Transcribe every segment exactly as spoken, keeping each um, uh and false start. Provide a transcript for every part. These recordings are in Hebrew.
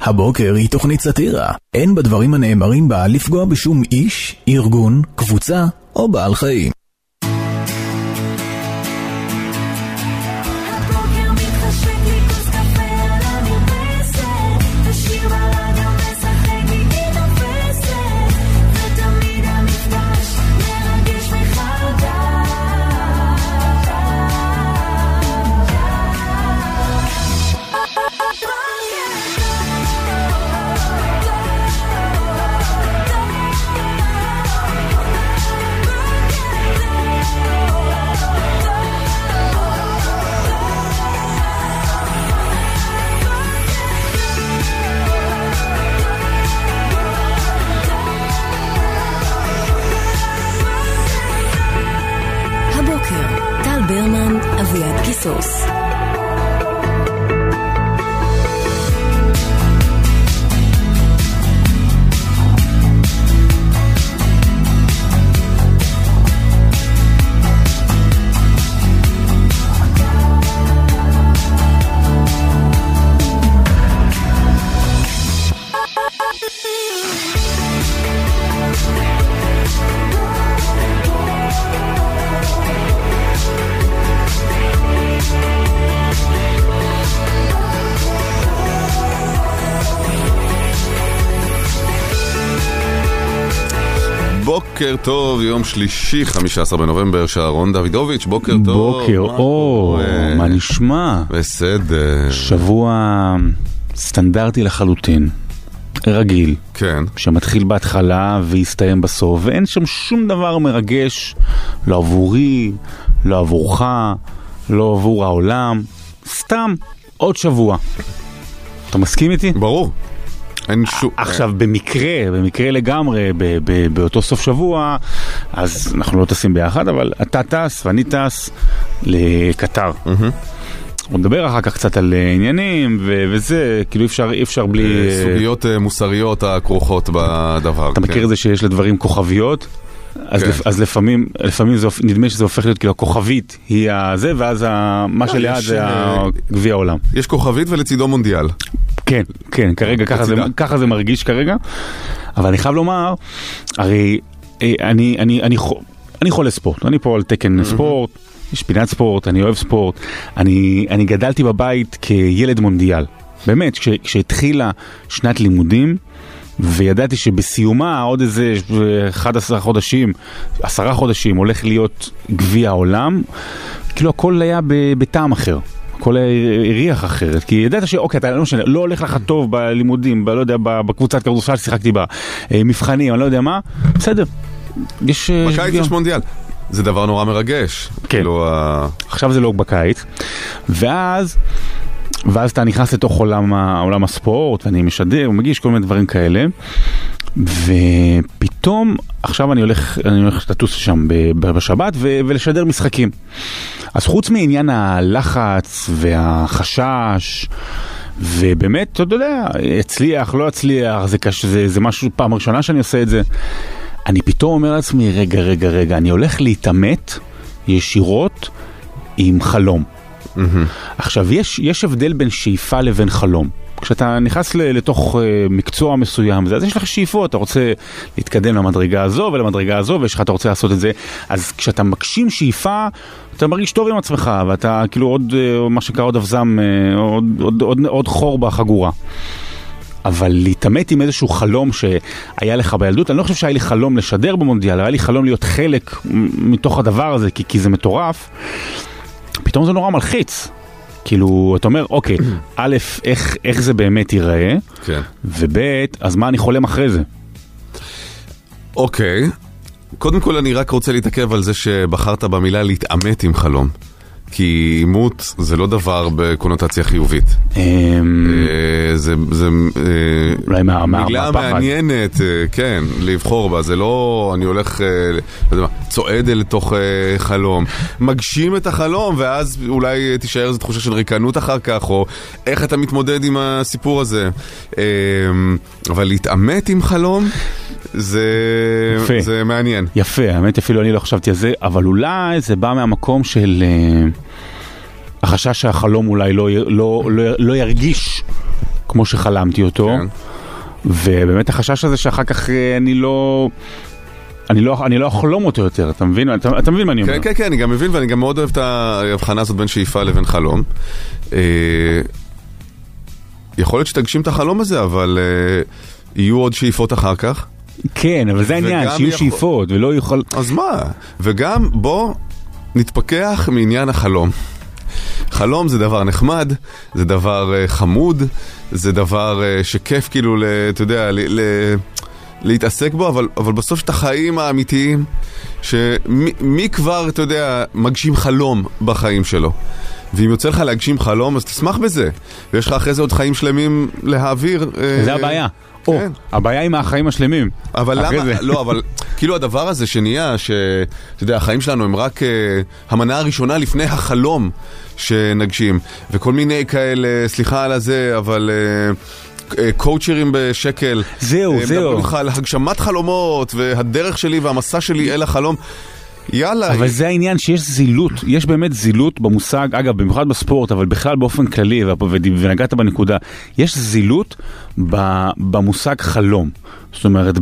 הבוקר היא תוכנית סאטירה. אין בדברים הנאמרים בה לפגוע בשום איש, ארגון, קבוצה או בעל חיים. ברמן, אביעד קיסוס. בוקר טוב, יום שלישי, חמישה עשר בנובמבר, שרון דוידוביץ', בוקר טוב. בוקר אור, מה נשמע? בסדר. שבוע סטנדרטי לחלוטין, רגיל. כן. שמתחיל בהתחלה ויסתיים בסוף, ואין שם שום דבר מרגש, לא עבורי, לא עבורך, לא עבור העולם, סתם עוד שבוע. אתה מסכים איתי? ברור. עכשיו במקרה, במקרה לגמרי, באותו סוף שבוע, אז אנחנו לא טסים ביחד, אבל אתה טס ואני טס לקטר. נדבר אחר כך קצת על עניינים וזה, כאילו אי אפשר בלי... סוגיות מוסריות הכרוכות בדבר. אתה מכיר את זה שיש לדברים כוכביות? אז לפעמים, לפעמים נדמה שזה הופך להיות כאילו הכוכבית היא הזה, ואז מה שליד זה גביע העולם. יש כוכבית ולצידו מונדיאל. כן, כן, כרגע ככה זה, ככה זה מרגיש כרגע. אבל אני חייב לומר, הרי אני, אני, אני, אני חולה ספורט. אני פה על תקן ספורט, יש פינת ספורט, אני אוהב ספורט. אני, אני גדלתי בבית כילד מונדיאל. באמת, כש, כשהתחילה שנת לימודים, וידעתי שבסיומה עוד איזה אחד עשר חודשים, עשרה חודשים הולך להיות גביע העולם, כאילו הכל היה בטעם אחר. הכל הריח אחרת, כי ידעת שאוקיי, אתה לא משנה, לא הולך לך טוב בלימודים, ב, לא יודע, בקבוצת כדורסל שיחקתי בה, מבחנים, אני לא יודע מה, בסדר. יש... בקיץ יש מונדיאל. זה דבר נורא מרגש. כן. כאילו, עכשיו זה לא בקיץ. ואז, ואז אתה נכנס לתוך עולם, עולם הספורט, ואני משדר, ומגיש כל מיני דברים כאלה, ופתאום, עכשיו אני הולך, אני הולך לטוס שם בשבת, ו, ולשדר משחקים. אז חוץ מעניין הלחץ והחשש, ובאמת, אתה יודע, הצליח, לא הצליח, זה, זה, זה משהו פעם ראשונה שאני עושה את זה. אני פתאום אומר לעצמי, רגע, רגע, רגע, אני הולך להתאמת ישירות עם חלום. Mm-hmm. עכשיו, יש, יש הבדל בין שאיפה לבין חלום. כשאתה נכנס לתוך מקצוע מסוים, אז יש לך שאיפות, אתה רוצה להתקדם למדרגה הזו ולמדרגה הזו, ויש לך, אתה רוצה לעשות את זה. אז כשאתה מגשים שאיפה, אתה מרגיש טוב עם עצמך, ואתה כאילו עוד, מה שקרה עוד אבזם, עוד, עוד, עוד, עוד חור בחגורה. אבל להתאמת עם איזשהו חלום שהיה לך בילדות, אני לא חושב שהיה לי חלום לשדר במונדיאל, היה לי חלום להיות חלק מתוך הדבר הזה, כי, כי זה מטורף. פתאום זה נורא מלחיץ. כאילו, אתה אומר, אוקיי, א', איך, איך זה באמת ייראה, כן. וב', אז מה אני חולם אחרי זה? אוקיי. קודם כל אני רק רוצה להתעכב על זה שבחרת במילה להתאמת עם חלום. כי אימות זה לא דבר בקונוטציה חיובית. זה מילה מעניינת, כן, לבחור בה. זה לא, אני הולך, צועד אל תוך חלום. מגשים את החלום, ואז אולי תישאר איזו תחושה של ריקנות אחר כך, או איך אתה מתמודד עם הסיפור הזה. אבל להתאמת עם חלום, זה, זה מעניין. יפה, האמת אפילו אני לא חשבתי על זה, אבל אולי זה בא מהמקום של החשש שהחלום אולי לא, לא, לא, לא ירגיש כמו שחלמתי אותו, כן. ובאמת החשש הזה שאחר כך אני לא... אני לא, אני לא אחלום אותו יותר, אתה מבין? אתה, אתה מבין מה אני אומר? כן, כן, כן, אני גם מבין, ואני גם מאוד אוהב את ההבחנה הזאת בין שאיפה לבין חלום. אה, יכול להיות שתגשים את החלום הזה, אבל אה, יהיו עוד שאיפות אחר כך. כן, אבל זה העניין, שיהיו יכול... שאיפות, ולא יכול... אז מה? וגם בוא נתפכח מעניין החלום. חלום זה דבר נחמד, זה דבר uh, חמוד, זה דבר uh, שכיף כאילו, אתה יודע, ל... ל... להתעסק בו, אבל, אבל בסוף את החיים האמיתיים, שמי מי כבר, אתה יודע, מגשים חלום בחיים שלו. ואם יוצא לך להגשים חלום, אז תשמח בזה. ויש לך אחרי זה עוד חיים שלמים להעביר. זה אה, הבעיה. כן. או, הבעיה עם החיים השלמים. אבל למה, זה. לא, אבל כאילו הדבר הזה שנהיה, שאתה יודע, החיים שלנו הם רק uh, המנה הראשונה לפני החלום שנגשים. וכל מיני כאלה, סליחה על הזה, אבל... Uh, קואוצ'רים בשקל. זהו, זהו. מדברים לך על הגשמת חלומות, והדרך שלי והמסע שלי אל החלום. יאללה. אבל זה העניין שיש זילות, יש באמת זילות במושג, אגב, במיוחד בספורט, אבל בכלל באופן כללי, ונגעת בנקודה, יש זילות במושג חלום. זאת אומרת,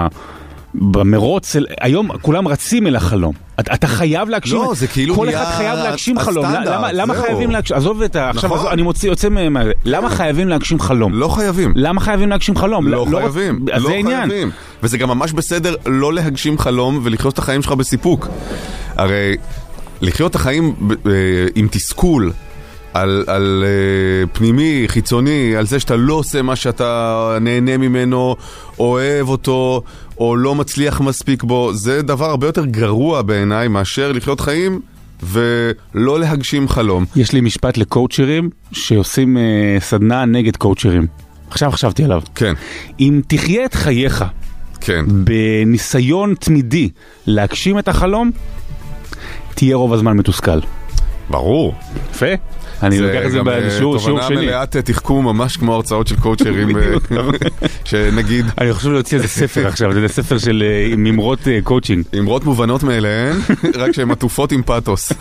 במרוץ, היום כולם רצים אל החלום. אתה חייב להגשים, לא, זה כאילו כל אחד חייב להגשים חלום. למה חייבים להגשים, עזוב את ה... עכשיו אני מוציא, יוצא מה... למה חייבים להגשים חלום? לא חייבים. למה חייבים להגשים חלום? לא חייבים. זה העניין. וזה גם ממש בסדר לא להגשים חלום ולחיות את החיים שלך בסיפוק. הרי לחיות את החיים עם תסכול, על, על uh, פנימי, חיצוני, על זה שאתה לא עושה מה שאתה נהנה ממנו, אוהב אותו, או לא מצליח מספיק בו, זה דבר הרבה יותר גרוע בעיניי מאשר לחיות חיים ולא להגשים חלום. יש לי משפט לקואוצ'רים שעושים uh, סדנה נגד קואוצ'רים. עכשיו חשבתי עליו. כן. אם תחיה את חייך כן. בניסיון תמידי להגשים את החלום, תהיה רוב הזמן מתוסכל. ברור. יפה. אני לוקח את זה בשיעור שני. תובנה מלאת תחכום ממש כמו הרצאות של קואוצ'רים שנגיד... אני חושב להוציא איזה ספר עכשיו, זה ספר של ממרות קואוצ'ינג. ממרות מובנות מאליהן, רק שהן עטופות עם פאטוס.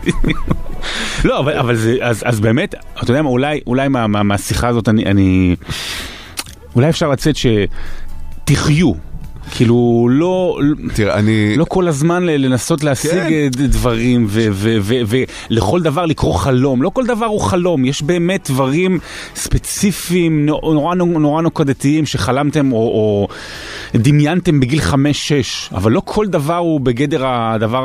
לא, אבל זה, אז באמת, אתה יודע מה, אולי מהשיחה הזאת אני... אולי אפשר לצאת שתחיו. כאילו לא, תראה, אני... לא כל הזמן לנסות להשיג כן. דברים ולכל דבר לקרוא חלום. לא כל דבר הוא חלום. יש באמת דברים ספציפיים, נורא נורא נוקדתיים שחלמתם או, או דמיינתם בגיל חמש שש. אבל לא כל דבר הוא בגדר הדבר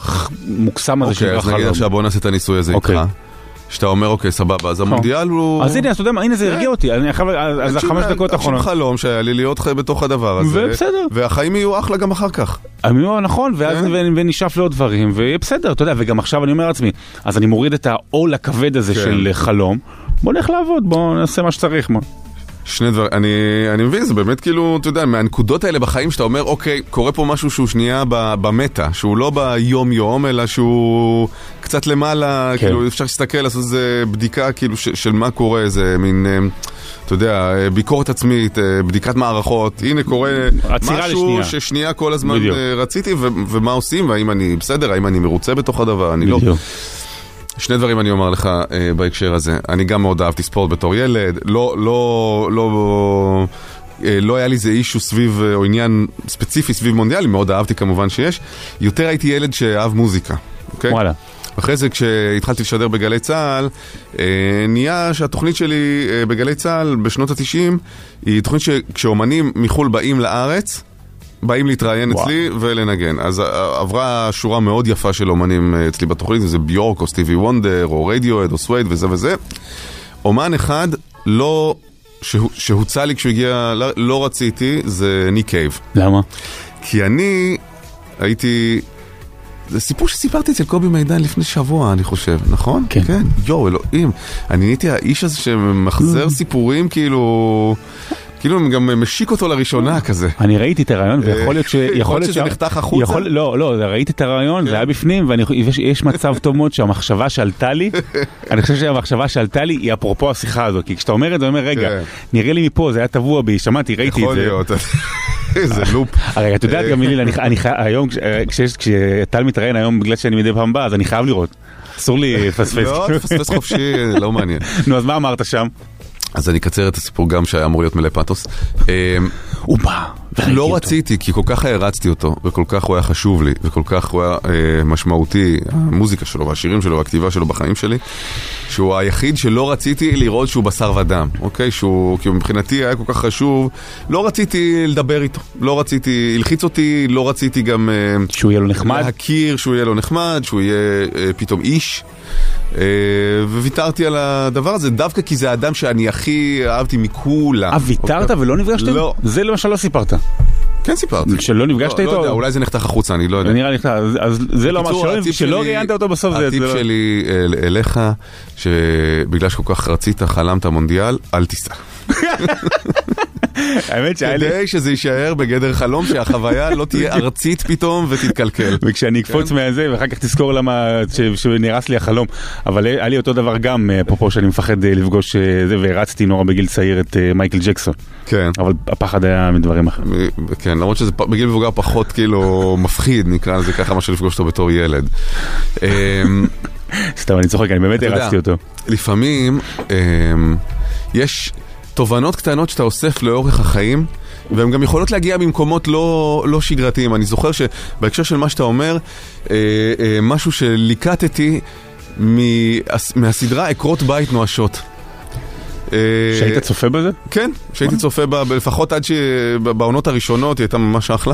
המוקסם הזה שנקרא חלום. אוקיי, אז נגיד עכשיו בוא נעשה את הניסוי הזה איתך. שאתה אומר, אוקיי, סבבה, אז המונדיאל הוא... אז הנה, אתה יודע מה, הנה זה הרגיע אותי, אז החמש דקות האחרונות. אגשים חלום שהיה לי להיות בתוך הדבר הזה. ובסדר. והחיים יהיו אחלה גם אחר כך. הם יהיו נכון, ואז ונשאף לעוד דברים, ויהיה בסדר, אתה יודע, וגם עכשיו אני אומר לעצמי, אז אני מוריד את העול הכבד הזה של חלום, בוא נלך לעבוד, בוא נעשה מה שצריך. שני דברים, אני, אני מבין, זה באמת כאילו, אתה יודע, מהנקודות האלה בחיים שאתה אומר, אוקיי, קורה פה משהו שהוא שנייה במטה, שהוא לא ביום יום, אלא שהוא קצת למעלה, כן. כאילו אפשר להסתכל, לעשות איזה בדיקה כאילו ש, של מה קורה, איזה מין, אתה יודע, ביקורת עצמית, בדיקת מערכות, הנה קורה משהו לשנייה. ששנייה כל הזמן בדיוק. רציתי, ו, ומה עושים, והאם אני בסדר, האם אני מרוצה בתוך הדבר, אני בדיוק. לא... שני דברים אני אומר לך אה, בהקשר הזה. אני גם מאוד אהבתי ספורט בתור ילד. לא, לא, לא, אה, לא היה לי זה אישו סביב, או עניין ספציפי סביב מונדיאלי. מאוד אהבתי כמובן שיש. יותר הייתי ילד שאהב מוזיקה. אוקיי? וואלה. אחרי זה כשהתחלתי לשדר בגלי צהל, אה, נהיה שהתוכנית שלי אה, בגלי צהל בשנות ה-תשעים, היא תוכנית שכשאומנים מחול באים לארץ, באים להתראיין וואו. אצלי ולנגן. אז עברה שורה מאוד יפה של אומנים אצלי בתוכנית, זה ביורק או סטיבי וונדר או רדיואד או סווייד וזה וזה. אומן אחד לא, שהוצא לי כשהוא הגיע, לא רציתי, זה ניק קייב. למה? כי אני הייתי... זה סיפור שסיפרתי אצל קובי מידן לפני שבוע, אני חושב, נכון? כן. כן. יו, אלוהים. אני נהייתי האיש הזה שמחזר סיפורים כאילו... כאילו הם גם משיק אותו לראשונה כזה. אני ראיתי את הרעיון, ויכול להיות ש... יכול להיות שזה נחתך החוצה? לא, לא, ראיתי את הרעיון, זה היה בפנים, ויש מצב טוב מאוד שהמחשבה שעלתה לי, אני חושב שהמחשבה שעלתה לי היא אפרופו השיחה הזו, כי כשאתה אומר את זה, אומר, רגע, נראה לי מפה, זה היה טבוע בי, שמעתי, ראיתי את זה. יכול להיות, איזה לופ. הרי, אתה יודעת גם מיליל, היום, כשטל מתראיין היום, בגלל שאני מדי פעם בא, אז אני חייב לראות. אסור לי לפספס. לא, תפספס חופשי, לא מעניין. נו, אז מה אמרת שם? אז אני אקצר את הסיפור גם שהיה אמור להיות מלא פאטוס. הוא בא. לא רציתי, כי כל כך הערצתי אותו, וכל כך הוא היה חשוב לי, וכל כך הוא היה אה, משמעותי, המוזיקה שלו, והשירים שלו, והכתיבה שלו בחיים שלי, שהוא היחיד שלא רציתי לראות שהוא בשר ודם, אוקיי? שהוא, כי מבחינתי היה כל כך חשוב, לא רציתי לדבר איתו, לא רציתי, הלחיץ אותי, לא רציתי גם... אה, שהוא יהיה לו נחמד? להכיר, שהוא יהיה לו נחמד, שהוא יהיה אה, פתאום איש. Uh, וויתרתי על הדבר הזה דווקא כי זה האדם שאני הכי אהבתי מכולם. אה, ויתרת ולא נפגשת? לא. זה למשל לא סיפרת. כן סיפרתי. שלא נפגשת איתו? לא יודע, אולי זה נחתך החוצה, אני לא יודע. נראה לי נחתך, אז זה לא אמר, שלא ראיינת אותו בסוף. הטיפ שלי אליך, שבגלל שכל כך רצית, חלמת מונדיאל, אל תיסע. האמת שהיה לי... כדי שזה יישאר בגדר חלום, שהחוויה לא תהיה ארצית פתאום ותתקלקל. וכשאני אקפוץ מהזה, ואחר כך תזכור למה שנרס לי החלום. אבל היה לי אותו דבר גם, אפרופו שאני מפחד לפגוש זה, והרצתי נורא בגיל צעיר את מייקל ג'קסון. כן. אבל הפחד היה מדברים אחרים. כן, למרות שזה בגיל מבוגר פחות כאילו מפחיד, נקרא לזה ככה, מה שלפגוש אותו בתור ילד. סתם, אני צוחק, אני באמת הרצתי אותו. לפעמים יש... תובנות קטנות שאתה אוסף לאורך החיים, והן גם יכולות להגיע ממקומות לא, לא שגרתיים. אני זוכר שבהקשר של מה שאתה אומר, אה, אה, משהו שליקטתי מהסדרה עקרות בית נואשות. שהיית צופה בזה? כן, שהייתי צופה בה, לפחות עד שבעונות הראשונות היא הייתה ממש אחלה.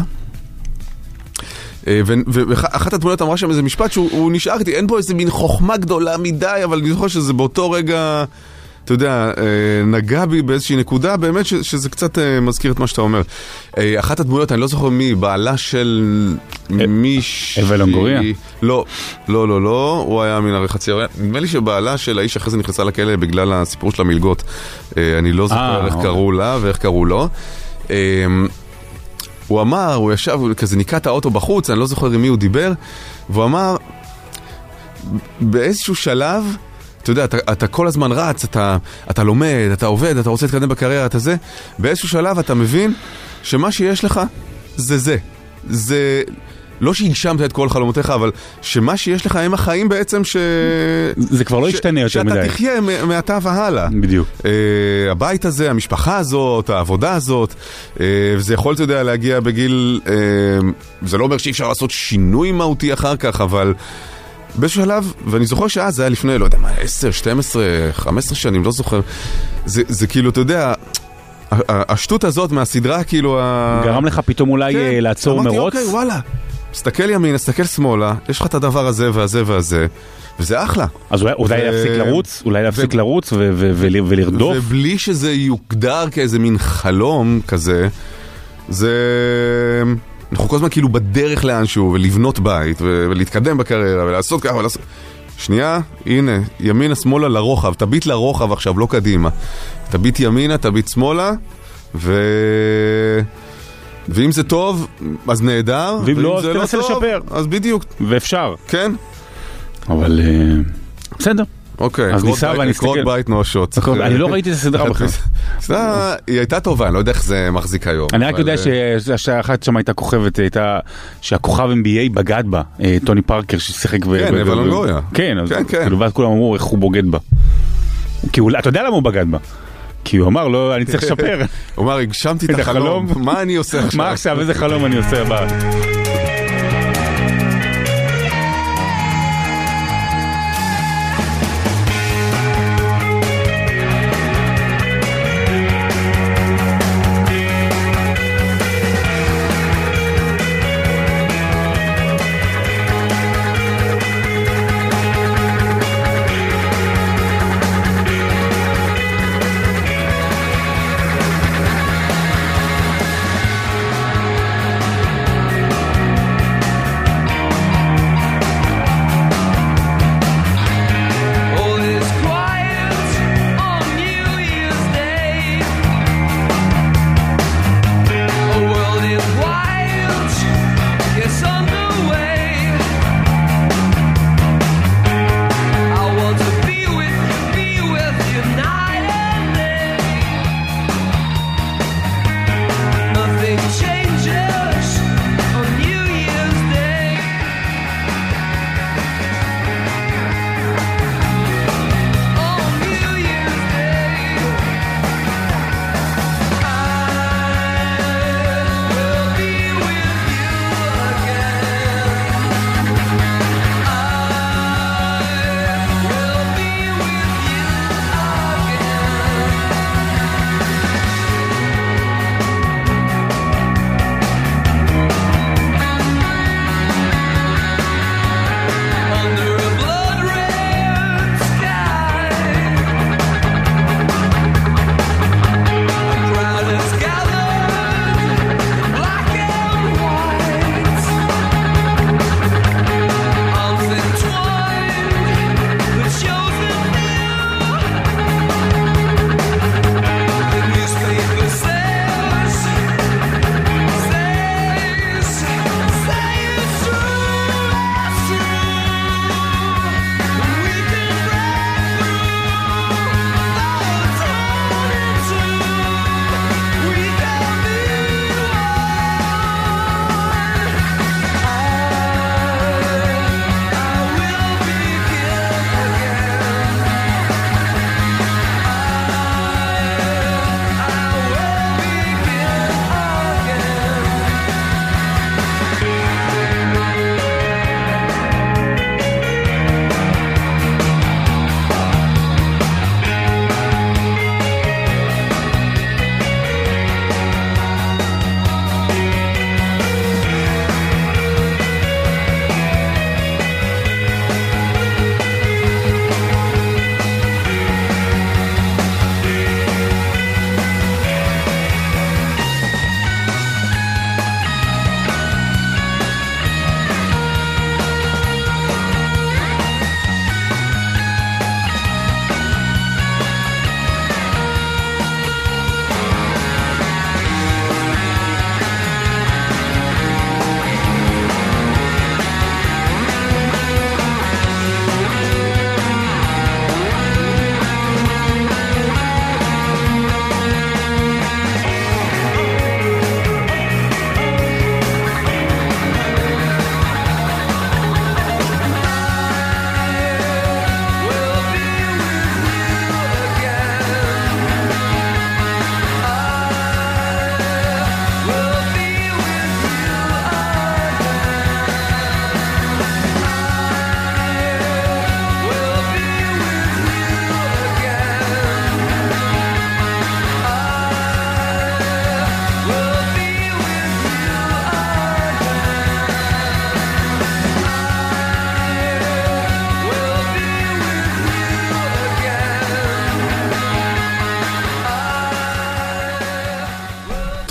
ואחת התמונות אמרה שם איזה משפט שהוא נשאר איתי, אין בו איזה מין חוכמה גדולה מדי, אבל אני זוכר שזה באותו רגע... אתה יודע, נגע בי באיזושהי נקודה, באמת שזה קצת מזכיר את מה שאתה אומר. אחת הדמויות, אני לא זוכר מי, בעלה של מישהי... אווה לונגוריה? לא, לא, לא, לא, הוא היה מן הרי חצי הרי. נדמה לי שבעלה של האיש אחרי זה נכנסה לכלא בגלל הסיפור של המלגות. אני לא זוכר איך קראו לה ואיך קראו לו. הוא אמר, הוא ישב, הוא כזה ניקה את האוטו בחוץ, אני לא זוכר עם מי הוא דיבר, והוא אמר, באיזשהו שלב, אתה יודע, אתה, אתה כל הזמן רץ, אתה, אתה לומד, אתה עובד, אתה רוצה להתקדם בקריירה, אתה זה. באיזשהו שלב אתה מבין שמה שיש לך זה זה. זה לא שהגשמת את כל חלומותיך, אבל שמה שיש לך הם החיים בעצם ש... זה כבר לא ישתנה יותר מדי. שאתה תחיה מעתה והלאה. בדיוק. Uh, הבית הזה, המשפחה הזאת, העבודה הזאת, uh, וזה יכול, אתה יודע, להגיע בגיל... Uh, זה לא אומר שאי אפשר לעשות שינוי מהותי אחר כך, אבל... באיזשהו שלב, ואני זוכר שאז זה היה לפני, לא יודע מה, עשר, שתים עשרה, חמש עשרה שנים, לא זוכר. זה, זה כאילו, אתה יודע, השטות הזאת מהסדרה, כאילו... גרם לך פתאום אולי כן, לעצור אמרתי, מרוץ? אוקיי, וואלה. סתכל ימין, סתכל שמאלה, יש לך את הדבר הזה והזה והזה, וזה אחלה. אז אולי, אולי ו... להפסיק לרוץ, אולי להפסיק ו... לרוץ ו- ו- ו- ולרדוף. ובלי שזה יוגדר כאיזה מין חלום כזה, זה... אנחנו כל הזמן כאילו בדרך לאנשהו, ולבנות בית, ו- ולהתקדם בקריירה, ולעשות ככה, ולעשות... שנייה, הנה, ימינה, שמאלה, לרוחב. תביט לרוחב עכשיו, לא קדימה. תביט ימינה, תביט שמאלה, ו... ואם זה טוב, אז נהדר. ואם לא, אז זה תנסה לא טוב, לשפר. אז בדיוק. ואפשר. כן. אבל... בסדר. אוקיי, אז ניסה ואני אסתכל. עקרות בית נואשות. אני לא ראיתי את הסדרה בכלל. היא הייתה טובה, אני לא יודע איך זה מחזיק היום. אני רק יודע שאחת שם הייתה כוכבת, שהכוכב אן בי איי בגד בה, טוני פארקר ששיחק. כן, אווה לונגוריה. כן, ואז כולם אמרו איך הוא בוגד בה. אתה יודע למה הוא בגד בה? כי הוא אמר, לא, אני צריך לשפר. הוא אמר, הגשמתי את החלום, מה אני עושה עכשיו? מה עכשיו, איזה חלום אני עושה הבא?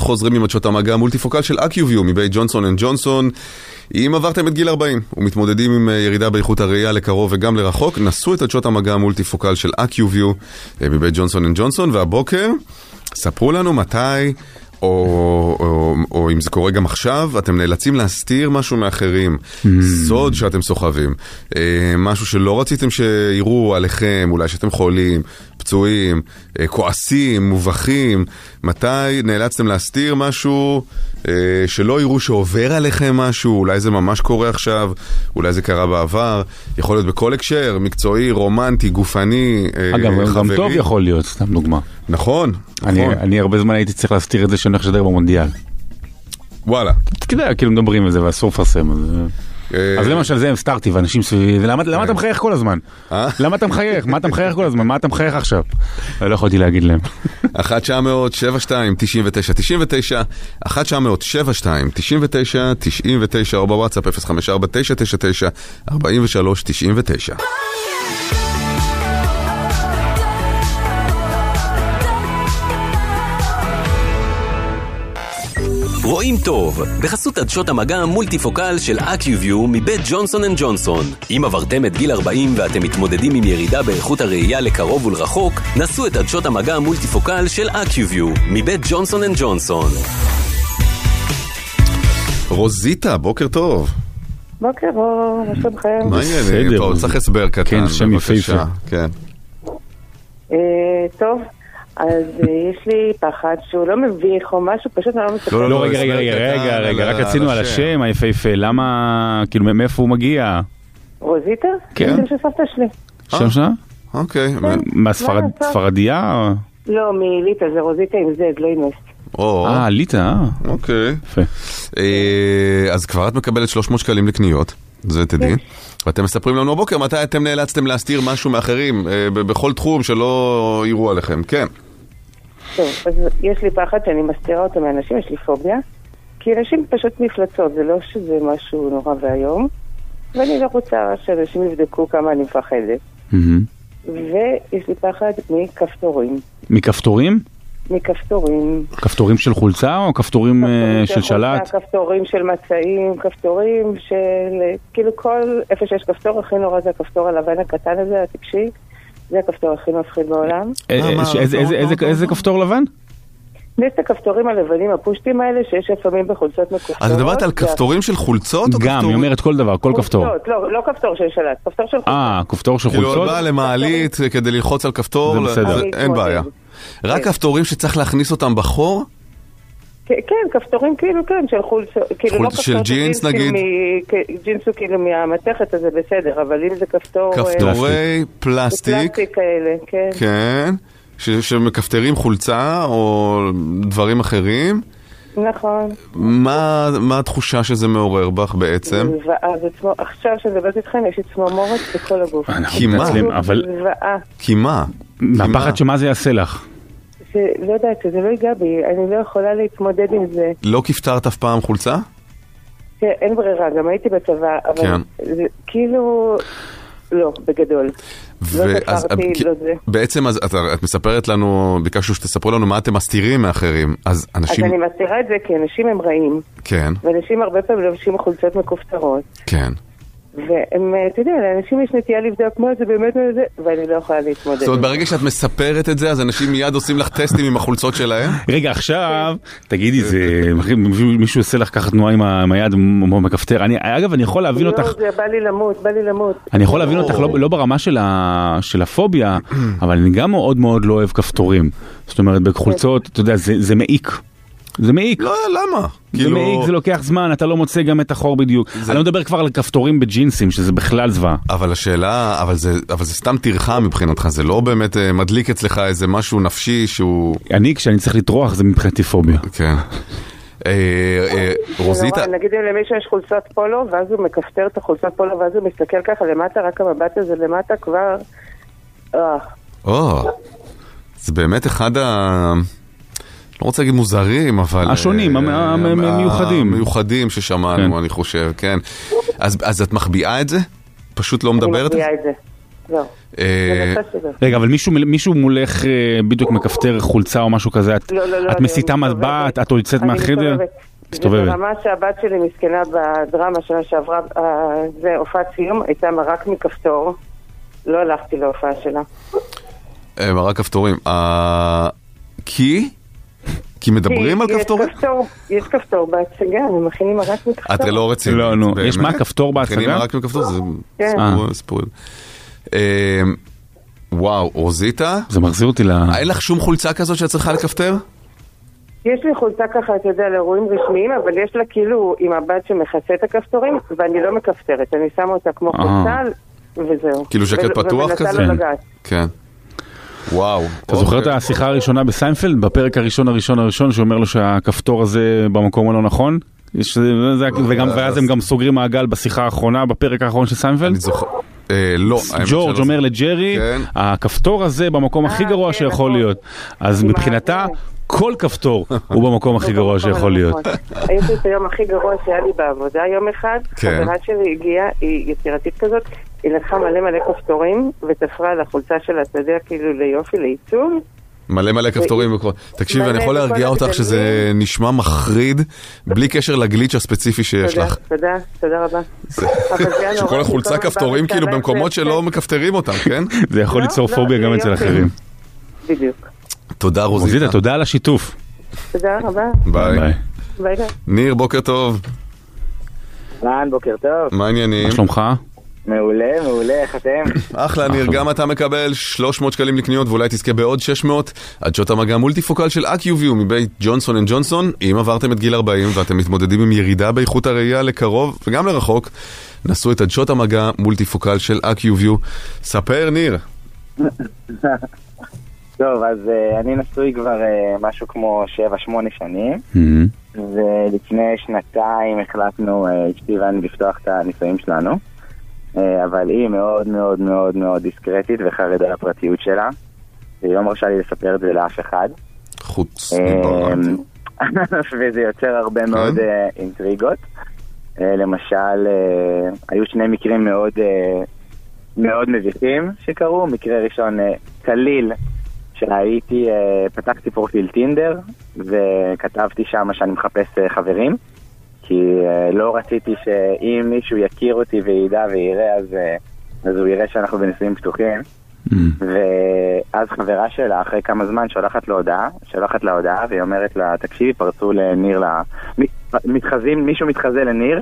חוזרים עם הדשות המגע המולטיפוקל של אקיוביו מבית ג'ונסון אנד ג'ונסון. אם עברתם את גיל ארבעים ומתמודדים עם ירידה באיכות הראייה לקרוב וגם לרחוק, נסו את הדשות המגע המולטיפוקל של אקיוביו מבית ג'ונסון אנד ג'ונסון. והבוקר ספרו לנו מתי או, או, או אם זה קורה גם עכשיו, אתם נאלצים להסתיר משהו מאחרים, mm. סוד שאתם סוחבים, אה, משהו שלא רציתם שיראו עליכם, אולי שאתם חולים, פצועים, אה, כועסים, מובכים. מתי נאלצתם להסתיר משהו אה, שלא יראו שעובר עליכם משהו, אולי זה ממש קורה עכשיו, אולי זה קרה בעבר, יכול להיות בכל הקשר, מקצועי, רומנטי, גופני, אה, אגב, חברי. גם טוב יכול להיות, סתם דוגמה. נכון, אני, נכון. אני הרבה זמן הייתי צריך להסתיר את זה שאני הולך לשדר במונדיאל. וואלה. אתה יודע, כאילו מדברים על זה ואסור לפרסם. אז, אז למשל זה הם סתרתי ואנשים סביבי, ולמה אתה מחייך כל הזמן? למה אתה מחייך? מה אתה מחייך כל הזמן? מה אתה מחייך עכשיו? לא יכולתי להגיד להם. אחת תשע מאות שבעים ושתיים תשעים ותשע תשעים ותשע, אחת תשע מאות שבעים ושתיים תשעים ותשע תשעים ותשע, או בוואטסאפ אפס חמש ארבע תשע תשע תשע ארבעים ושלוש תשעים ותשע. רואים טוב, בחסות עדשות המגע המולטיפוקל של אקיוביו מבית ג'ונסון אנד ג'ונסון. אם עברתם את גיל ארבעים ואתם מתמודדים עם ירידה באיכות הראייה לקרוב ולרחוק, נסו את עדשות המגע המולטיפוקל של אקיוביו מבית ג'ונסון אנד ג'ונסון. רוזיטה, בוקר טוב. בוקר טוב, מה שלומכם? מה העניינים? טוב, צריך הסבר קטן. כן, שם יפהפה. כן. טוב. אז יש לי פחד שהוא לא מביך או משהו, פשוט לא מסתכל. לא, רגע, רגע, רגע, רגע, רק רצינו על השם היפהפה, למה, כאילו, מאיפה הוא מגיע? רוזיטה? כן. שם של סבתא שלי. שם שלה? אוקיי. מהספרדיה? לא, מליטה, זה רוזיטה עם זד, לא עם אסט. אה, ליטה, אה. אוקיי. יפה. אז כבר את מקבלת שלוש מאות שקלים לקניות, זה תדעי. ואתם מספרים לנו הבוקר מתי אתם נאלצתם להסתיר משהו מאחרים, בכל תחום שלא יראו עליכם, כן. טוב, אז יש לי פחד שאני מסתירה אותו מאנשים, יש לי פוביה, כי אנשים פשוט מפלצות, זה לא שזה משהו נורא והיום, ואני לא רוצה שאנשים יבדקו כמה אני מפחדת. ויש לי פחד מכפתורים. מכפתורים? מכפתורים. כפתורים של חולצה או כפתורים של שלט? כפתורים של מצעים, כפתורים של... כאילו כל... איפה שיש כפתור, הכי נורא זה הכפתור הלבן הקטן הזה, הטיפשי. זה הכפתור הכי מפחיד בעולם. איזה כפתור לבן? יש את הכפתורים הלבנים, הפושטים האלה, שיש לפעמים בחולצות מכופתרות. אז את מדברת על כפתורים של חולצות? גם, היא אומרת כל דבר, כל כפתור. לא, לא כפתור של שלט, כפתור של חולצות. אה, כפתור של חולצות? כאילו, באה למעלית כדי ללחוץ על כפתור, אין בעיה. רק כפתורים שצריך להכניס אותם בחור? כן, כפתורים כאילו, כן, של חולצות. של ג'ינס נגיד? ג'ינס הוא כאילו מהמתכת, אז זה בסדר, אבל אם זה כפתור... כפתורי פלסטיק. פלסטיק כאלה, כן. כן, שמכפתרים חולצה או דברים אחרים. נכון. מה התחושה שזה מעורר בך בעצם? עכשיו שדברת איתכם, יש לי צמרמורת בכל הגוף. כי מה? כי מה? מהפחד שמה זה יעשה לך? לא יודעת, זה לא ייגע בי, אני לא יכולה להתמודד עם זה. לא כפתרת אף פעם חולצה? כן, אין ברירה, גם הייתי בצבא, אבל כאילו, לא, בגדול. לא תפרתי, לא זה. בעצם את מספרת לנו, ביקשנו שתספרו לנו מה אתם מסתירים מאחרים, אז אנשים... אז אני מסתירה את זה כי אנשים הם רעים. כן. ואנשים הרבה פעמים לובשים חולצות מכופתרות. כן. והם, אתה יודע, לאנשים יש נטייה לבדוק מה זה באמת זה, ואני לא יכולה להתמודד. זאת אומרת, ברגע שאת מספרת את זה, אז אנשים מיד עושים לך טסטים עם החולצות שלהם? רגע, עכשיו, תגידי, מישהו עושה לך ככה תנועה עם היד או מכפתר. אגב, אני יכול להבין אותך... לא, זה בא לי למות, בא לי למות. אני יכול להבין אותך לא ברמה של הפוביה, אבל אני גם מאוד מאוד לא אוהב כפתורים. זאת אומרת, בחולצות, אתה יודע, זה מעיק. זה מעיק. לא, למה? זה מעיק, זה לוקח זמן, אתה לא מוצא גם את החור בדיוק. אני לא מדבר כבר על כפתורים בג'ינסים, שזה בכלל זווה. אבל השאלה, אבל זה סתם תרחה מבחינתך, זה לא באמת מדליק אצלך איזה משהו נפשי שהוא... אני, כשאני צריך לטרוח, זה מבחינתי פוביה. כן. רוזיטה... נגיד אם למישהו יש חולצת פולו, ואז הוא מכפתר את החולצת פולו, ואז הוא מסתכל ככה למטה, רק המבט הזה למטה כבר... או, זה באמת אחד ה... לא רוצה להגיד מוזרים, אבל... השונים, המיוחדים. המיוחדים ששמענו, אני חושב, כן. אז את מחביאה את זה? פשוט לא מדברת? אני מחביאה את זה. לא. רגע, אבל מישהו מולך בדיוק מכפתר חולצה או משהו כזה, את מסיתה מבט, את יוצאת מהחדר? מסתובבת. ברמה שהבת שלי מסכנה בדרמה שנה שעברה, זה הופעת סיום, הייתה מרק מכפתור, לא הלכתי להופעה שלה. מרק כפתורים. כי? כי מדברים על כפתורים? יש כפתור בהצגה, הם מכינים מרק מכפתור. את לא רצינית. לא, נו. יש מה כפתור בהצגה? מכינים מרק מכפתור, זה סיפורים. וואו, רוזיטה? זה מחזיר אותי ל... אין לך שום חולצה כזאת שאת צריכה לכפתר? יש לי חולצה ככה, אתה יודע, לאירועים רשמיים, אבל יש לה כאילו עם הבת שמכסה את הכפתורים, ואני לא מכפתרת, אני שמה אותה כמו חולצה, וזהו. כאילו שקט פתוח כזה? כן. וואו. אתה זוכר את השיחה הראשונה בסיינפלד, בפרק הראשון הראשון הראשון, שאומר לו שהכפתור הזה במקום הלא נכון? וגם ואז הם גם סוגרים מעגל בשיחה האחרונה, בפרק האחרון של סיינפלד? אני זוכר. לא. ג'ורג' אומר לג'רי, הכפתור הזה במקום הכי גרוע שיכול להיות. אז מבחינתה, כל כפתור הוא במקום הכי גרוע שיכול להיות. הייתי את היום הכי גרוע שהיה לי בעבודה יום אחד, חברה שלי הגיעה, היא יצירתית כזאת, היא לקחה מלא מלא כפתורים ותפרה על החולצה שלה, אתה יודע, כאילו ליופי, לעיצוב. מלא מלא כפתורים. תקשיב, אני יכול להרגיע אותך שזה נשמע מחריד, בלי קשר לגליץ' הספציפי שיש לך. תודה, תודה רבה. שכל החולצה כפתורים כאילו במקומות שלא מכפתרים אותם, כן? זה יכול ליצור פוביה גם אצל אחרים. בדיוק. תודה רוזיטה. רוזיטה, תודה על השיתוף. תודה רבה. ביי. ביי. ניר, בוקר טוב. רן, בוקר טוב. מה העניינים? מה שלומך? מעולה, מעולה, איך אתם? אחלה, ניר, גם אתה מקבל שלוש מאות שקלים לקניות ואולי תזכה בעוד שש מאות. עדשות המגע מולטיפוקל של אקיוביו מבית ג'ונסון אנד ג'ונסון. אם עברתם את גיל ארבעים ואתם מתמודדים עם ירידה באיכות הראייה לקרוב וגם לרחוק, נסו את עדשות המגע מולטיפוקל של אקיוביו. ספר, ניר. טוב, אז uh, אני נשוי כבר uh, משהו כמו שבע שמונה שנים, mm-hmm. ולפני שנתיים החלטנו, אשתי uh, ואני לפתוח את הנישואים שלנו, uh, אבל היא מאוד מאוד מאוד מאוד דיסקרטית וחרדה לפרטיות שלה, היא לא מרשה לי לספר את זה לאף אחד. חוץ uh, מברק. וזה יוצר הרבה okay. מאוד uh, אינטריגות. Uh, למשל, uh, היו שני מקרים מאוד, uh, מאוד מביכים שקרו. מקרה ראשון, uh, קליל, שהייתי, פתחתי פרופיל טינדר וכתבתי שם שאני מחפש חברים, כי לא רציתי שאם מישהו יכיר אותי וידע ויראה, אז, אז הוא יראה שאנחנו בנישואים פתוחים. mm. ואז חברה שלה אחרי כמה זמן שולחת להודעה שולחת להודעה והיא אומרת לה, תקשיבי, פרצו לניר לה... מתחזים, מישהו מתחזה לניר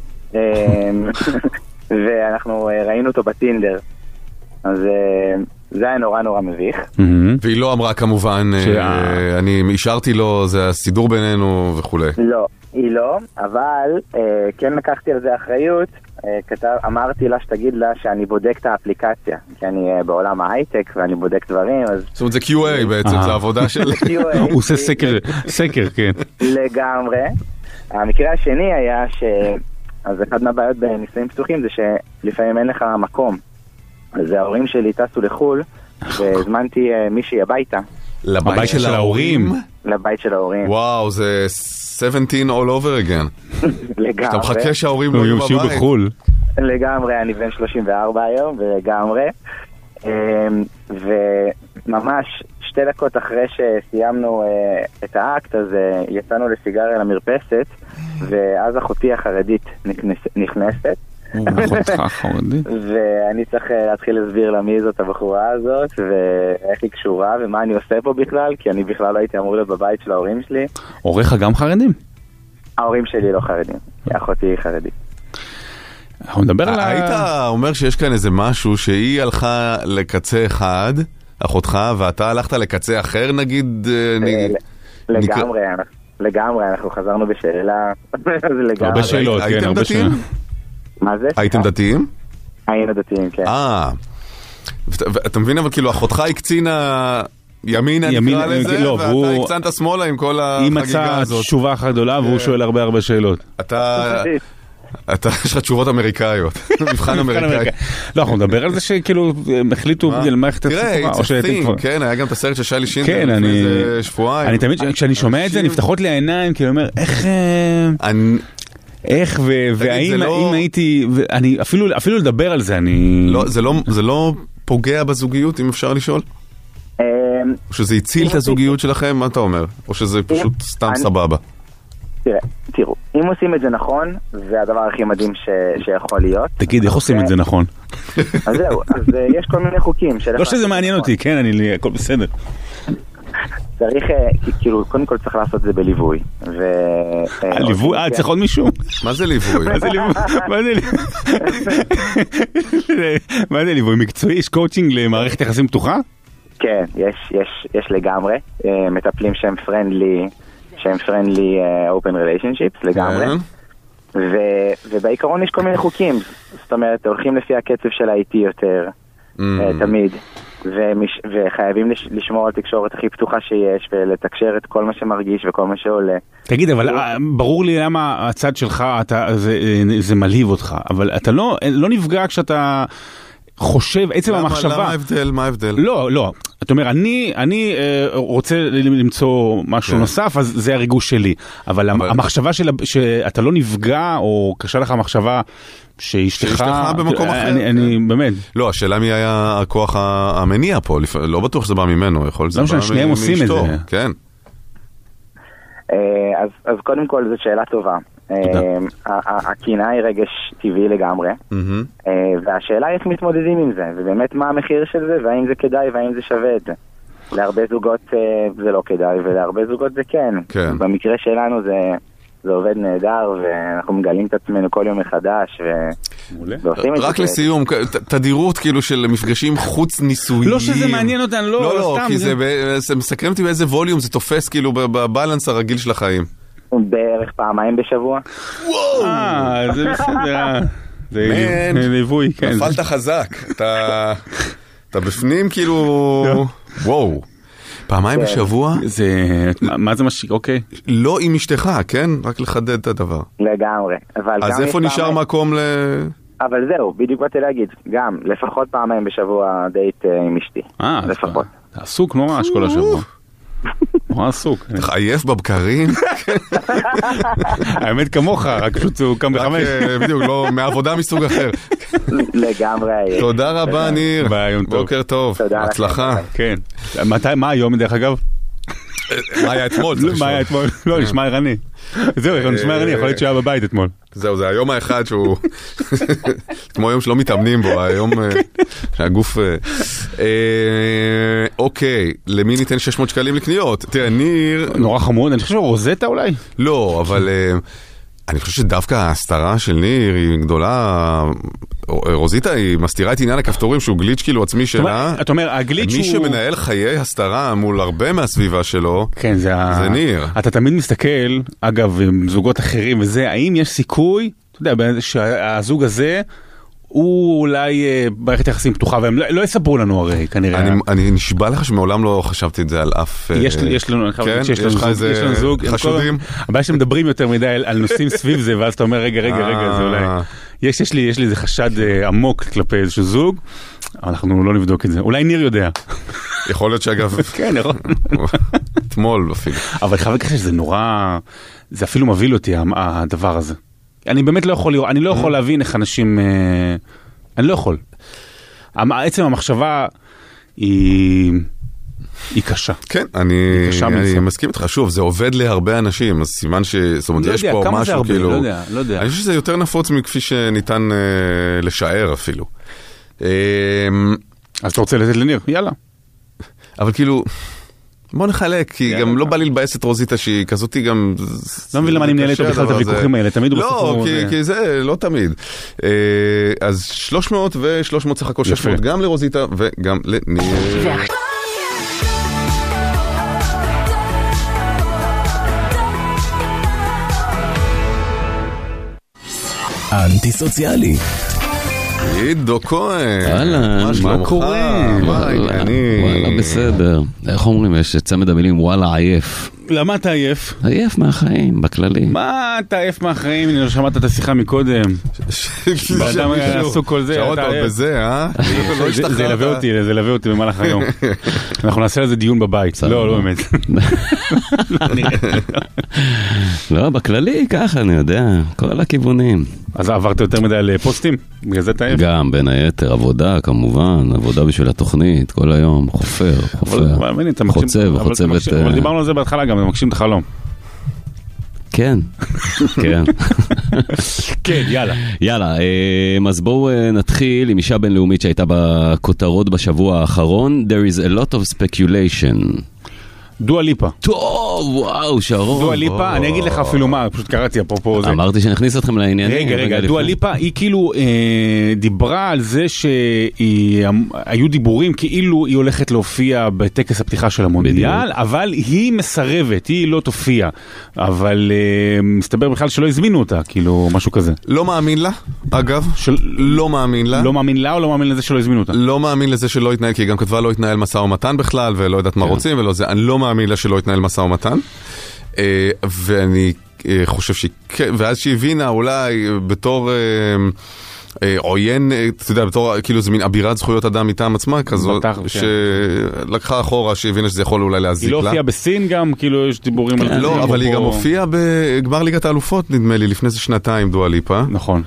ואנחנו ראינו אותו בטינדר, אז זה היה נורא נורא מביך. והיא לא אמרה כמובן, אני אישרתי לו, זה הסידור בינינו וכולי. לא, היא לא, אבל כן לקחתי על זה אחריות. אמרתי לה שתגיד לה שאני בודק את האפליקציה, כי אני בעולם ההייטק ואני בודק דברים. זאת אומרת זה קיו איי בעצם, זה עבודה של... הוא עושה סקר, סקר, כן. לגמרי. המקרה השני היה ש... אז אחד מהבעיות בנישואים פתוחים זה שלפעמים אין לך מקום. אז ההורים שלי טסו לחול, והזמנתי מישהי הביתה. לבית של ההורים? לבית של ההורים. וואו, זה שבע עשרה all over again. לגמרי. שאתה מחכה שההורים לא יהיו בבית. בחול. לגמרי, אני בן שלושים וארבע היום, ולגמרי. וממש שתי דקות אחרי שסיימנו את האקט, אז יצאנו לסיגריה למרפסת, ואז אחותי החרדית נכנסת. ואני צריך להתחיל להסביר לה מי זאת הבחורה הזאת ואיך היא קשורה ומה אני עושה פה בכלל, כי אני בכלל לא הייתי אמור להיות בבית של ההורים שלי. הוריך גם חרדים? ההורים שלי לא חרדים, אחותי היא חרדית. היית אומר שיש כאן איזה משהו שהיא הלכה לקצה אחד, אחותך, ואתה הלכת לקצה אחר נגיד? לגמרי, לגמרי, אנחנו חזרנו בשאלה. הרבה שאלות, כן, הרבה שאלות. מה זה? הייתם דתיים? היינו דתיים, כן. אה, אתה מבין אבל כאילו אחותך היא קצינה ימינה נקרא לזה, ואתה הקצנת שמאלה עם כל החגיגה הזאת. היא מצאה תשובה אחת גדולה והוא שואל הרבה הרבה שאלות. אתה... אתה, יש לך תשובות אמריקאיות, מבחן אמריקאי. לא, אנחנו נדבר על זה שכאילו החליטו למערכת התפורה. תראה, כן, היה גם את הסרט של שיילי שינדלר לפני איזה שבועיים. אני תמיד, כשאני שומע את זה, נפתחות לי העיניים, כאילו אומר, איך... איך, והאם הייתי, אפילו לדבר על זה, אני... זה לא פוגע בזוגיות, אם אפשר לשאול? או שזה הציל את הזוגיות שלכם, מה אתה אומר? או שזה פשוט סתם סבבה? תראה, תראו, אם עושים את זה נכון, זה הדבר הכי מדהים שיכול להיות. תגיד, איך עושים את זה נכון? אז זהו, אז יש כל מיני חוקים. לא שזה מעניין אותי, כן, אני, הכל בסדר. צריך, כאילו, קודם כל צריך לעשות את זה בליווי. ליווי? אה, צריך עוד מישהו? מה זה ליווי? מה זה ליווי? מה זה ליווי? מקצועי? יש קואוצ'ינג למערכת יחסים פתוחה? כן, יש לגמרי. מטפלים שהם פרנדלי, שהם friendly uh, open relationships לגמרי. Yeah. ו- ובעיקרון יש כל מיני חוקים. זאת אומרת, הולכים לפי הקצב של ה-איי טי יותר, mm. uh, תמיד. ומש- וחייבים לש- לשמור על תקשורת הכי פתוחה שיש, ולתקשר את כל מה שמרגיש וכל מה שעולה. תגיד, אבל ברור לי למה הצד שלך, אתה, זה, זה מלהיב אותך, אבל אתה לא, לא נפגע כשאתה... חושב, עצם המחשבה... למה ההבדל? מה ההבדל? לא, לא. אתה אומר, אני, אני אה, רוצה למצוא משהו כן. נוסף, אז זה הריגוש שלי. אבל, אבל... המחשבה של, שאתה לא נפגע, או קשה לך המחשבה שאשתך... שאשתך במקום אחר. אני, אני, באמת. לא, השאלה מי היה הכוח המניע פה. לא בטוח שזה בא ממנו. יכול להיות שזה בא שניהם עושים את זה. כן. אז, אז קודם כל, זו שאלה טובה. הקינה היא רגש טבעי לגמרי, והשאלה היא איך מתמודדים עם זה, ובאמת מה המחיר של זה, והאם זה כדאי והאם זה שווה את זה. להרבה זוגות זה לא כדאי, ולהרבה זוגות זה כן. במקרה שלנו זה עובד נהדר, ואנחנו מגלים את עצמנו כל יום מחדש, ועושים את זה. רק לסיום, תדירות כאילו של מפגשים חוץ ניסויים. לא שזה מעניין אותנו, לא, לא, לא, כי זה מסקרן אותי באיזה ווליום, זה תופס כאילו בבלנס הרגיל של החיים. בערך פעמיים בשבוע. וואו! אה, זה בסדר. זה ליווי, כן. נפלת חזק. אתה בפנים כאילו... וואו. פעמיים בשבוע? מה זה משהו? אוקיי. לא עם אשתך, כן? רק לחדד את הדבר. לגמרי. אז איפה נשאר מקום ל... אבל זהו, בדיוק באתי להגיד. גם, לפחות פעמיים בשבוע דייט עם אשתי. אה, לפחות. עסוק ממש כל השבוע. הוא עסוק. אתה עייף בבקרים? האמת כמוך, רק פשוט הוא קם בחמש. בדיוק, לא, מעבודה מסוג אחר. לגמרי עייף. תודה רבה, ניר. בוקר טוב. הצלחה. כן. מה היום, דרך אגב? מה היה אתמול? מה היה אתמול? לא, נשמע ערני. זהו, נשמע ערני, יכול להיות שהיה בבית אתמול. זהו, זה היום האחד שהוא... כמו היום שלא מתאמנים בו, היום שהגוף... אוקיי, למי ניתן שש מאות שקלים לקניות? תראה, ניר... נורא חמוד, אני חושב רוזטה אולי? לא, אבל... אני חושב שדווקא ההסתרה של ניר היא גדולה, רוזיטה היא מסתירה את עניין הכפתורים שהוא גליץ' כאילו עצמי שלה. אתה אומר, הגליץ' הוא... מי שמנהל חיי הסתרה מול הרבה מהסביבה שלו, כן, זה, זה ניר. אתה תמיד מסתכל, אגב, עם זוגות אחרים וזה, האם יש סיכוי, אתה יודע, שהזוג הזה... הוא אולי בערכת יחסים פתוחה, והם לא יספרו לנו הרי, כנראה. אני נשבע לך שמעולם לא חשבתי את זה על אף... יש לנו, יש לנו זוג, חשודים. הבעיה שמדברים יותר מדי על נושאים סביב זה, ואז אתה אומר, רגע, רגע, רגע, זה אולי... יש לי איזה חשד עמוק כלפי איזשהו זוג, אנחנו לא נבדוק את זה. אולי ניר יודע. יכול להיות שאגב... כן, נכון. אתמול אפילו. אבל חייב לקחת שזה נורא... זה אפילו מביא אותי, הדבר הזה. אני באמת לא יכול, אני לא יכול להבין איך אנשים, אני לא יכול. עצם המחשבה היא, היא קשה. כן, אני, אני מסכים איתך. שוב, זה עובד להרבה אנשים, אז סימן ש... זאת אומרת, יש פה משהו כאילו... לא יודע, לא יודע. אני חושב שזה יותר נפוץ מכפי שניתן לשער אפילו. אז אתה רוצה לתת לניר? יאללה. אבל כאילו... בוא נחלק, כי גם לא בא לי לבאס את רוזיטה שהיא כזאת גם... לא מבין למה אני מנהל איתו בכלל את הוויכוחים האלה, תמיד הוא בסופו... לא, כי זה לא תמיד. אז שלוש מאות ו-שלוש מאות סך הכל שש מאות, גם לרוזיטה וגם לניר. אנטי סוציאלי. עידו כהן, אהלן, מה קורה? וואלה, בסדר. איך אומרים, יש צמד המילים וואלה עייף. למה אתה עייף? עייף מהחיים, בכללי. מה אתה עייף מהחיים? אני לא שמעת את השיחה מקודם. באדם עשו כל זה, שעות עוד בזה, אה? זה ילווה אותי, זה ילווה אותי במהלך היום. אנחנו נעשה לזה דיון בבית. לא, לא באמת. לא, בכללי ככה, אני יודע, כל הכיוונים. אז עברת יותר מדי על פוסטים? בגלל זה אתה עייף? גם, בין היתר, עבודה כמובן, עבודה בשביל התוכנית, כל היום, חופר, חופר, חוצב, חוצב את... אבל דיברנו על זה בהתחלה גם, מגשים את החלום. כן, כן. כן, יאללה. יאללה, אז בואו נתחיל עם אישה בינלאומית שהייתה בכותרות בשבוע האחרון. There is a lot of speculation. דואה ליפה. טוב, וואו, שרון. דואה ליפה, אני אגיד לך אפילו מה, פשוט קראתי אפרופו זה. אמרתי שנכניס אתכם לעניינים. רגע, רגע, דואה ליפה, היא כאילו דיברה על זה שהיו דיבורים כאילו היא הולכת להופיע בטקס הפתיחה של המונדיאל, אבל היא מסרבת, היא לא תופיע. אבל מסתבר בכלל שלא הזמינו אותה, כאילו, משהו כזה. לא מאמין לה, אגב. לא מאמין לה. לא מאמין לה או לא מאמין לזה שלא הזמינו אותה? לא מאמין לזה שלא התנהל, כי היא גם כתבה לא התנהל משא ומתן בכלל, ולא יודעת מה רוצים ולא זה. אני לא מאמין לה שלא התנהל משא ומתן, ואני חושב שהיא, ואז שהיא הבינה אולי בתור עוין, אתה יודע, בתור כאילו זה מין אבירת זכויות אדם מטעם עצמה כזאת, שלקחה אחורה, שהבינה שזה יכול אולי להזיק לה. היא לא הופיעה בסין גם, כאילו יש דיבורים על זה. לא, אבל היא גם הופיעה בגמר ליגת האלופות, נדמה לי, לפני זה שנתיים, דואה ליפה. נכון.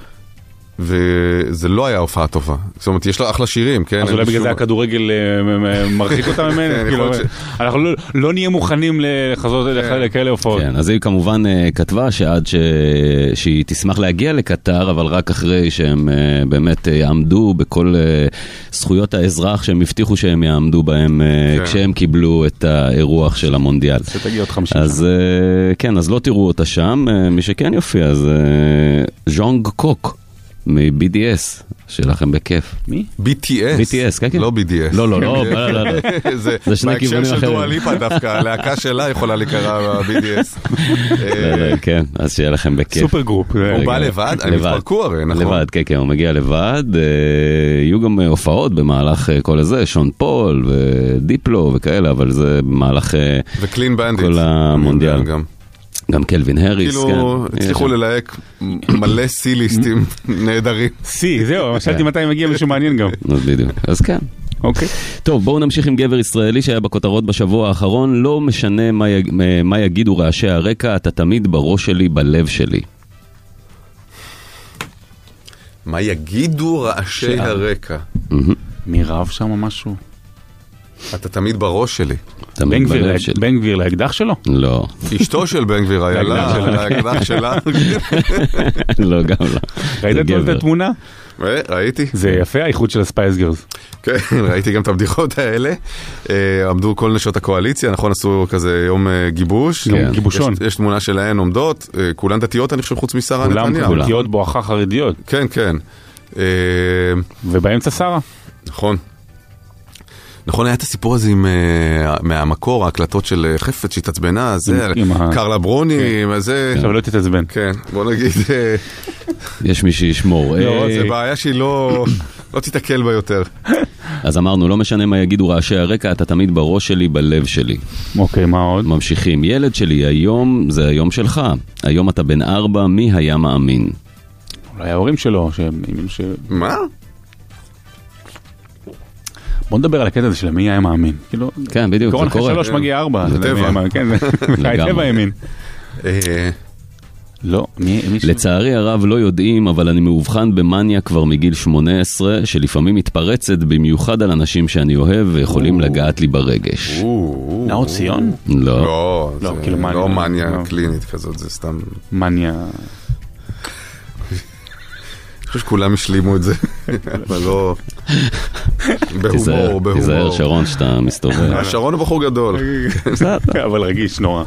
וזה לא היה הופעה טובה. זאת אומרת, יש לה אחלה שירים, כן? אז אולי בגלל זה הכדורגל מרחיק אותה ממנו? אנחנו לא נהיה מוכנים לחזות לכאלה הופעות. כן, אז היא כמובן כתבה שעד שהיא תשמח להגיע לקטר, אבל רק אחרי שהם באמת יעמדו בכל זכויות האזרח שהם הבטיחו שהם יעמדו בהם כשהם קיבלו את האירוח של המונדיאל. זה תגיע עוד חמישים. אז כן, אז לא תראו אותה שם. מי שכן יופיע, זה ז'ונג קוק. מ-בי די אס, שלכם בכיף. מי? בי טי אס? בי טי אס, כן, כן. לא בי די אס. לא, לא, לא, לא, לא. זה שני כיוונים אחרים. בהקשר של דואה ליפה דווקא, הלהקה שלה יכולה להיקרא ב-בי די אס. כן, אז שיהיה לכם בכיף. סופר גרופ. הוא בא לבד? הם התפרקו הרי, נכון? לבד, כן, כן, הוא מגיע לבד. יהיו גם הופעות במהלך כל הזה, שון פול ודיפלו וכאלה, אבל זה במהלך כל המונדיאל. גם קלווין הריס, כן. כאילו, הצליחו ללהק מלא סי-ליסטים נהדרים. סי, זהו, שאלתי מתי מגיע משהו מעניין גם. אז בדיוק, אז כן. אוקיי. טוב, בואו נמשיך עם גבר ישראלי שהיה בכותרות בשבוע האחרון. לא משנה מה יגידו רעשי הרקע, אתה תמיד בראש שלי, בלב שלי. מה יגידו רעשי הרקע? מי רב שם משהו? אתה תמיד בראש שלי. בן גביר לאקדח שלו? לא. אשתו של בן גביר היה לה, לאקדח שלה. לא, גם לא. ראית את התמונה? ראיתי. זה יפה, האיחוד של הספייס גרלס. כן, ראיתי גם את הבדיחות האלה. עמדו כל נשות הקואליציה, נכון, עשו כזה יום גיבוש. יום גיבושון. יש תמונה שלהן עומדות, כולן דתיות, אני חושב, חוץ משרה נתניה. כולן דתיות בואכה חרדיות. כן, כן. ובאמצע שרה. נכון. נכון, היה את הסיפור הזה עם, מהמקור, ההקלטות של חפץ שהתעצבנה, זה, קרלה ברוני, זה... עכשיו לא תתעצבן. כן, בוא נגיד... יש מי שישמור. לא, זה בעיה שהיא לא תתעכל בה יותר. אז אמרנו, לא משנה מה יגידו רעשי הרקע, אתה תמיד בראש שלי, בלב שלי. אוקיי, מה עוד? ממשיכים. ילד שלי, היום זה היום שלך. היום אתה בן ארבע, מי היה מאמין? אולי ההורים שלו, ש... מה? בוא נדבר על הקטע הזה של מי היה מאמין. כן, בדיוק, זה קורה. קורן אחרי שלוש מגיע ארבע. זה טבע. כן, זה טבע ימין. לא, מי... לצערי הרב לא יודעים, אבל אני מאובחן במניה כבר מגיל שמונה עשרה, שלפעמים מתפרצת במיוחד על אנשים שאני אוהב ויכולים לגעת לי ברגש. נאור ציון? לא. לא מניה קלינית כזאת, זה סתם... מניה... אני חושב שכולם השלימו את זה, אבל לא... בהומור, בהומור. תיזהר שרון שאתה מסתובב. שרון הוא בחור גדול. אבל רגיש נורא.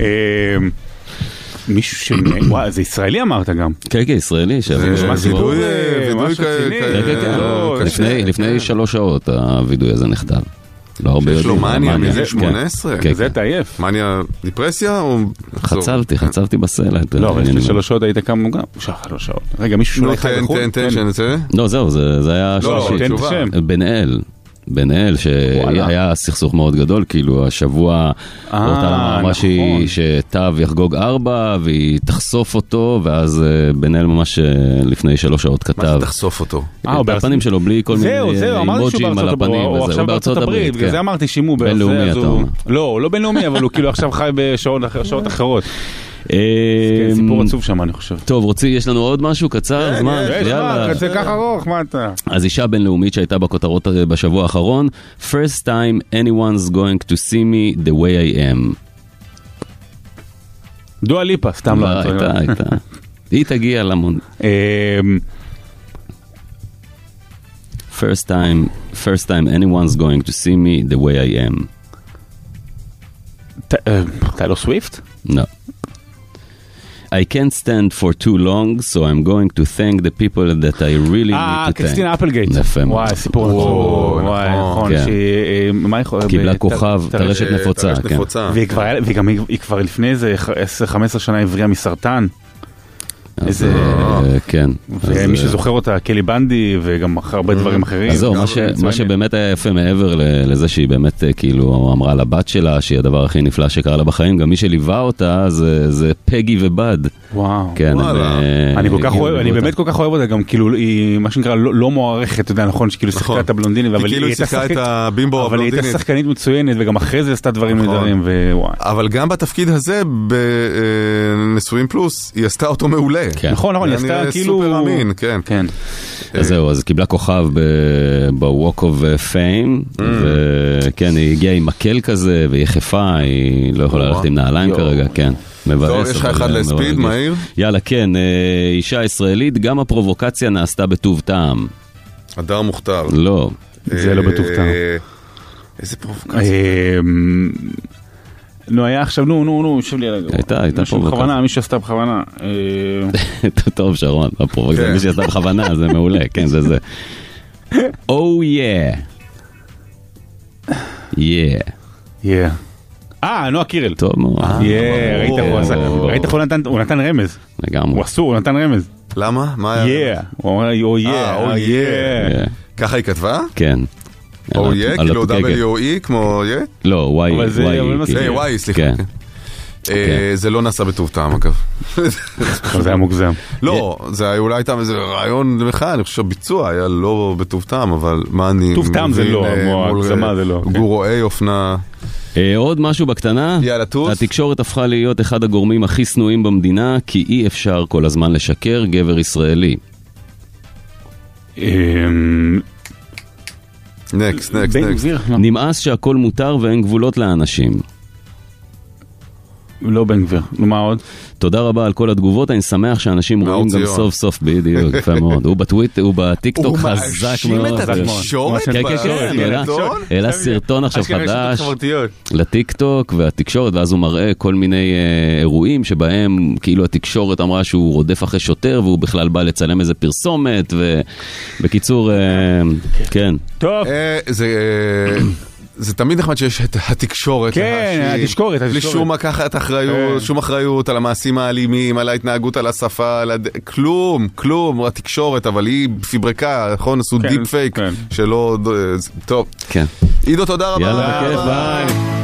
מישהו של... וואי, זה ישראלי אמרת גם. כן, כן, ישראלי. זה וידוי, וידוי כאלה. לפני שלוש שעות הוידוי הזה נכתב. לא הרבה יודעים. יש לו מניה מגיל שמונה עשרה. זה אתה עייף. מניה דיפרסיה או... חצבתי, חצבתי בסלע. לא, אבל לפני שלוש שעות היית קם גם. שלוש שעות. רגע, מישהו שולח לך בחור? תן, תן, תן, שנצא. לא, זהו, זה היה... לא, תן את השם. בן אל. בן אל, שהיה סכסוך מאוד גדול, כאילו השבוע אותה אמרה שטב יחגוג ארבע, והיא תחשוף אותו, ואז בן אל ממש לפני שלוש שעות כתב. מה זה תחשוף אותו? את הפנים שלו, בלי כל מיני אימוג'ים על הפנים, או עכשיו בארצות הברית, וזה אמרתי שימו בינלאומי, אתה אומר. לא, לא בינלאומי, אבל הוא כאילו עכשיו חי בשעות אחרות. סיפור עצוב שם, אני חושב. טוב, רוצי, יש לנו עוד משהו קצר? זמן? יאללה. זה ככה ארוך, מה אתה? אז אישה בינלאומית שהייתה בכותרות בשבוע האחרון, First time anyone's going to see me the way I am. דואה ליפה, סתם לא. הייתה, הייתה. היא תגיע למון. First time, first time anyone's going to see me the way I am. טיילור סוויפט? No. I can't stand for too long, so I'm going to thank the people that I really need to thank. קריסטינה אפלגייט. יפה מאוד. וואי, סיפור עצוב. וואי, נכון. מה יכול... קיבלה כוכב, טרשת נפוצה. והיא כבר לפני איזה עשר חמש עשרה שנה הבריאה מסרטן. איזה... כן. ומי שזוכר אותה, קלי בנדי, וגם הרבה דברים אחרים. אז זהו, מה שבאמת היה יפה מעבר לזה שהיא באמת כאילו אמרה לבת שלה, שהיא הדבר הכי נפלא שקרה לה בחיים, גם מי שליווה אותה זה פגי ובד. וואו. כן. אני כל כך אוהב, אני באמת כל כך אוהב אותה, גם כאילו היא, מה שנקרא, לא מוערכת, אתה יודע, נכון, שכאילו שיחקה את הבלונדינית, אבל היא הייתה שחקנית מצוינת, וגם אחרי זה עשתה דברים נהדרים, ווואי. אבל גם בתפקיד הזה, בנשואים פלוס, היא עשתה אותו מעולה. נכון, נכון, היא עשתה כאילו... סופר אמין, כן. כן. אז זהו, אז קיבלה כוכב ב-Walk of Fame, וכן, היא הגיעה עם מקל כזה, והיא יחפה, היא לא יכולה ללכת עם נעליים כרגע, כן. מבאס. יש לך אחד לספיד, מהיר? יאללה, כן, אישה ישראלית, גם הפרובוקציה נעשתה בטוב טעם. הדר מוכתר. לא. זה לא בטוב טעם. איזה פרובוקציה? נו, היה עכשיו, נו, נו, נו, שב לי רגע. הייתה, הייתה פרובוקציה. בכוונה, מי שעשתה בכוונה. טוב, שרון, הפרובוקציה, מי שעשתה בכוונה, זה מעולה, כן, זה זה. Oh yeah. Yeah. Yeah. אה, נועה קירל. טוב, מאוד. Yeah, ראית איך הוא נתן רמז. לגמרי. הוא אסור, הוא נתן רמז. למה? מה היה? Yeah. הוא אומר, oh yeah. Oh yeah. ככה היא כתבה? כן. או יהיה, כאילו דאבליו אי כמו יהיה? לא, וואי, וואי, וואי, סליחה. זה לא נעשה בטוב טעם, אגב. זה היה מוגזם. לא, זה אולי הייתה איזה רעיון למחה, אני חושב שהביצוע היה לא בטוב טעם, אבל מה אני... טוב טעם זה לא, הגזמה זה לא. גורועי אופנה. עוד משהו בקטנה, התקשורת הפכה להיות אחד הגורמים הכי שנואים במדינה, כי אי אפשר כל הזמן לשקר גבר ישראלי. נקסט, נקסט, נקסט. נמאס שהכל מותר ואין גבולות לאנשים. לא בן גביר, מה עוד? תודה רבה על כל התגובות, אני שמח שאנשים רואים גם סוף סוף, בדיוק, יפה מאוד. הוא בטוויטר, הוא בטיקטוק חזק מאוד. הוא מאשים את התקשורת? כן, כן, כן, אלא סרטון עכשיו חדש לטיקטוק והתקשורת, ואז הוא מראה כל מיני אירועים שבהם כאילו התקשורת אמרה שהוא רודף אחרי שוטר, והוא בכלל בא לצלם איזה פרסומת, ובקיצור, כן. טוב. זה... זה תמיד נחמד שיש את התקשורת. כן, התקשורת. בלי שום לקחת אחריות, שום אחריות על המעשים האלימים, על ההתנהגות, על השפה, כלום, כלום, התקשורת, אבל היא פיברקה, נכון? עשו דיפ פייק, שלא... טוב. כן. עידו, תודה רבה. יאללה, בכיף, ביי.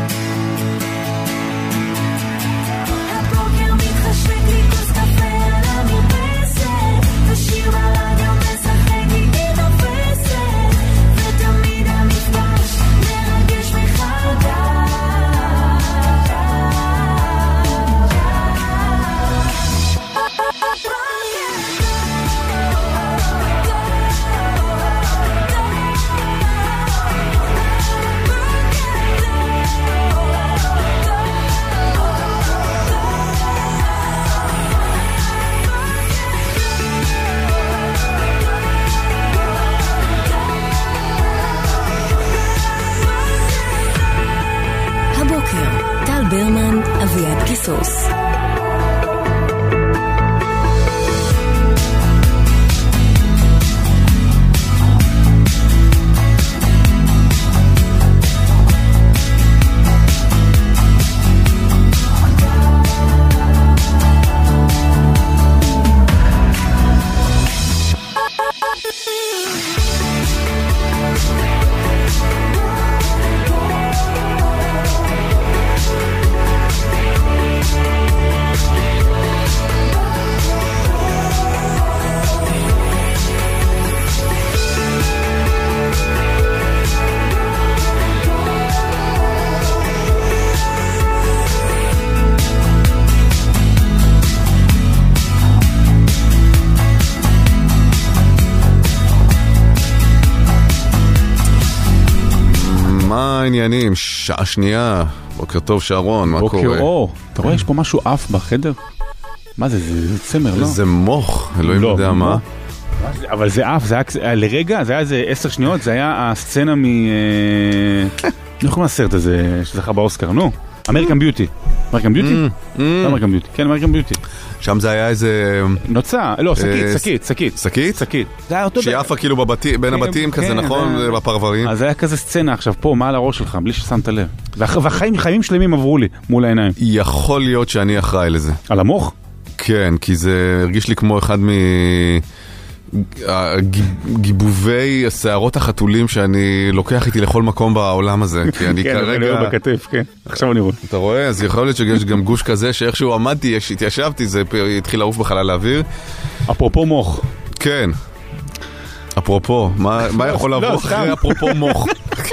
העניינים? שעה שנייה, בוקר טוב שרון, מה קורה? בוקר אור, אתה רואה יש פה משהו אף בחדר? מה זה, זה צמר, לא? זה מוח, אלוהים יודע מה. אבל זה אף, זה היה לרגע, זה היה איזה עשר שניות, זה היה הסצנה מ... אני יכול מהסרט הזה שזכה באוסקר, נו, אמריקן ביוטי. אמריקן ביוטי? לא אמריקן ביוטי, כן, אמריקן ביוטי. שם זה היה איזה... נוצה, לא, שקית, שקית, שקית. שקית? שקית. זה היה אותו... שיפה כאילו בין הבתים כזה, נכון? בפרברים. אז היה כזה סצנה עכשיו פה, מעל הראש שלך, בלי ששמת לב. והחיים שלמים עברו לי מול העיניים. יכול להיות שאני אחראי לזה. על המוח? כן, כי זה הרגיש לי כמו אחד מ... גיבובי השערות החתולים שאני לוקח איתי לכל מקום בעולם הזה, כי אני כרגע... כן, אני רואה בכתף, כן. עכשיו אני רואה. אתה רואה? אז יכול להיות שיש גם גוש כזה שאיכשהו עמדתי, התיישבתי, זה התחיל לעוף בחלל האוויר. אפרופו מוח. כן. אפרופו, מה יכול לבוא אחרי אפרופו מוח?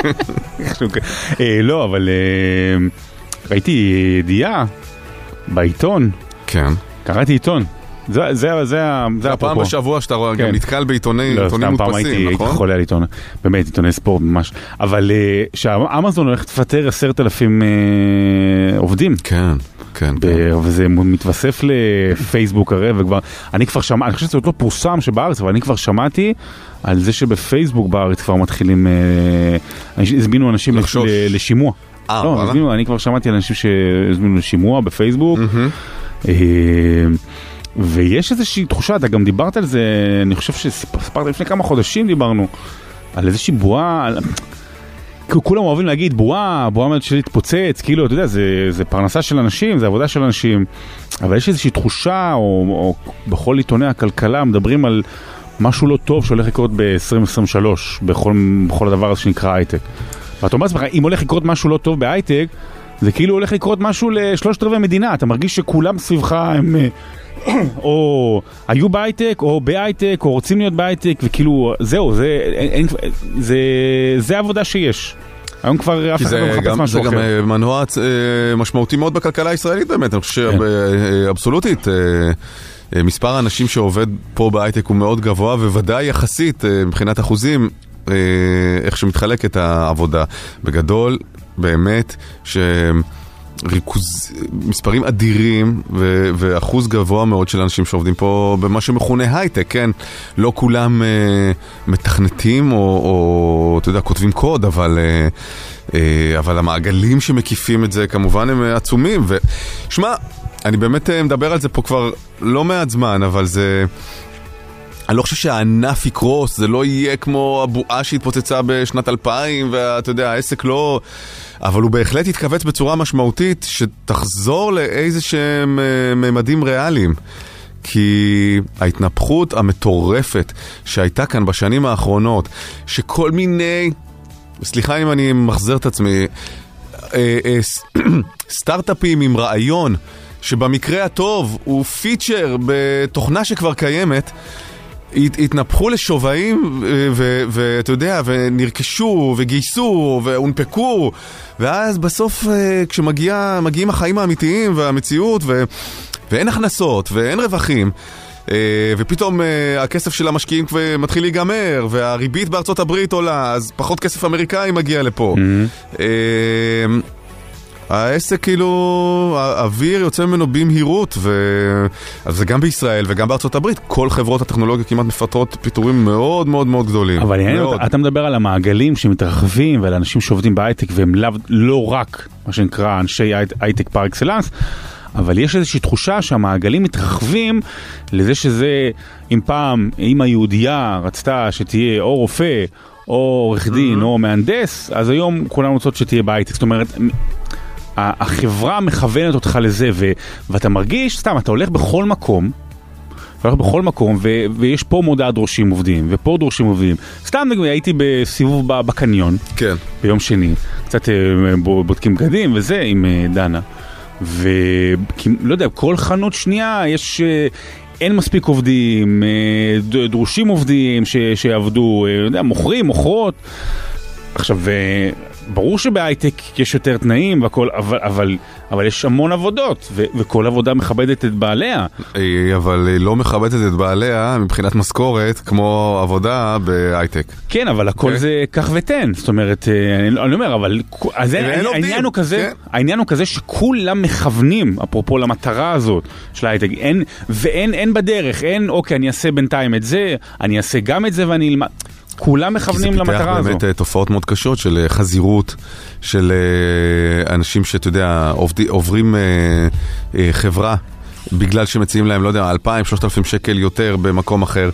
לא, אבל ראיתי ידיעה בעיתון. כן. קראתי עיתון. זה, זה, זה, זה הפעם בשבוע שאתה רואה, גם נתקל בעיתונים מודפסים, נכון? הייתי חולה על עיתון, באמת, עיתוני ספורט ממש. אבל שאמזון הולכת לפטר עשרת אלפים עובדים. כן, כן. וזה מתווסף לפייסבוק הרי, וכבר, אני כבר שמע, אני חושב שזה עוד לא פורסם שבארץ, אבל אני כבר שמעתי על זה שבפייסבוק בארץ כבר מתחילים, הזמינו אנשים לשימוע. לא, אני כבר שמעתי על אנשים שהזמינו לשימוע בפייסבוק. ויש איזושהי תחושה, אתה גם דיברת על זה, אני חושב שספרת לפני כמה חודשים דיברנו, על איזושהי בועה, על... כולם אוהבים להגיד בועה, בועה אומרת שלהתפוצץ, כאילו, אתה יודע, זה, זה פרנסה של אנשים, זה עבודה של אנשים, אבל יש איזושהי תחושה, או, או בכל עיתוני הכלכלה מדברים על משהו לא טוב שהולך לקרות ב-עשרים עשרים ושלוש, בכל, בכל הדבר הזה שנקרא הייטק. ואתה אומר לעצמך, אם הולך לקרות משהו לא טוב בהייטק, זה כאילו הולך לקרות משהו לשלושת רבעי מדינה, אתה מרגיש שכולם סביבך הם או היו בהייטק, או בהייטק, או רוצים להיות בהייטק, וכאילו, זהו, זה, אין, זה, זה העבודה שיש. היום כבר אף אחד לא מחפש משהו אחר. זה גם מנוע משמעותי מאוד בכלכלה הישראלית באמת, אני חושב שאבסולוטית, מספר האנשים שעובד פה בהייטק הוא מאוד גבוה, וודאי יחסית מבחינת אחוזים, איך שמתחלקת העבודה. בגדול, באמת, ש... ריכוז, מספרים אדירים ו- ואחוז גבוה מאוד של אנשים שעובדים פה במה שמכונה הייטק, כן? לא כולם uh, מתכנתים או, או, אתה יודע, כותבים קוד, אבל, uh, uh, אבל המעגלים שמקיפים את זה כמובן הם עצומים. ושמע, אני באמת uh, מדבר על זה פה כבר לא מעט זמן, אבל זה... אני לא חושב שהענף יקרוס, זה לא יהיה כמו הבועה שהתפוצצה בשנת אלפיים, ואתה יודע, העסק לא... אבל הוא בהחלט יתכווץ בצורה משמעותית, שתחזור לאיזה שהם ממדים ריאליים. כי ההתנפחות המטורפת שהייתה כאן בשנים האחרונות, שכל מיני... סליחה אם אני מחזר את עצמי, סטארט-אפים עם רעיון, שבמקרה הטוב הוא פיצ'ר בתוכנה שכבר קיימת, התנפחו לשובעים ואתה יודע, ונרכשו וגייסו והונפקו, ואז בסוף כשמגיעים החיים האמיתיים והמציאות ואין הכנסות ואין רווחים, ופתאום הכסף של המשקיעים מתחיל להיגמר, והריבית בארצות הברית עולה, אז פחות כסף אמריקאי מגיע לפה. העסק כאילו, האוויר יוצא ממנו במהירות, אז זה גם בישראל וגם בארצות הברית, כל חברות הטכנולוגיה כמעט מפטרות פיטורים מאוד מאוד מאוד גדולים. אבל אתה מדבר על המעגלים שמתרחבים ועל אנשים שעובדים בהייטק, והם לא רק מה שנקרא אנשי הייטק פר אקסלנס, אבל יש איזושהי תחושה שהמעגלים מתרחבים לזה שזה, אם פעם אמא יהודייה רצתה שתהיה או רופא או עורך דין או מהנדס, אז היום כולם רוצות שתהיה בהייטק. זאת אומרת, החברה מכוונת אותך לזה, ו- ואתה מרגיש, סתם, אתה הולך בכל מקום, הולך בכל מקום, ו- ויש פה מודעה דרושים עובדים, ופה דרושים עובדים. סתם, הייתי בסיבוב בקניון, כן. ביום שני, קצת בודקים בגדים וזה, עם דנה, ולא יודע, כל חנות שנייה יש... אין מספיק עובדים, דרושים עובדים ש- שעבדו, יודע, מוכרים, מוכרות. עכשיו, ברור שבהייטק יש יותר תנאים והכל, אבל, אבל, אבל יש המון עבודות, ו, וכל עבודה מכבדת את בעליה. אבל היא לא מכבדת את בעליה מבחינת משכורת, כמו עבודה בהייטק. כן, אבל הכל זה כך ותן. זאת אומרת, אני, אני אומר, אבל אז העניין הוא כזה, העניין הוא כזה שכולם מכוונים, אפרופו למטרה הזאת של ההייטק, אין, ואין, אין בדרך, אין, אוקיי, אני אעשה בינתיים את זה, אני אעשה גם את זה ואני אלמד. כולם מכוונים למטרה הזו. כי זה פיתח באמת תופעות מאוד קשות של חזירות, של אנשים שאתה יודע, עוברים חברה, בגלל שמציעים להם, לא יודע, אלפיים, שלושת אלפים שקל יותר במקום אחר.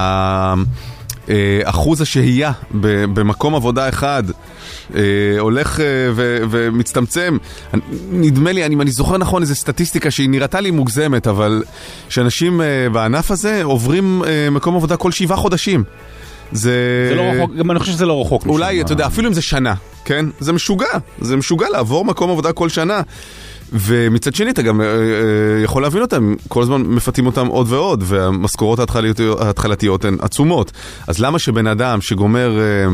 אחוז השהייה במקום עבודה אחד הולך ומצטמצם. נדמה לי, אני זוכר נכון איזו סטטיסטיקה שהיא נראתה לי מוגזמת, אבל שאנשים בענף הזה עוברים מקום עבודה כל שבעה חודשים. זה... זה לא רחוק, גם אני חושב שזה לא רחוק. אולי, אתה יודע, אפילו אם זה שנה, כן? זה משוגע. זה משוגע לעבור מקום עבודה כל שנה. ומצד שני, אתה גם יכול להבין אותם. כל הזמן מפתים אותם עוד ועוד, והמשכורות ההתחלתיות הן עצומות. אז למה שבן אדם שגומר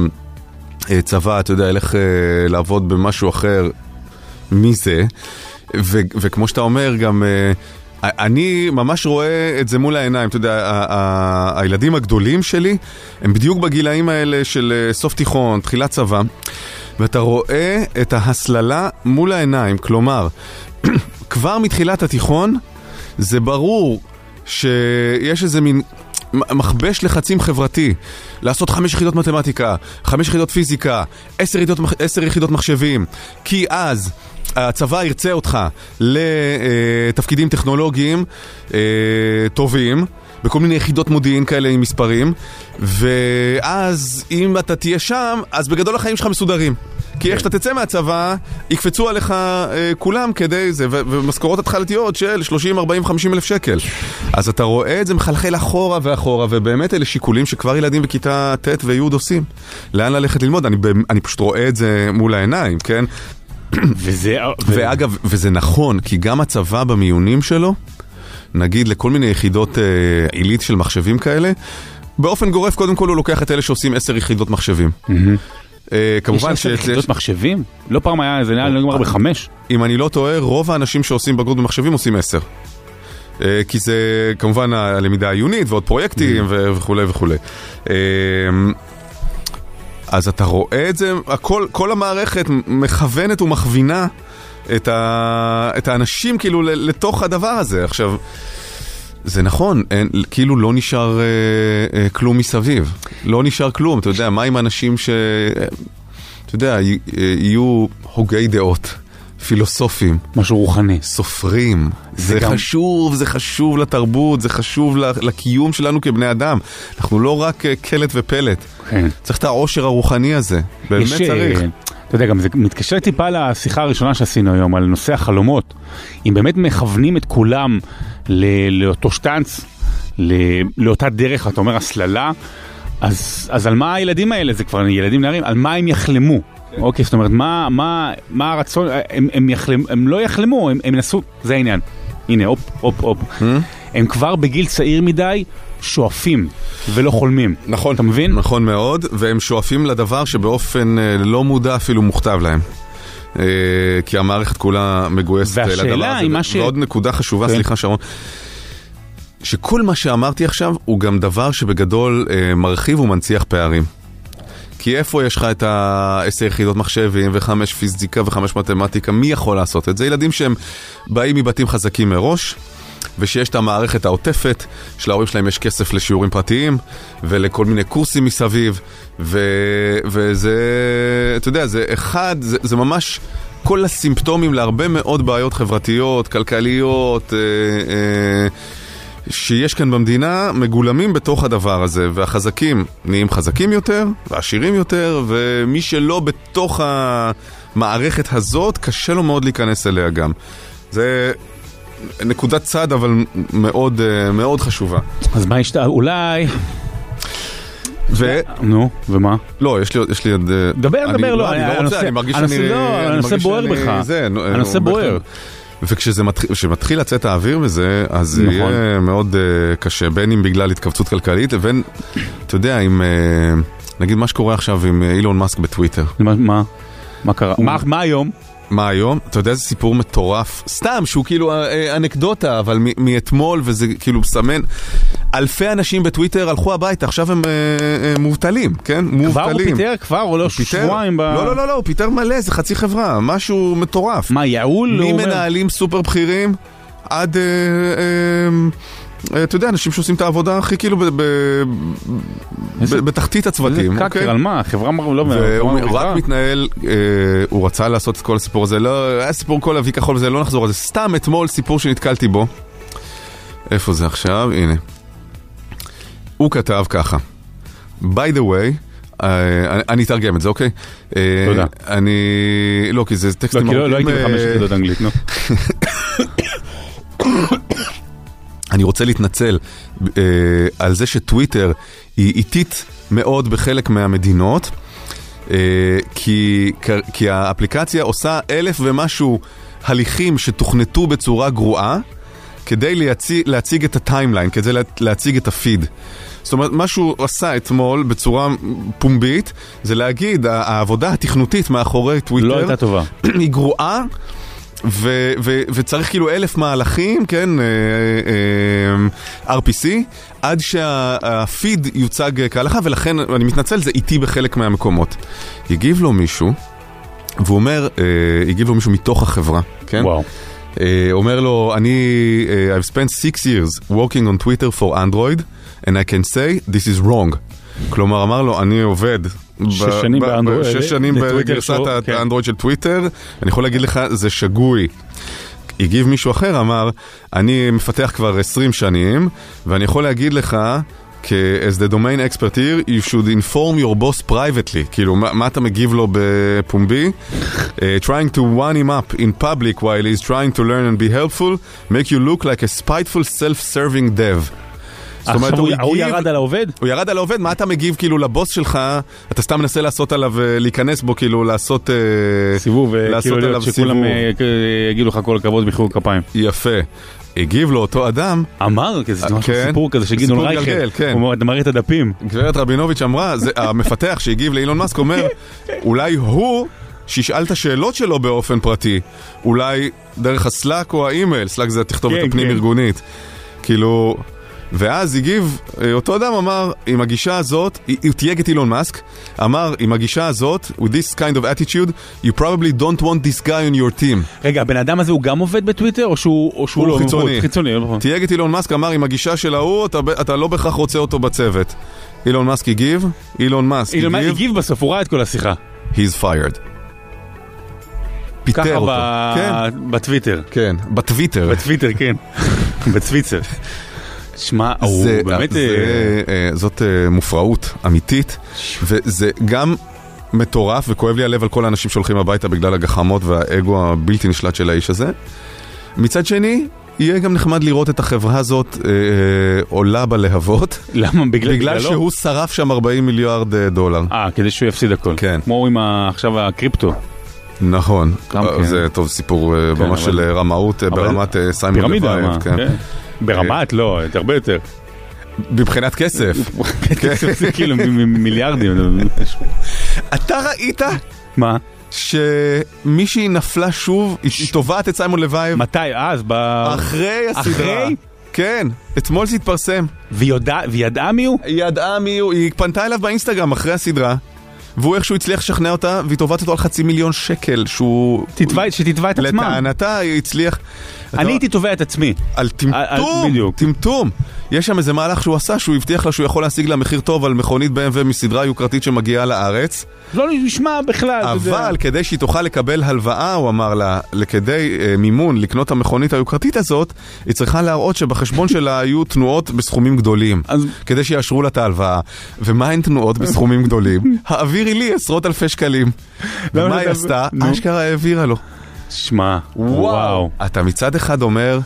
צבא, אתה יודע, ילך לעבוד במשהו אחר מזה, ו- וכמו שאתה אומר, גם... אני ממש רואה את זה מול העיניים, אתה יודע, הילדים הגדולים שלי, הם בדיוק בגילאים האלה של סוף תיכון, תחילת צבא, ואתה רואה את ההסללה מול העיניים, כלומר, כבר מתחילת התיכון, זה ברור שיש איזה מין מכבש לחצים חברתי, לעשות חמש יחידות מתמטיקה, חמש יחידות פיזיקה, עשר יחידות, עשר יחידות מחשבים, כי אז הצבא ירצה אותך לתפקידים טכנולוגיים טובים, בכל מיני יחידות מודיעין כאלה עם מספרים, ואז אם אתה תהיה שם, אז בגדול החיים שלך מסודרים. כי איך שאתה תצא מהצבא, יקפצו עליך אה, כולם כדי זה, ו- ומשכורות התחלתיות של שלושים, ארבעים, חמישים אלף שקל. אז אתה רואה את זה מחלחל אחורה ואחורה, ובאמת אלה שיקולים שכבר ילדים בכיתה ט' וי' עושים. לאן ללכת ללמוד? אני, אני פשוט רואה את זה מול העיניים, כן? וזה... ואגב, וזה נכון, כי גם הצבא במיונים שלו, נגיד לכל מיני יחידות אה, עילית של מחשבים כאלה, באופן גורף קודם כל הוא לוקח את אלה שעושים עשר יחידות מחשבים. כמובן יש עשר יחידות מחשבים? לא פעם היה, זה נראה נגמר בחמש. אם אני לא טועה, רוב האנשים שעושים בגרות במחשבים עושים עשר. כי זה כמובן הלמידה העיונית ועוד פרויקטים וכו' וכו'. אז אתה רואה את זה, כל המערכת מכוונת ומכווינה את האנשים כאילו לתוך הדבר הזה. עכשיו, זה נכון, אין, כאילו לא נשאר אה, אה, כלום מסביב. לא נשאר כלום, אתה יודע, מה עם אנשים ש... אתה יודע, י, יהיו הוגי דעות, פילוסופים. משהו רוחני. סופרים. זה, זה גם... חשוב, זה חשוב לתרבות, זה חשוב לקיום שלנו כבני אדם. אנחנו לא רק קלט ופלט. כן. צריך את העושר הרוחני הזה. באמת יש, צריך. אתה יודע, גם זה מתקשר טיפה לשיחה הראשונה שעשינו היום, על נושא החלומות. אם באמת מכוונים את כולם לאותו שטנץ, לאותה דרך, אתה אומר, הסללה, אז, אז על מה הילדים האלה, זה כבר ילדים נערים, על מה הם יחלמו? אוקיי, זאת אומרת, מה, מה, מה הרצון, הם, הם, יחלם, הם לא יחלמו, הם, הם נסו, זה העניין. הנה, הופ, הופ, הופ. הם כבר בגיל צעיר מדי שואפים ולא חולמים. נכון. אתה מבין? נכון מאוד, והם שואפים לדבר שבאופן לא מודע אפילו מוכתב להם. כי המערכת כולה מגויסת לדבר הזה. ש... ועוד נקודה חשובה, כן. סליחה שרון, שכל מה שאמרתי עכשיו הוא גם דבר שבגדול אה, מרחיב ומנציח פערים. כי איפה יש לך את העשר יחידות מחשבים וחמש פיזיקה וחמש מתמטיקה, מי יכול לעשות את זה? ילדים שהם באים מבתים חזקים מראש, ושיש את המערכת העוטפת, שלהורים שלהם יש כסף לשיעורים פרטיים, ולכל מיני קורסים מסביב, ו... וזה, אתה יודע, זה אחד, זה, זה ממש כל הסימפטומים להרבה מאוד בעיות חברתיות, כלכליות, אה, אה, שיש כאן במדינה, מגולמים בתוך הדבר הזה, והחזקים נהיים חזקים יותר, ועשירים יותר, ומי שלא בתוך המערכת הזאת, קשה לו מאוד להיכנס אליה גם. זה נקודת צד, אבל מאוד, מאוד חשובה. אז מה יש... אולי... ו... נו, ומה? לא, יש לי, יש לי עוד... דבר, דבר, לא, אני לא רוצה, אני מרגיש שאני... הנושא בוער בך. הנושא בוער. וכשמתחיל לצאת האוויר בזה, אז נכון. יהיה מאוד uh, קשה, בין אם בגלל התכווצות כלכלית, לבין, אתה יודע, עם, uh, נגיד מה שקורה עכשיו עם אילון מאסק בטוויטר. מה? מה? מה קרה? מה, מה היום? מה היום? אתה יודע, זה סיפור מטורף. סתם, שהוא כאילו אנקדוטה, אבל מאתמול, וזה כאילו מסמן. אלפי אנשים בטוויטר הלכו הביתה, עכשיו הם מובטלים, כן? מובטלים. כבר הוא פיטר? כבר? או לא שבועיים ב... לא, לא, לא, לא, הוא פיטר מלא, זה חצי חברה, משהו מטורף. מה, יעול? ממנהלים סופר בכירים, עד... אתה יודע, אנשים שעושים את העבודה הכי כאילו בתחתית הצוותים. איזה קקר, על מה? חברה לא... והוא רק מתנהל, הוא רצה לעשות את כל הסיפור הזה, לא, היה סיפור כל אבי כחול וזה, לא נחזור על זה. סתם אתמול סיפור שנתקלתי בו. איפה זה עכשיו? הנה. הוא כתב ככה. By the way, אני אתרגם את זה, אוקיי? תודה. אני... לא, כי זה טקסטים... לא הייתי בחמש יחידות אנגלית, נו. אני רוצה להתנצל אה, על זה שטוויטר היא איטית מאוד בחלק מהמדינות, אה, כי, כי האפליקציה עושה אלף ומשהו הליכים שתוכנתו בצורה גרועה, כדי להציג, להציג את הטיימליין, כדי להציג את הפיד. זאת אומרת, מה שהוא עשה אתמול בצורה פומבית, זה להגיד, העבודה התכנותית מאחורי טוויטר, לא הייתה טובה. היא גרועה, ו- ו- וצריך כאילו אלף מהלכים, כן, אר פי סי, עד שהפיד יוצג כהלכה, ולכן, אני מתנצל, זה איטי בחלק מהמקומות. יגיב לו מישהו, והוא אומר, יגיב לו מישהו מתוך החברה, כן? וואו. אומר לו, אני, I've spent six years working on Twitter for Android, and I can say, this is wrong. כלומר, אמר לו, אני עובד שש שנים באנדרואיד, שש שנים בגרסת האנדרואיד של טוויטר, אני יכול להגיד לך, זה שגוי. הגיב מישהו אחר, אמר, אני מפתח כבר עשרים שנים, ואני יכול להגיד לך, as the domain expert here, you should inform your boss privately. כאילו, מה אתה מגיב לו בפומבי? Trying to one him up in public while he's trying to learn and be helpful, make you look like a spiteful self-serving dev. עכשיו הוא ירד על העובד? הוא ירד על העובד, מה אתה מגיב כאילו לבוס שלך, אתה סתם מנסה לעשות עליו, להיכנס בו, כאילו לעשות סיבוב, כאילו להיות שכולם יגידו לך כל הכבוד מחיאות כפיים. יפה. הגיב לו אותו אדם. אמר, זה משהו סיפור כזה שגדעון רייכל, הוא מראה את הדפים. גברת רבינוביץ' אמרה, המפתח שהגיב לאילון מאסק אומר, אולי הוא שישאל את השאלות שלו באופן פרטי, אולי דרך הסלאק או האימייל, סלאק זה תכתובת הפנים ארגונית. כאילו... ואז הגיב, אותו אדם אמר, עם הגישה הזאת, הוא תייג את אילון מאסק, אמר, עם הגישה הזאת, with this kind of attitude, you probably don't want this guy on your team. רגע, הבן אדם הזה הוא גם עובד בטוויטר, או שהוא, או שהוא לא חיצוני? חיצוני. תייג את אילון מאסק, אמר, עם הגישה של ההוא, אתה, אתה לא בכך רוצה אותו בצוות. אילון מאסק הגיב, אילון מאסק הגיב. אילון מאסק הגיב בסוף, הוא ראה את כל השיחה. He's fired. פיטר אותו. ככה בטוויטר. כן, בטוויטר. בטוויטר, כן. בטוויטר. שמע, הוא באמת... זאת מופרעות אמיתית, וזה גם מטורף, וכואב לי הלב על כל האנשים שהולכים הביתה בגלל הגחמות והאגו הבלתי נשלט של האיש הזה. מצד שני, יהיה גם נחמד לראות את החברה הזאת עולה בלהבות. למה? בגלל שהוא שרף שם ארבעים מיליארד דולר. אה, כדי שהוא יפסיד הכל. כן. כמו עם עכשיו הקריפטו. נכון. זה טוב, סיפור ממש של רמאות ברמת סיימון לוייב. ברמת לא, הרבה יותר. מבחינת כסף. כסף זה כאילו מיליארדים. אתה ראית? מה? שמישהי נפלה שוב, היא תובעת את סיימון לוייב. מתי? אז? אחרי הסדרה. אחרי? כן, אתמול זה התפרסם. והיא ידעה מי הוא? היא ידעה מי הוא, היא פנתה אליו באינסטגרם אחרי הסדרה. והוא איכשהו הצליח לשכנע אותה, והיא תובעת אותו על חצי מיליון שקל, שהוא... שתתבע את עצמה. לטענתה, היא הצליח... אני הייתי תובע את עצמי. על טמטום, טמטום. יש שם איזה מהלך שהוא עשה, שהוא הבטיח לה שהוא יכול להשיג לה מחיר טוב על מכונית בי אם דאבליו מסדרה יוקרתית שמגיעה לארץ. לא נשמע בכלל. אבל כדי שהיא תוכל לקבל הלוואה, הוא אמר לה, לכדי מימון לקנות המכונית היוקרתית הזאת, היא צריכה להראות שבחשבון שלה היו תנועות בסכומים גדולים. כדי שיאשרו לה את ההלוואה. ומה הן תנועות בסכומים גדולים? העבירי לי עשרות אלפי שקלים. ומה היא עשתה? אשכרה העבירה לו. שמע, וואו. אתה מצד אחד אומר,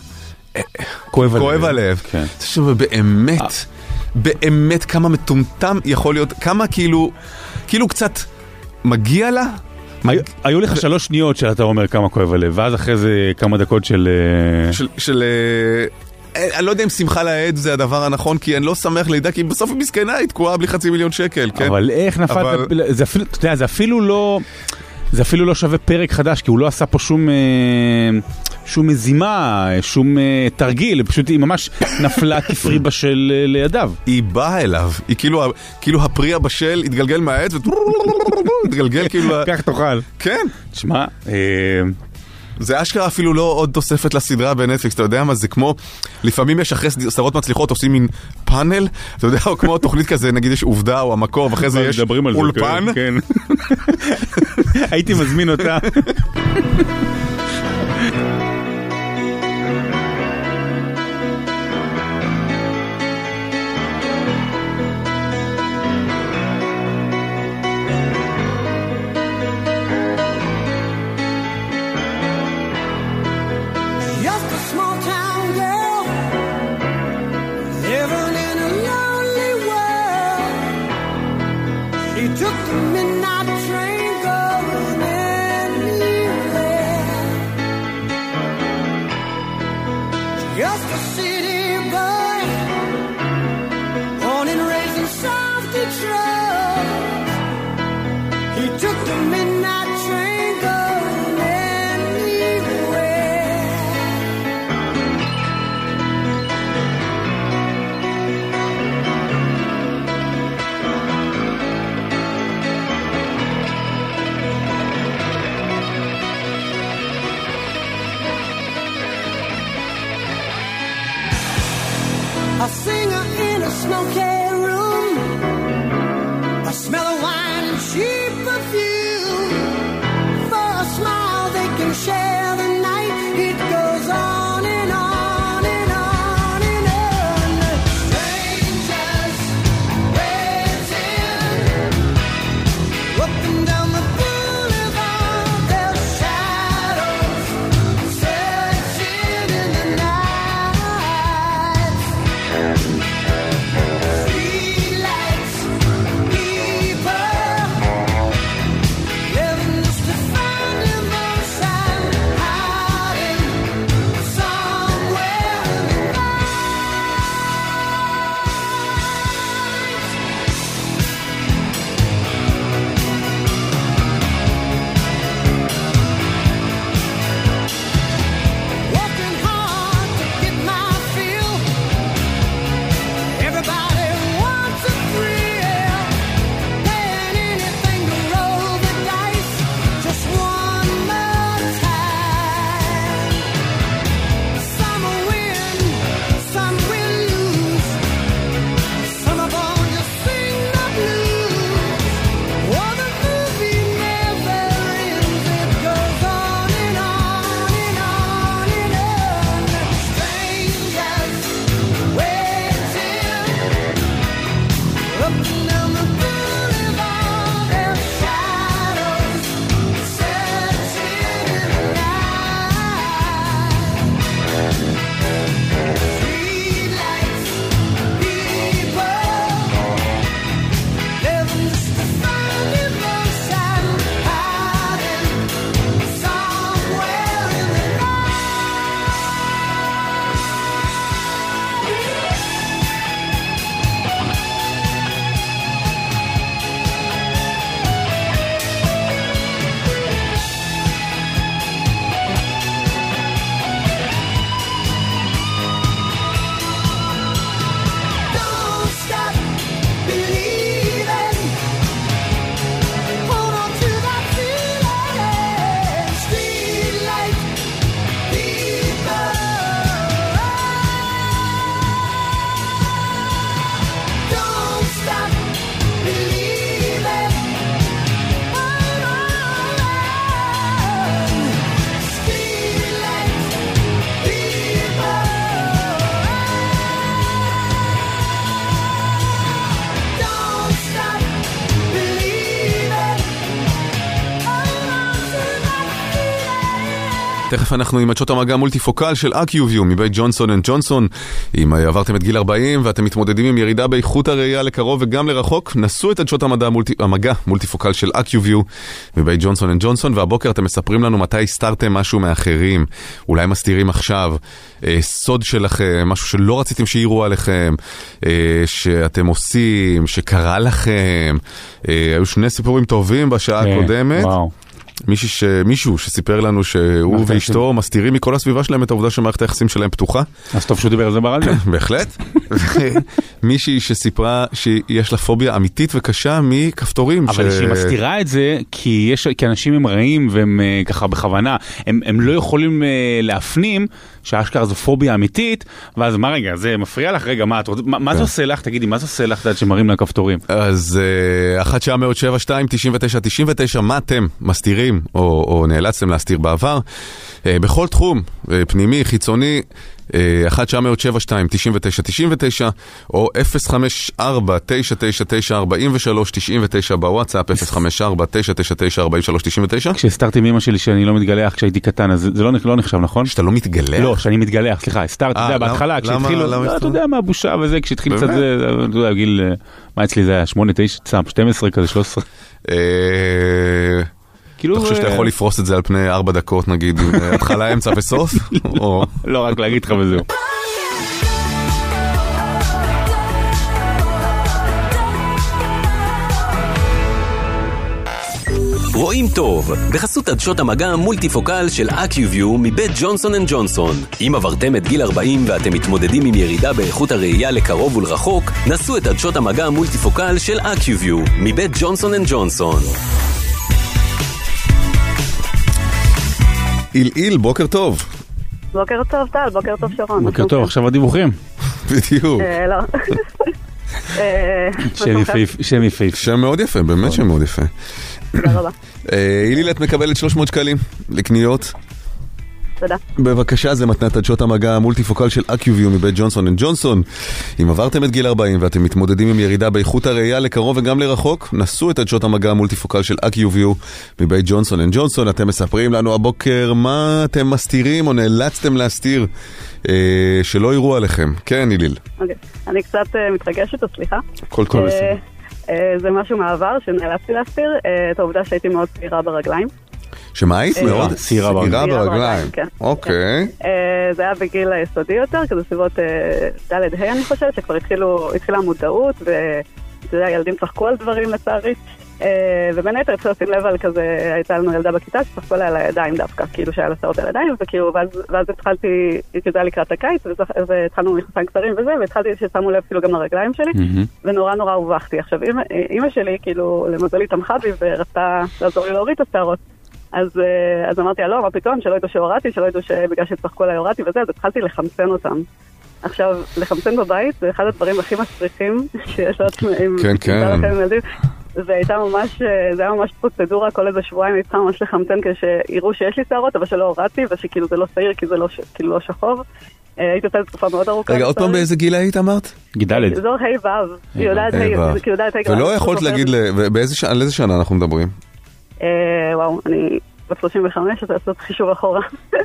כואב הלב. באמת, באמת כמה מטומטם יכול להיות, כמה כאילו, כאילו קצת מגיע לה. היו לך שלוש שניות שאתה אומר כמה כואב הלב, ואז אחרי זה כמה דקות של... של... אני לא יודע אם שמחה לעד זה הדבר הנכון, כי אני לא שמח לידע, כי בסוף היא מסכנה, היא תקועה בלי חצי מיליון שקל, כן? אבל איך נפלת... זה אפילו לא... זה אפילו לא שווה פרק חדש, כי הוא לא עשה פה שום, שום מזימה, שום תרגיל, פשוט היא ממש נפלה כפרי בשל לידיו. היא באה אליו, היא כאילו, כאילו הפרי הבשל התגלגל מהעץ, והתגלגל כאילו... כך תאכל. כן. תשמע, זה אשכרה אפילו לא עוד תוספת לסדרה בנטפליקס, אתה יודע מה, זה כמו, לפעמים יש אחרי סדרות מצליחות, עושים מין פאנל, אתה יודע, או כמו תוכנית כזה, נגיד יש עובדה או המקור, ואחרי זה יש אולפן. כן. הייתי מזמין אותה. תכף אנחנו עם עדשות המגע המולטיפוקל של אקיוביו מבית ג'ונסון אנד ג'ונסון. אם עברתם את גיל ארבעים ואתם מתמודדים עם ירידה באיכות הראייה לקרוב וגם לרחוק, נסו את עדשות המגע המולטי... מולטיפוקל של אקיוביו מבית ג'ונסון אנד ג'ונסון, והבוקר אתם מספרים לנו מתי הסתרתם משהו מאחרים, אולי מסתירים עכשיו אה, סוד שלכם, משהו שלא רציתם שיראו עליכם, אה, שאתם עושים, שקרה לכם. אה, היו שני סיפורים טובים בשעה הקודמת. וואו. מישהו שסיפר לנו שהוא ואשתו מסתירים מכל הסביבה שלהם את העובדה שמערכת היחסים שלהם פתוחה. אז טוב שהוא דיבר על זה ברדיו. בהחלט. מישהי שסיפרה שיש לה פוביה אמיתית וקשה מכפתורים. אבל שהיא מסתירה את זה כי אנשים הם רעים והם ככה בכוונה, הם לא יכולים להפנים שהאשכרה זו פוביה אמיתית, ואז מה רגע, זה מפריע לך? רגע, מה זה עושה לך? תגידי, מה זה עושה לך שמראים לה כפתורים? אז אחת תשע אפס אפס שבע שתיים תשעים ותשע תשעים ותשע, מה אתם מסתירים או, או נאלצתם להסתיר בעבר? בכל תחום, פנימי, חיצוני, אחת תשע אפס אפס שבע שתיים תשעים ותשע תשעים ותשע או אפס חמש ארבע תשע תשע תשע ארבע שלוש תשעים ותשע בוואטסאפ אפס חמש ארבע תשע תשע תשע ארבע שלוש תשעים ותשע. כשהסתרתי עם אמא שלי שאני לא מתגלח כשהייתי קטן, אז זה לא, לא נחשב, נכון? שאתה לא מתגלח? לא, שאני מתגלח, סליחה, הסתרתי, אתה יודע, בהתחלה, כשהתחילו, לא, אתה יודע מה הבושה וזה, כשהתחיל קצת זה, אתה יודע, גיל, מה אצלי זה היה, שמונה, תשע, שתים עשרה כזה, שלוש עשרה. אתה חושב שאתה יכול לפרוס את זה על פני ארבע דקות, נגיד, התחלה, אמצע וסוף? לא, רק להגיד לך וזהו. רואים טוב, בחסות עדשות המגע המולטיפוקל של אקיוביו מבית ג'ונסון אנד ג'ונסון. אם עברתם את גיל ארבעים ואתם מתמודדים עם ירידה באיכות הראייה לקרוב ולרחוק, נסו את עדשות המגע המולטיפוקל של אקיוביו מבית ג'ונסון אנד ג'ונסון. איל איל, בוקר טוב. בוקר טוב טל, בוקר טוב שרון. בוקר טוב, עכשיו הדיווחים. בדיוק. לא. שם יפה. שם מאוד יפה, באמת שם מאוד יפה. תודה רבה. איליל, את מקבלת שלוש מאות שקלים לקניות. תודה. בבקשה, זה מתנת עדשות המגע המולטיפוקל של אקיוביו מבית ג'ונסון אנד ג'ונסון. אם עברתם את גיל ארבעים ואתם מתמודדים עם ירידה באיכות הראייה לקרוב וגם לרחוק, נסו את עדשות המגע המולטיפוקל של אקיוביו מבית ג'ונסון אנד ג'ונסון. אתם מספרים לנו הבוקר מה אתם מסתירים או נאלצתם להסתיר אה, שלא יראו עליכם. כן, איליל. אוקיי. אני קצת אה, מתרגשת, סליחה. כל טוב. אה, אה, זה משהו מעבר שנאלצתי להסתיר, אה, את העובדה שהייתי מאוד צעירה ברגליים. שמה היית מאוד? סירה ברגליים. אוקיי. זה היה בגיל היסודי יותר, כזה סביבות ד' ה' אני חושבת, שכבר התחילה המודעות, ואתה יודע, ילדים צחקו על דברים לצערי, ובין היתר התחילו לשים לב על כזה, הייתה לנו ילדה בכיתה שצחקו עליה על הידיים דווקא, כאילו שהיה לה שערות על הידיים, ואז התחלתי, התחילה לקראת הקיץ, והתחלנו מכנסיים קצרים וזה, והתחלתי ששמו לב כאילו גם לרגליים שלי, ונורא נורא הובכתי. עכשיו, אמא שלי כאילו למזלי תמכה בי ורצתה לעזור לי להוריד את השערות. אז, אז אמרתי, לא, מה פתאום, שלא ידעו שהורדתי, שלא ידעו שבגלל שצחקו עליי הורדתי וזה, אז התחלתי לחמצן אותם. עכשיו, לחמצן בבית זה אחד הדברים הכי מסריחים שיש לעצמאים. כן, כן. זה הייתה ממש, זה היה ממש פרוצדורה, כל איזה שבועיים הייתה ממש לחמצן כדי שיראו שיש לי שערות, אבל שלא הורדתי, ושכאילו זה לא שעיר, כי זה לא, כאילו לא שחור. הייתי עושה תקופה מאוד ארוכה. רגע, עוד פעם באיזה גיל היית אמרת? גידלת. זו ה' ו'. ולא יכולת להגיד, על איזה שנה אנחנו מדברים? וואו, אני ב-שלושים וחמש, אתה לעשות חישוב אחורה.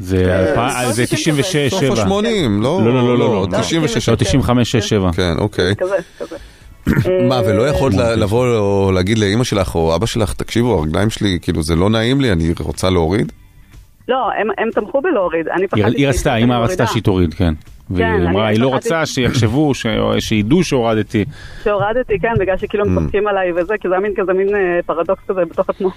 זה תשעים ושש, סוף ה-שמונים, לא? לא, לא, לא, לא. תשעים ושש. לא, תשעים וחמש, שש, שבע. כן, אוקיי. כזה, כזה. מה, ולא יכולת לבוא או להגיד לאמא שלך או אבא שלך, תקשיבו, הרגליים שלי, כאילו, זה לא נעים לי, אני רוצה להוריד? לא, הם תמכו בלהוריד. היא רצתה, אמא רצתה שהיא תוריד, כן. והיא אמרה, היא לא רוצה שיחשבו, שידעו שהורדתי. שהורדתי, כן, בגלל שכאילו הם צוחקים עליי וזה, כי זה מין כזה מין פרדוקס כזה בתוך עצמו.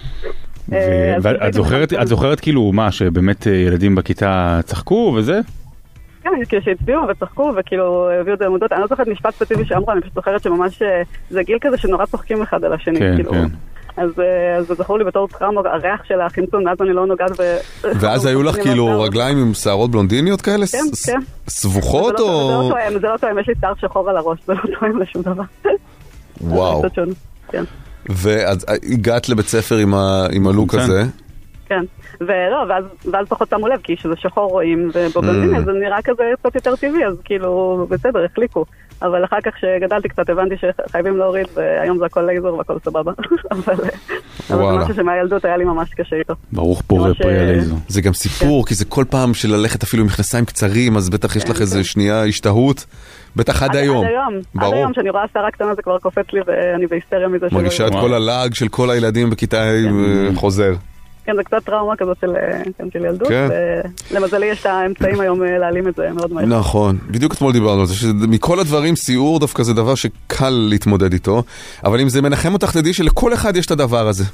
את זוכרת כאילו מה, שבאמת ילדים בכיתה צחקו וזה? כן, כשהצביעו וצחקו וכאילו הביאו את המודות, אני לא זוכרת משפט ספציפי שאמרו, אני פשוט זוכרת שממש זה גיל כזה שנורא צוחקים אחד על השני. כן, כן. אז זה זכור לי בתור טראומה, הריח של החמצון, ואז אני לא נוגעת ו... ואז היו לך כאילו רגליים עם שערות בלונדיניות כאלה? כן, כן. סבוכות או... זה לא טועם, יש לי שיער שחור על הראש, זה לא טועם לשום דבר. וואו. ואז הגעת לבית ספר עם הלוק הזה? כן, ולא, ואז פחות שמו לב, כי שזה שחור רואים, ובבלונדיניה זה נראה כזה קצת יותר טבעי, אז כאילו, בסדר, החליקו. אבל אחר כך שגדלתי קצת הבנתי שחייבים להוריד, והיום זה הכל לייזר והכל סבבה. אבל זה משהו שמהילדות היה לי ממש קשה איתו. ברוך פורה פרי הלייזר. זה גם סיפור, כי זה כל פעם של ללכת אפילו עם מכנסיים קצרים, אז בטח יש לך איזה שנייה השתהות. בטח עד היום. עד היום. עד היום, שאני רואה שערה קטנה זה כבר קופץ לי, ואני בהיסטריה מזה. מרגישה את כל הלעג של כל הילדים בכיתה חוזר. כן, זה קצת טראומה כזאת של, של ילדות, ולמזלי יש את האמצעים היום להעלים את זה מאוד מהר. נכון, בדיוק אתמול דיברנו על זה, שמכל הדברים סיור דווקא זה דבר שקל להתמודד איתו, אבל אם זה מנחם אותך תדעי שלכל אחד יש את הדבר הזה.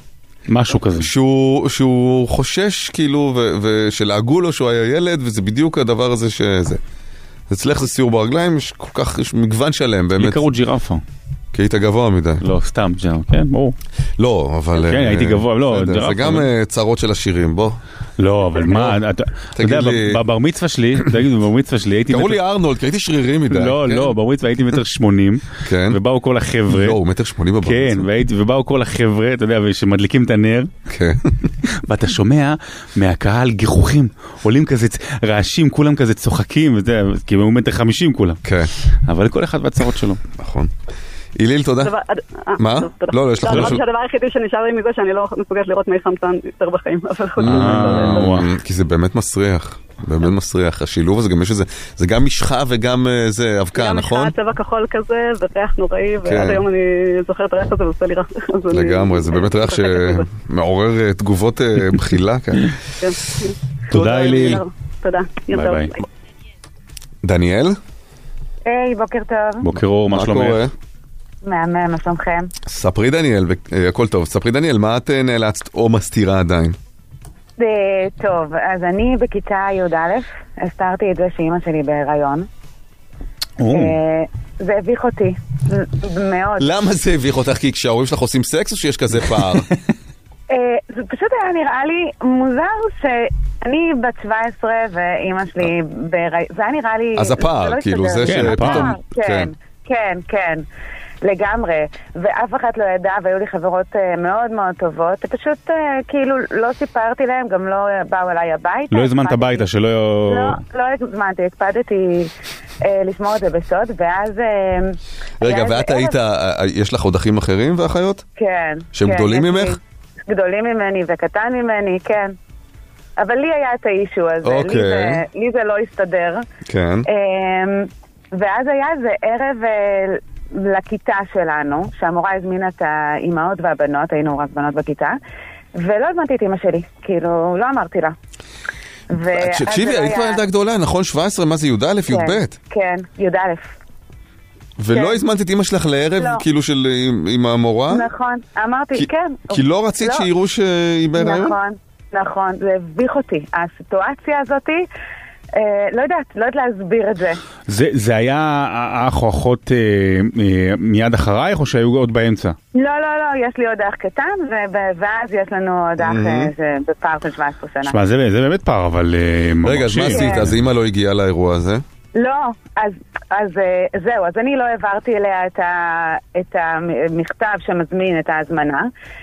משהו כזה. שהוא, שהוא חושש כאילו, ושלעגו לו שהוא היה ילד, וזה בדיוק הדבר הזה שזה. אצלך זה סיור ברגליים, יש כל כך, יש מגוון שלם, באמת. לי קראו ג'ירפה. כי היית גבוה מדי. לא, סתם, כן, ברור. לא, אבל... כן, הייתי גבוה, לא, ג'ירפה. זה גם צרות של השירים, בוא. לא, אבל מה, אתה יודע, בבר מצווה שלי, תגיד, בבר מצווה שלי הייתי... קראו לי ארנולד, כי הייתי שרירי מדי. לא, לא, בבר מצווה הייתי מטר שמונים, ובאו כל החבר'ה. לא, הוא מטר שמונים בבר מצווה. כן, ובאו כל החבר'ה, אתה יודע, שמדליקים את הנר. כן. ואתה שומע מהקהל גיחוכים, עולים כזה רעשים, כולם כזה צוחקים, כי הוא מטר חמישים כולם. כן. אבל כל אחד והצרות שלו. נכון. איליל, תודה. מה? לא, לא, יש לך משהו. שהדבר היחידי שנשאר לי מזה שאני לא מסוגלת לראות מי חמצן יותר בחיים. כי זה באמת מסריח. באמת מסריח. השילוב הזה גם יש איזה, זה גם משחה וגם זה אבקה, נכון? גם משחה, צבע כחול כזה, זה ריח נוראי, ועד היום אני זוכרת את הריח הזה ועושה לי רע. לגמרי, זה באמת ריח שמעורר תגובות בחילה כאלה. תודה איליל. תודה. ביי ביי. דניאל? היי, בוקר טוב. בוקר אור, מה שלומך? מהמם, מה שלומכם? ספרי דניאל, הכל טוב. ספרי דניאל, מה את נאלצת או מסתירה עדיין? טוב, אז אני בכיתה י"א, הסתרתי את זה שאמא שלי בהיריון. זה הביך אותי, מאוד. למה זה הביך אותך? כי כשההורים שלך עושים סקס או שיש כזה פער? זה פשוט היה נראה לי מוזר שאני בת שבע עשרה ואימא שלי בהיריון. זה היה נראה לי... אז הפער, כאילו זה שפתאום... כן, כן, כן. לגמרי, ואף אחת לא ידעה, והיו לי חברות uh, מאוד מאוד טובות, פשוט uh, כאילו לא סיפרתי להם, גם לא באו אליי הביתה. לא הזמנת הביתה, שלא... לא, לא הזמנתי, הקפדתי uh, לשמור את זה בסוד, ואז... Uh, רגע, ואת היית, יש לך עוד אחים אחרים ואחיות? כן. שהם כן, גדולים ממך? גדולים ממני וקטן ממני, כן. אבל לי היה את האישו הזה, אוקיי. לי, זה, לי זה לא הסתדר. כן. Um, ואז היה איזה ערב... Uh, לכיתה שלנו, שהמורה הזמינה את האימהות והבנות, היינו רק בנות בכיתה, ולא הזמנתי את אמא שלי, כאילו, לא אמרתי לה. תקשיבי, היית כבר ילדה גדולה, נכון? שבע עשרה, מה זה, י"א, י"ב? כן, י"א. ולא הזמנת את אמא שלך לערב, כאילו, עם המורה? נכון, אמרתי, כן. כי לא רצית שיראו שהיא בהיריון? נכון, נכון, זה הביך אותי. הסיטואציה הזאתי, לא יודעת, לא יודעת להסביר את זה. זה היה אח או אחות מיד אחרייך, או שהיו עוד באמצע? לא, לא, לא, יש לי עוד אח קטן, ואז יש לנו עוד אח בפער של שבע עשרה שנה. שמע, זה באמת פער, אבל... רגע, אז מה עשית? אז אמא לא הגיעה לאירוע הזה? לא, אז זהו, אז אני לא העברתי אליה את המכתב שמזמין את ההזמנה,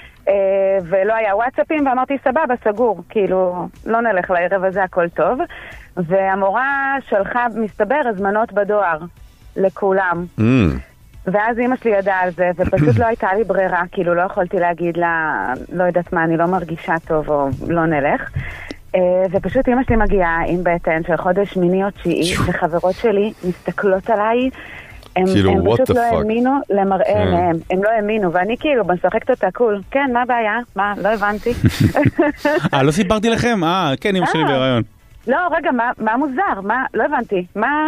ולא היה וואטסאפים, ואמרתי סבבה, סגור, כאילו, לא נלך לערב הזה, הכל טוב. והמורה שלחה, מסתבר, הזמנות בדואר לכולם. Mm. ואז אמא שלי ידעה על זה, ופשוט לא הייתה לי ברירה, כאילו לא יכולתי להגיד לה, לא יודעת מה, אני לא מרגישה טוב או לא נלך. ופשוט אמא שלי מגיעה עם בטן של חודש שמיני או תשיעי, וחברות שלי מסתכלות עליי, הם, כאילו, הם פשוט לא האמינו למראה מהם, הם לא האמינו, ואני כאילו משחקת אותה קול, כן, מה הבעיה? מה? לא הבנתי. אה, לא סיפרתי לכם? אה, כן, אמא שלי בהיריון. לא, רגע, מה, מה מוזר? מה? לא הבנתי. מה?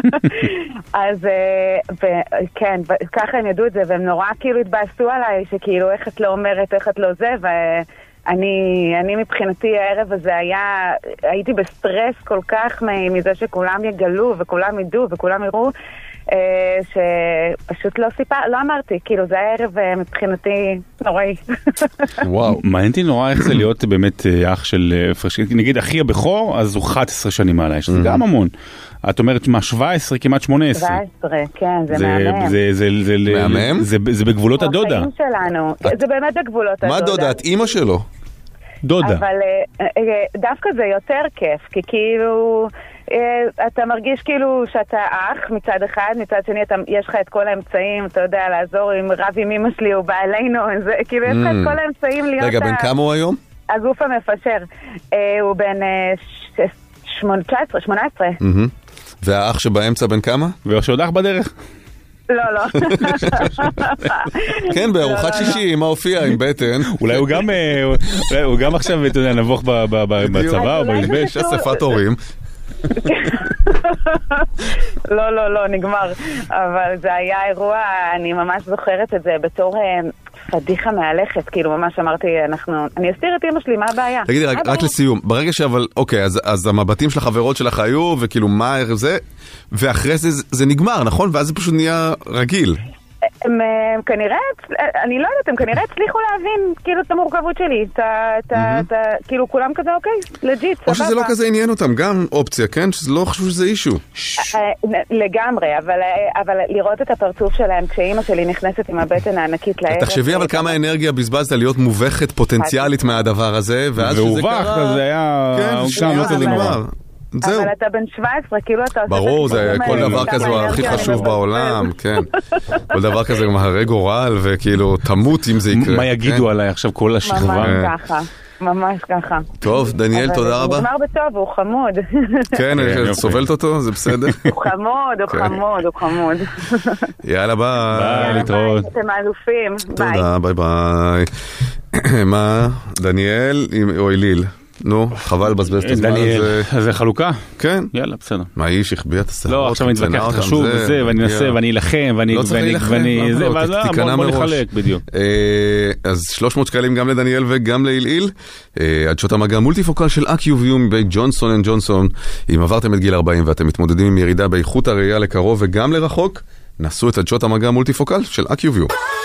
אז, כן, ככה הם ידעו את זה, והם נורא כאילו התבאסו עליי, שכאילו, איך את לא אומרת, איך את לא זה, ואני, אני מבחינתי הערב הזה היה, הייתי בסטרס כל כך מזה שכולם יגלו, וכולם ידעו, וכולם יראו, שפשוט לא סיפר, לא אמרתי, כאילו זה הערב מבחינתי נוראי. וואו, מעניינתי נורא איך זה להיות באמת אח של פרשית, נגיד אחי הבכור, אז הוא אחת עשרה שנים עליי, שזה גם המון. את אומרת מה, שבע עשרה, כמעט שמונה עשרה. שבע עשרה, כן, זה מהמם. זה מהמם? זה בגבולות הדודה. החיים שלנו, זה באמת בגבולות הדודה. מה דודה? את אימא שלו? דודה. אבל דווקא זה יותר כיף, כי כאילו... אתה מרגיש כאילו שאתה אח מצד אחד, מצד שני אתה, יש לך את כל האמצעים, אתה יודע, לעזור עם רב עם אמא שלי או בעלינו, זה, כאילו יש לך את כל האמצעים להיות... רגע, בן כמה הוא היום? הגוף המפשר. הוא בן תשע עשרה, שמונה עשרה. והאח שבאמצע בן כמה? ויש עוד אח בדרך? לא, לא. כן, בארוחת שישי, מה הופיע עם בטן. אולי הוא גם, הוא גם עכשיו, אתה יודע, נבוך בצבא או בישבש. אספת הורים. לא, לא, לא, נגמר. אבל זה היה אירוע, אני ממש זוכרת את זה בתור פדיחה מהלכת, כאילו ממש אמרתי, אנחנו, אני אסתיר את אמא שלי, מה הבעיה? תגידי, רק, רק לסיום, ברגע שאבל, אוקיי, אז, אז המבטים של החברות שלך היו, וכאילו מה זה, ואחרי זה זה נגמר, נכון? ואז זה פשוט נהיה רגיל. הם כנראה, אני לא יודעת, הם כנראה הצליחו להבין כאילו את המורכבות שלי, את ה... כאילו כולם כזה אוקיי, לג'יט, סבבה. או שזה לא כזה עניין אותם, גם אופציה, כן? שזה לא חשוב שזה אישו. לגמרי, אבל לראות את הפרצוף שלהם כשאימא שלי נכנסת עם הבטן הענקית לערב. תחשבי אבל כמה אנרגיה בזבזת להיות מובכת פוטנציאלית מהדבר הזה, ואז שזה קרה... זה היה... כן, זה נגמר. אבל אתה בן שבע עשרה, כאילו אתה עושה... ברור, זה כל דבר כזה הוא הכי חשוב בעולם, כן. כל דבר כזה הוא מהרג גורל, וכאילו תמות אם זה יקרה. מה יגידו עליי עכשיו כל השכבה? ממש ככה, ממש ככה. טוב, דניאל, תודה רבה. הוא נגמר בטוב, הוא חמוד. כן, סובלת אותו, זה בסדר. הוא חמוד, הוא חמוד, הוא חמוד. יאללה, ביי. ביי, להתראות. אתם האלופים, ביי. תודה, ביי ביי. מה, דניאל או אליל? נו, חבל בזבז את הזמן הזה. דניאל, זה חלוקה? כן. יאללה, בסדר. מה איש, הכביע את הסערות. לא, עכשיו אני אתווכח את חשוב וזה, ואני אנסה, ואני אלחם, ואני... לא צריך להילחם, בוא נחלק, בדיוק. אז שלוש מאות שקלים גם לדניאל וגם לאליל. עדשות המגע מולטיפוקל של אקיוביו מבית ג'ונסון אנד ג'ונסון. אם עברתם את גיל ארבעים ואתם מתמודדים עם ירידה באיכות הראייה לקרוב וגם לרחוק, נסו את עדשות המגע מולטיפוקל של אקיוביו.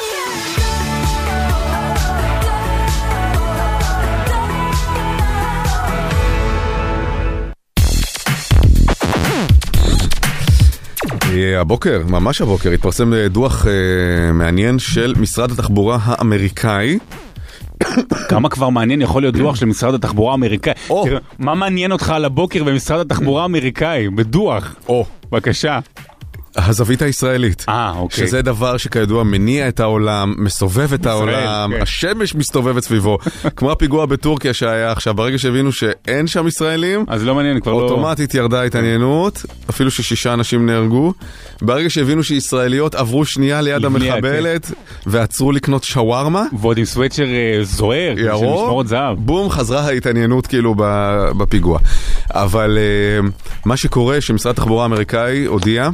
הבוקר, ממש הבוקר, התפרסם דוח uh, מעניין של משרד התחבורה האמריקאי. כמה כבר מעניין יכול להיות דוח של משרד התחבורה האמריקאי? Oh. תראה, מה מעניין אותך על הבוקר במשרד התחבורה האמריקאי? בדוח. או. Oh. בבקשה. הזווית הישראלית. אה, אוקיי. שזה דבר שכידוע מניע את העולם, מסובב את העולם, okay. השמש מסתובבת סביבו. כמו הפיגוע בטורקיה שהיה עכשיו, ברגע שהבינו שאין שם ישראלים, אז לא מעניין, כבר אוטומטית לא... אוטומטית ירדה התעניינות, אפילו ששישה אנשים נהרגו. ברגע שהבינו שישראליות עברו שנייה ליד המחבלת, ועצרו לקנות שווארמה. ועוד עם סוויצ'ר זוהר, של משמרות זהב. בום, חזרה ההתעניינות כאילו בפיגוע. אבל מה שקורה, שמשרד התחבורה האמריקאי הודיע,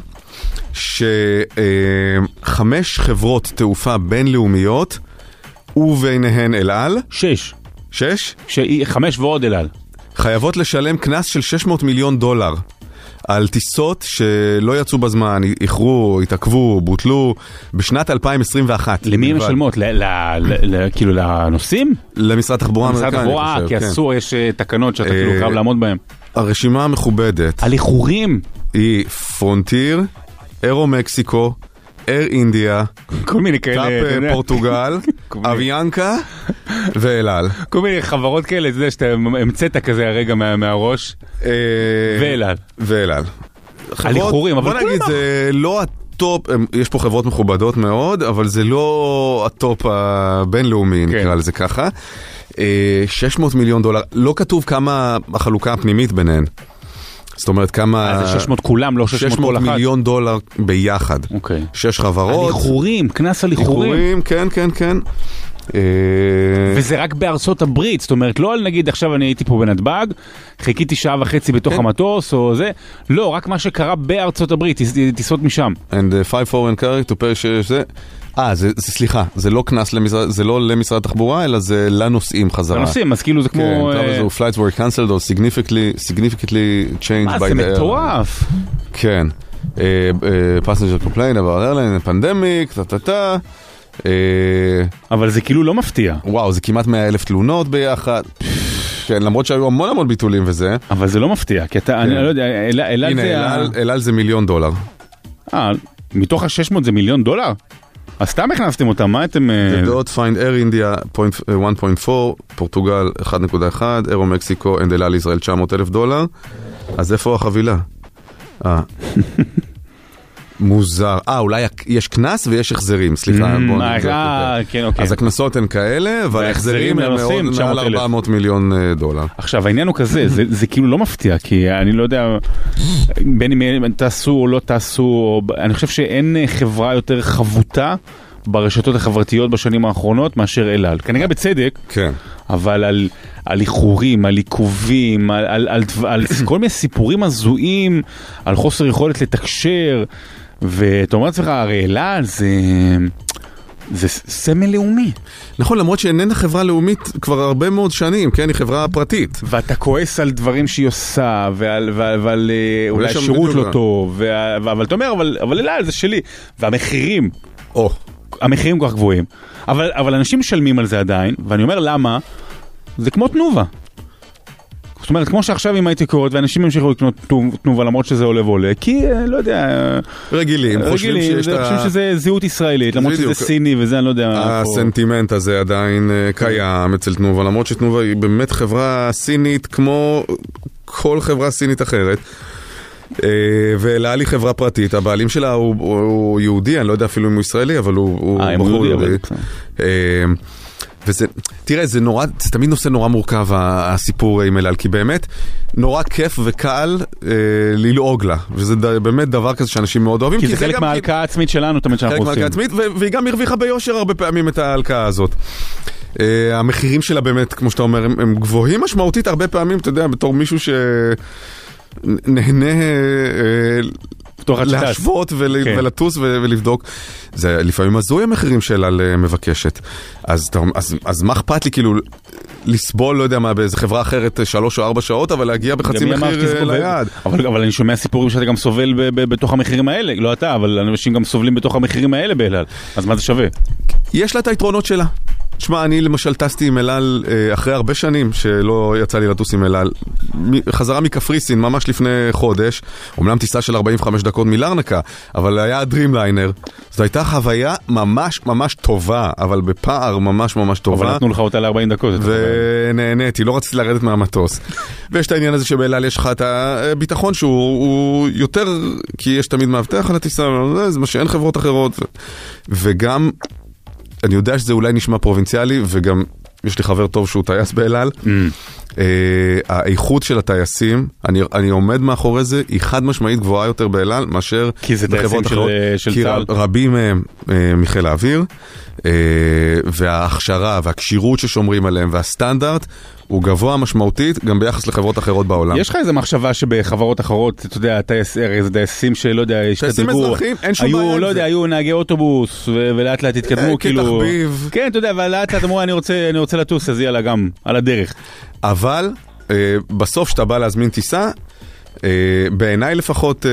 שחמש חברות תעופה בינלאומיות וביניהן אל על שש שש? חמש ועוד אל על חייבות לשלם קנס של שש מאות מיליון דולר על טיסות שלא יצאו בזמן, איחרו, התעכבו, בוטלו בשנת אלפיים עשרים ואחת. למי הם משלמות? כאילו לנוסעים? למשרד התחבורה האמריקאי. למשרד התחבורה, כי אסור, יש תקנות שאתה כאילו חייב לעמוד בהן. הרשימה המכובדת על איחורים היא פרונטיר, אירו מקסיקו, איר אינדיה, כל מיני כאלה, טאפ פורטוגל, אביאנקה ואל על. כל מיני חברות כאלה, זה שאתה המצאת כזה הרגע מהראש, ואל על. ואל על. על איחורים, אבל בוא נגיד, זה לא הטופ, יש פה חברות מכובדות מאוד, אבל זה לא הטופ הבינלאומי, נקרא לזה ככה. שש מאות מיליון דולר, לא כתוב כמה החלוקה הפנימית ביניהן. זאת אומרת כמה... זה שש מאות כולם, לא שש מאות כל אחת. שש מאות מיליון דולר ביחד. אוקיי. שש חברות. על איחורים, כנס על איחורים. איחורים, כן, כן, כן. וזה רק בארצות הברית, זאת אומרת, לא על נגיד עכשיו אני הייתי פה בנתב"ג, חיכיתי שעה וחצי בתוך המטוס או זה, לא, רק מה שקרה בארצות הברית, טיסות משם. And five foreign carriers to pay זה... אה, זה, זה, סליחה, זה לא כנס למשרד, זה לא למשרד התחבורה, אלא זה לנוסעים חזרה. לנוסעים, אז כאילו זה כמו... כן, uh... flights were cancelled or significantly, significantly changed by the... מה, זה מטורף. כן. Uh, uh, passenger complaint about airline, pandemic, טה-טה-טה. Uh, אבל זה כאילו לא מפתיע. וואו, זה כמעט מאה אלף תלונות ביחד. כן, למרות שהיו המון המון ביטולים וזה. אבל זה לא מפתיע, כי אתה, אני לא יודע, אל על זה... הנה, אל על זה מיליון דולר. אה, מתוך ה-שש מאות זה מיליון דולר? אז סתם הכנסתם אותם, מה אתם... The dot find Air India one point four, פורטוגל אחד נקודה אחת, אירו מקסיקו, and אל על ישראל תשע מאות אלף דולר. אז איפה החבילה? אה. מוזר. אה, אולי יש כנס ויש החזרים, סליחה. אז הכנסות הן כאלה, אבל ההחזרים הם מאוד מעל ארבע מאות מיליון דולר. עכשיו, העניין הוא כזה, זה כאילו לא מפתיע, כי אני לא יודע, בין אם תעשו או לא תעשו, אני חושב שאין חברה יותר חבוטה ברשתות החברתיות בשנים האחרונות מאשר אל על. כנראה בצדק, אבל על, על איחורים, על עיכובים, על, על, על, על כל מיני סיפורים הזויים, על חוסר יכולת לתקשר, ואתה אומר לעצמך, הרי אלה זה... זה סמל לאומי. נכון, למרות שאיננה חברה לאומית כבר הרבה מאוד שנים, כן, היא חברה פרטית. ואתה כועס על דברים שהיא עושה, ועל, ועל, ועל אולי שירות לא טוב, ועל, אבל אתה אומר, אבל, אבל אלה, זה שלי. והמחירים, או, המחירים כל כך גבוהים. אבל, אבל אנשים משלמים על זה עדיין, ואני אומר, למה? זה כמו תנובה. זאת אומרת, כמו שעכשיו עם ההתייקרות, ואנשים ימשיכו לקנות תנובה, למרות שזה עולה ועולה, כי, לא יודע... רגילים, חושבים שיש את ה... חושבים שזה זהות ישראלית, למרות שזה סיני, וזה אני לא יודע... הסנטימנט הזה עדיין קיים אצל תנובה, למרות שתנובה היא באמת חברה סינית, כמו כל חברה סינית אחרת, ואלה היא חברה פרטית, הבעלים שלה הוא יהודי, אני לא יודע אפילו אם הוא ישראלי, אבל הוא בחור יהודי. וזה, תראה, זה נורא, זה תמיד נושא נורא מורכב, הסיפור עם אלעל, כי באמת נורא כיף וקל אה, ללעוג לה, וזה ד, באמת דבר כזה שאנשים מאוד אוהבים. כי זה חלק מההלקאה העצמית שלנו, תמיד שאנחנו עושים. חלק מההלקאה העצמית, והיא גם הרוויחה ביושר הרבה פעמים את ההלקאה הזאת. אה, המחירים שלה באמת, כמו שאתה אומר, הם, הם גבוהים משמעותית הרבה פעמים, אתה יודע, בתור מישהו שנהנה... אה, להשוות ול, כן. ולטוס ולבדוק. זה לפעמים הזוי המחירים שלה מבקשת. אז, אז, אז מה אכפת לי כאילו לסבול, לא יודע מה, באיזה חברה אחרת שלוש או ארבע שעות, אבל להגיע בחצי מחיר ליד. אבל, אבל אני שומע סיפורים שאתה גם סובל ב, ב, בתוך המחירים האלה. לא אתה, אבל אנשים גם סובלים בתוך המחירים האלה באלעל. אז מה זה שווה? יש לה את היתרונות שלה. תשמע, אני למשל טסתי עם אלעל אחרי הרבה שנים שלא יצא לי לטוס עם אלעל. חזרה מקפריסין ממש לפני חודש, אומנם טיסה של ארבעים וחמש דקות מלרנקה, אבל היה דרימליינר. זו הייתה חוויה ממש ממש טובה, אבל בפער ממש ממש טובה. אבל נתנו לך אותה ל-ארבעים דקות. ונהניתי, לא רציתי לרדת מהמטוס. ויש את העניין הזה שבאלעל יש לך את הביטחון שהוא יותר, כי יש תמיד מאבטח על הטיסה, זה מה שאין חברות אחרות. וגם אני יודע שזה אולי נשמע פרובינציאלי, וגם יש לי חבר טוב שהוא טייס באלעל. Mm. Uh, האיכות של הטייסים, אני, אני עומד מאחורי זה, היא חד משמעית גבוהה יותר באלעל, מאשר בחברות אחרות. של כי צה"ל. רבים מהם uh, מחיל האוויר, uh, וההכשרה והקשירות ששומרים עליהם, והסטנדרט, הוא גבוה משמעותית גם ביחס לחברות אחרות בעולם. יש לך איזה מחשבה שבחברות אחרות, אתה יודע, טייס ארז, טייסים שלא יודע, טייסים אזרחים, אין שום בעיה. לא יודע, היו נהגי אוטובוס, ולאט לאט התקדמו, כאילו... כתחביב. כן, אתה יודע, ולאט לאט אמרו, אני רוצה, אני רוצה לטוס, אז יאללה, גם על הדרך. אבל, בסוף שאתה בא להזמין טיסה, בעיניי לפחות,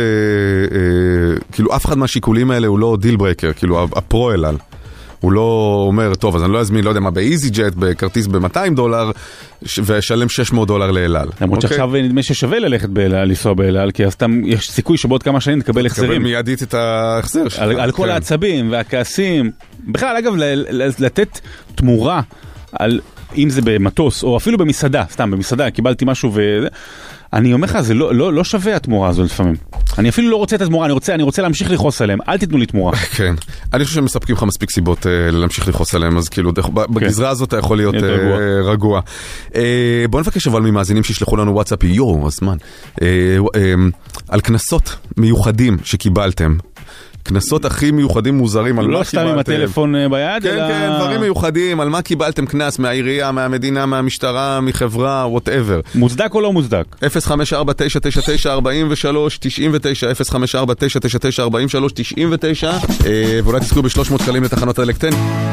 כאילו אף אחד מהשיקולים האלה הוא לא דיל ברקר, כאילו הפרו אלעל. הוא לא אומר, טוב, אז אני לא אזמין, לא יודע מה, באיזי ג'ט, בכרטיס ב-מאתיים דולר, ושלם שש מאות דולר לאלעל. למרות שעכשיו נדמה ששווה ללכת באלעל, לנסוע באלעל, כי אז יש סיכוי שבעוד כמה שנים נקבל החזרים. תקבל מיידית את ההחזר שלך. על כל העצבים והכעסים. בכלל, אגב, לתת תמורה על... אם זה במטוס, או אפילו במסעדה, סתם במסעדה, קיבלתי משהו ו... אני אומר לך, זה לא, לא, לא שווה התמורה הזו לפעמים. אני אפילו לא רוצה את התמורה, אני רוצה, אני רוצה להמשיך לחוס עליהם, אל תיתנו לי תמורה. כן. אני חושב שהם מספקים לך מספיק סיבות uh, להמשיך לחוס עליהם, אז כאילו, בגזרה הזאת אתה יכול להיות uh, רגוע. Uh, בוא נבקש אבל ממאזינים שישלחו לנו וואטסאפ, יו, הזמן, uh, uh, על כנסות מיוחדים שקיבלתם. כנסות הכי מיוחדים מוזרים, על מה קיבלתם. לא סתם עם הטלפון ביד, אלא... כן, כן, דברים מיוחדים, על מה קיבלתם כנס מהעירייה, מהמדינה, מהמשטרה, מחברה, whatever. מוצדק או לא מוצדק? אפס חמש ארבע תשע תשע תשע ארבע שלוש תשע תשע, אפס חמש ארבע תשע תשע תשע ארבע שלוש תשע תשע, ואולי תזכו ב-שלוש מאות שקלים לתחנות אלקטן.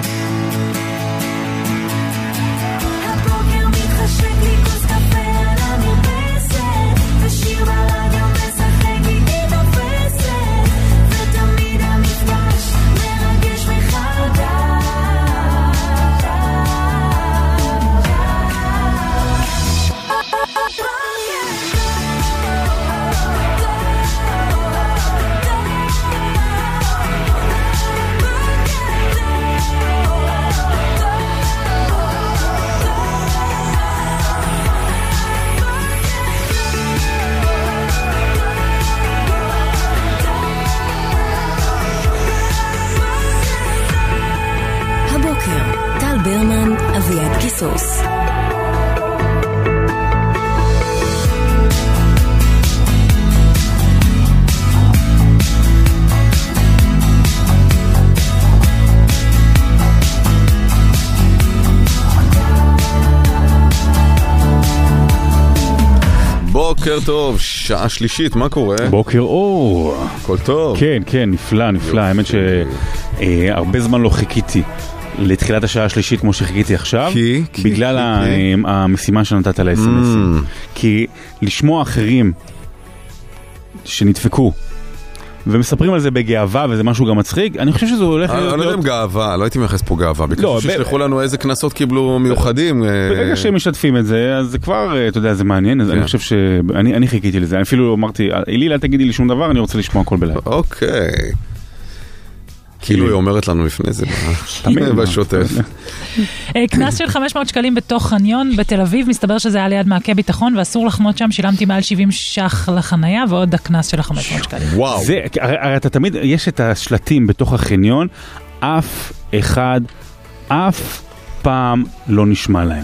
קיסוס. בוקר טוב, שעה שלישית, מה קורה? בוקר אור. הכל טוב. כן, כן, נפלא, נפלא. האמת שהרבה זמן לא חיכיתי לתחילת השעה השלישית כמו שחיכיתי עכשיו. כי? בגלל המשימה שנתת על ה-אס אם אסים. כי לשמוע אחרים שנדפקו ומספרים על זה בגאווה, וזה משהו גם מצחיק, אני חושב שזה הולך להיות... אני לא יודע אם גאווה, לא הייתי מייחס פה גאווה, ביקשו ששלחו לנו איזה כנסות קיבלו מיוחדים. ברגע שהם משתפים את זה, אז זה כבר, אתה יודע, זה מעניין, אז אני חושב שאני חיכיתי לזה, אני אפילו אמרתי, אילי, אל תגידי לי שום דבר, אני רוצה לשמוע הכל בלייב. אוקיי. כאילו היא אומרת לנו לפני זה, בשוטף. כנס של חמש מאות שקלים בתוך חניון בתל אביב, מסתבר שזה היה ליד מעקה ביטחון, ואסור לחנות שם, שילמתי מעל שבעים שח לחנייה, ועוד הכנס של חמש מאות שקלים. וואו. זה, הרי אתה תמיד, יש את השלטים בתוך החניון, אף אחד, אף פעם לא נשמע להם.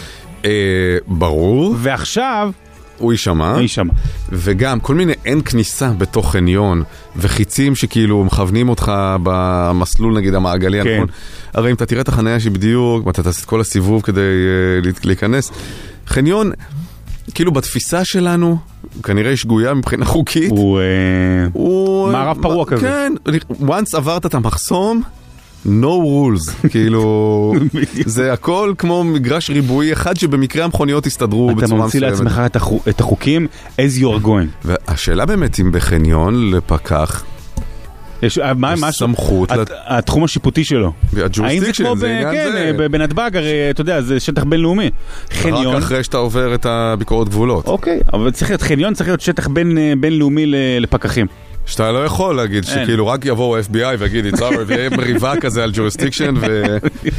ברור. ועכשיו... הוא יישמע. הוא יישמע. וגם כל מיני אין כניסה בתוך חניון, וחיצים שכאילו מכוונים אותך במסלול נגיד המעגלי הנכון. הרי אם אתה תראה את החניה שבדיוק, ואתה תעשה את כל הסיבוב כדי uh, להיכנס. חניון, כאילו בתפיסה שלנו, כנראה היא שגויה מבחינה חוקית. הוא, הוא מערב פרוע כזה. כן, once עברת את המחסום, no rules, כאילו, זה הכל כמו מגרש ריבועי אחד שבמקרה המכוניות הסתדרו בצורה מסוימת. אתה ממציא לעצמך את החוקים as you are going. והשאלה באמת אם בחניון לפקח, יש סמכות. התחום השיפוטי שלו. האם זה כמו בנתב"ג, הרי אתה יודע, זה שטח בינלאומי. רק אחרי שאתה עובר את הביקורות גבולות. אוקיי, אבל צריך להיות חניון, צריך להיות שטח בינלאומי לפקחים. שאתה לא יכול להגיד שכאילו רק יבואו ה-אף בי איי ויגיד it's our, ויהיה מריבה כזה על jurisdiction ו...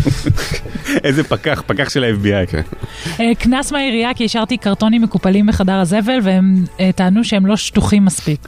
איזה פקח, פקח של ה-אף בי איי. כנס מהעירייה כי השארתי קרטונים מקופלים בחדר הזבל והם טענו שהם לא שטוחים מספיק.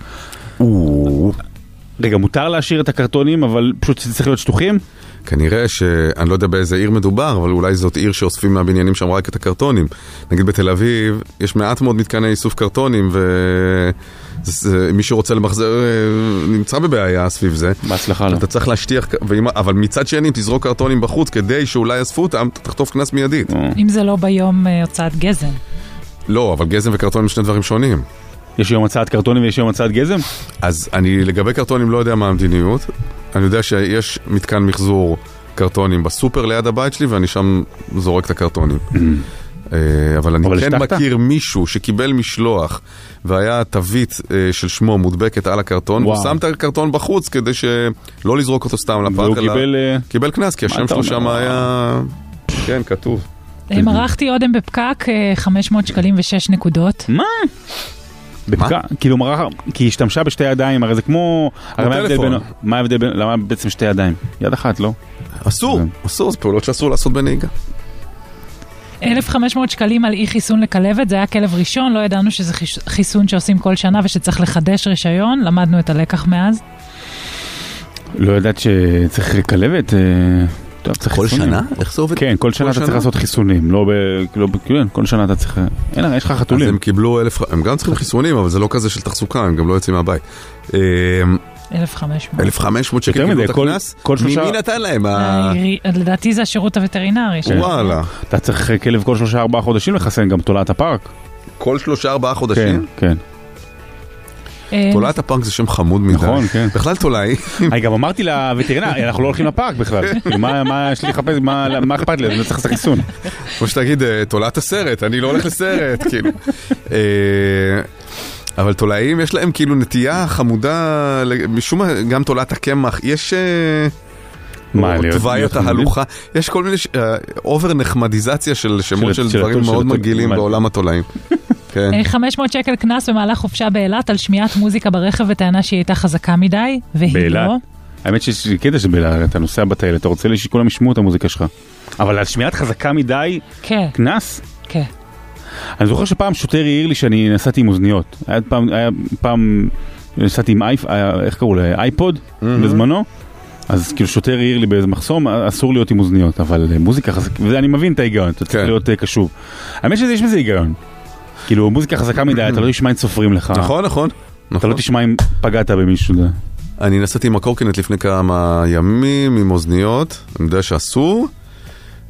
רגע, מותר להשאיר את הקרטונים אבל פשוט צריך להיות שטוחים? כנראה שאני לא יודע באיזה עיר מדובר, אבל אולי זאת עיר שאוספים מהבניינים שם רק את הקרטונים. נגיד בתל אביב יש מעט מאוד מתקני איסוף קרטונים ו... מי שרוצה למחזר נמצא בבעיה סביב זה. בהצלחה לו. אתה צריך להשטיח, אבל מצד שני, אם תזרוק קרטונים בחוץ כדי שאולי יאספו אותם, אתה תחטוף כנס מיידית. אם זה לא ביום הוצאת גזם. לא, אבל גזם וקרטונים שני דברים שונים. יש יום הוצאת קרטונים ויש יום הוצאת גזם? אז אני לגבי קרטונים לא יודע מה המדיניות. אני יודע שיש מתקן מחזור קרטונים בסופר ליד הבית שלי, ואני שם זורק את הקרטונים. אבל אני כן מכיר מישהו שקיבל משלוח והיה תווית של שמו מודבקת על הקרטון, הוא שם את הקרטון בחוץ כדי שלא לזרוק אותו סתם לפח, והוא קיבל כנס, כי השם שלו שם היה, כן, כתוב. מרחתי עודם בפקק חמש מאות שקלים ושש נקודות. מה? בפקק? כאילו מרח, כי השתמשה בשתי ידיים, הרי זה כמו... מה ההבדל בין... למה בעצם שתי ידיים? יד אחת, לא? אסור, אסור, זה פעולות שאסור לעשות בנהיגה. אלף וחמש מאות שקלים על אי חיסון לכלבת, זה היה כלב ראשון, לא ידענו שזה חיסון שעושים כל שנה ושצריך לחדש רישיון, למדנו את הלקח מאז. לא ידעת שצריך לכלבת, טוב, צריך כל חיסונים. שנה? איך זה עובד? כן, כל שנה אתה צריך לעשות חיסונים, לא ב... כל שנה אתה צריך... אין, יש לך חתולים. אז הם קיבלו אלף... הם גם צריכים חיסונים, אבל זה לא כזה של תחזוקה, הם גם לא יוצאים מהבית. אלף וחמש מאות. אלף וחמש מאות שקל קיבלו את הכנס? מי נתן להם? לדעתי זה השירות הווטרינרי. וואלה. אתה צריך כלב כל שלושה ארבעה חודשים לחסן גם תולעת הפארק. כל שלושה ארבעה חודשים? כן, כן. תולעת הפארק זה שם חמוד מדי. נכון, כן. בכלל תולעי. אני גם אמרתי לווטרינר, אנחנו לא הולכים לפארק בכלל. מה יש לי לחפש, מה אכפת לי? אני צריך לעשות חיסון. כמו שתגיד, תולעת הסרט, אני לא הולך לסרט, כאילו. אבל תולעים יש להם כאילו נטייה חמודה, משום גם תולעת הקמח, יש תוויית ההלוכה, יש כל מיני אובר נחמדיזציה של שמות של דברים מאוד מגעילים בעולם התולעים. חמש מאות שקל כנס במהלך חופשה באילת על שמיעת מוזיקה ברכב וטענה שהיא הייתה חזקה מדי, והיא לא. האמת שיש קטע שבאילת, אתה נוסע בטיילת, אתה רוצה שכולם ישמעו את המוזיקה שלך. אבל על שמיעת חזקה מדי, כנס? כן. אני זוכר שפעם שוטר העיר לי שאני נסעתי עם אוזניות. היה פעם, היה פעם נסעתי עם אייפ, איך קראו לי? אייפוד בזמנו. אז כאילו שוטר העיר לי באיזה מחסום, אסור להיות עם אוזניות, אבל מוזיקה חזקה, וזה אני מבין את ההיגיון, אתה צריך להיות קשוב. האמת שזה יש בזה היגיון. כאילו מוזיקה חזקה מדי, אתה לא תשמע אם סופרים לך. נכון, נכון. אתה לא תשמע אם פגעת במישהו. אני נסעתי עם הקורקינט לפני כמה ימים עם אוזניות, אני יודע שאסור,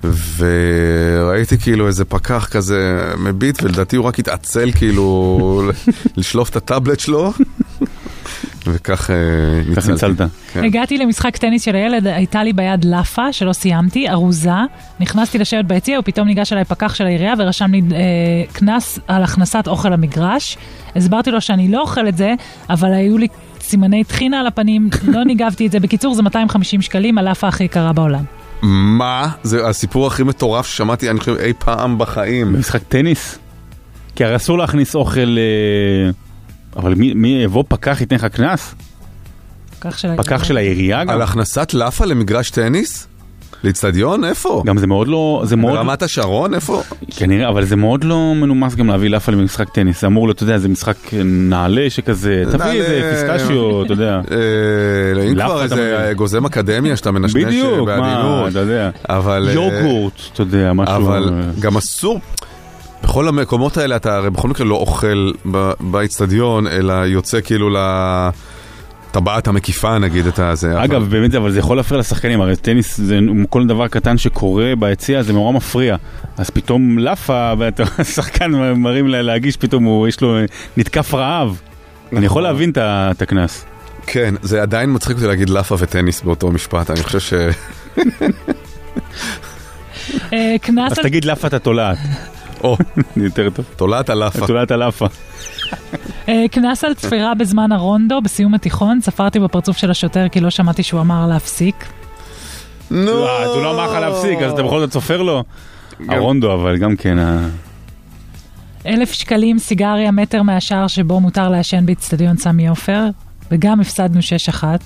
וראיתי כאילו איזה פקח כזה מביט, ולדעתי הוא רק התעצל כאילו לשלוף את הטאבלט שלו, וכך ניצלת. הגעתי למשחק טניס של הילד, הייתה לי ביד לפה שלא סיימתי, ארוזה, נכנסתי לשבת ביציע, ופתאום ניגש אליי פקח של העירייה ורשם לי כנס על הכנסת אוכל למגרש. הסברתי לו שאני לא אוכל את זה, אבל היו לי סימני תחינה על הפנים, לא ניגבתי את זה. בקיצור, זה מאתיים וחמישים שקלים, הלפה הכי יקרה בעולם. מה? זה הסיפור הכי מטורף ששמעתי, אני חושב, אי פעם בחיים. במשחק טניס? כי הרי אסור להכניס אוכל... אבל מי, מי יבוא פקח ייתן לך כנס? פקח של, פקח של העירייה גם? על הכנסת לפה למגרש טניס? לאצטדיון? איפה? גם זה מאוד לא... זה מאוד... ברמת השרון? איפה? כנראה, אבל זה מאוד לא מנומס גם להביא לפה למשחק טניס. זה אמור להיות, אתה יודע, זה משחק נעלה שכזה, תביא איזה פיסקשיו, אתה יודע. אם כבר איזה גוזם אקדמיה שאתה מנשנש בעדינות. בדיוק, מה, אתה יודע. יוגורט, אתה יודע, משהו... אבל גם אסור... בכל המקומות האלה אתה הרי בכל מקרה לא אוכל באצטדיון, אלא יוצא כאילו לטבעת המקיפה נגיד את הזה. אגב, באמת, אבל זה יכול להפריע לשחקנים, הרי טניס זה כל דבר קטן שקורה ביציע, זה מאוד מפריע. אז פתאום לפה, והשחקן מרים להגיש, פתאום יש לו נתקף רעב. אני יכול להבין את הכנס. כן, זה עדיין מצחיק אותי להגיד לפה וטניס באותו משפט, אני חושב ש... אז תגיד לפה אתה תולעת. או, יותר טוב. תולעת הלפה. תולעת הלפה. כנס על צפירה בזמן הרונדו, בסיום התיכון, ספרתי בפרצוף של השוטר כי לא שמעתי שהוא אמר להפסיק. נו! הוא לא אמר לך להפסיק, אז אתה בכל זאת סופר לו? הרונדו, אבל גם כן... אלף שקלים סיגריה מטר מהשער שבו מותר לעשן באצטדיון סמי עופר, וגם הפסדנו שש אחת.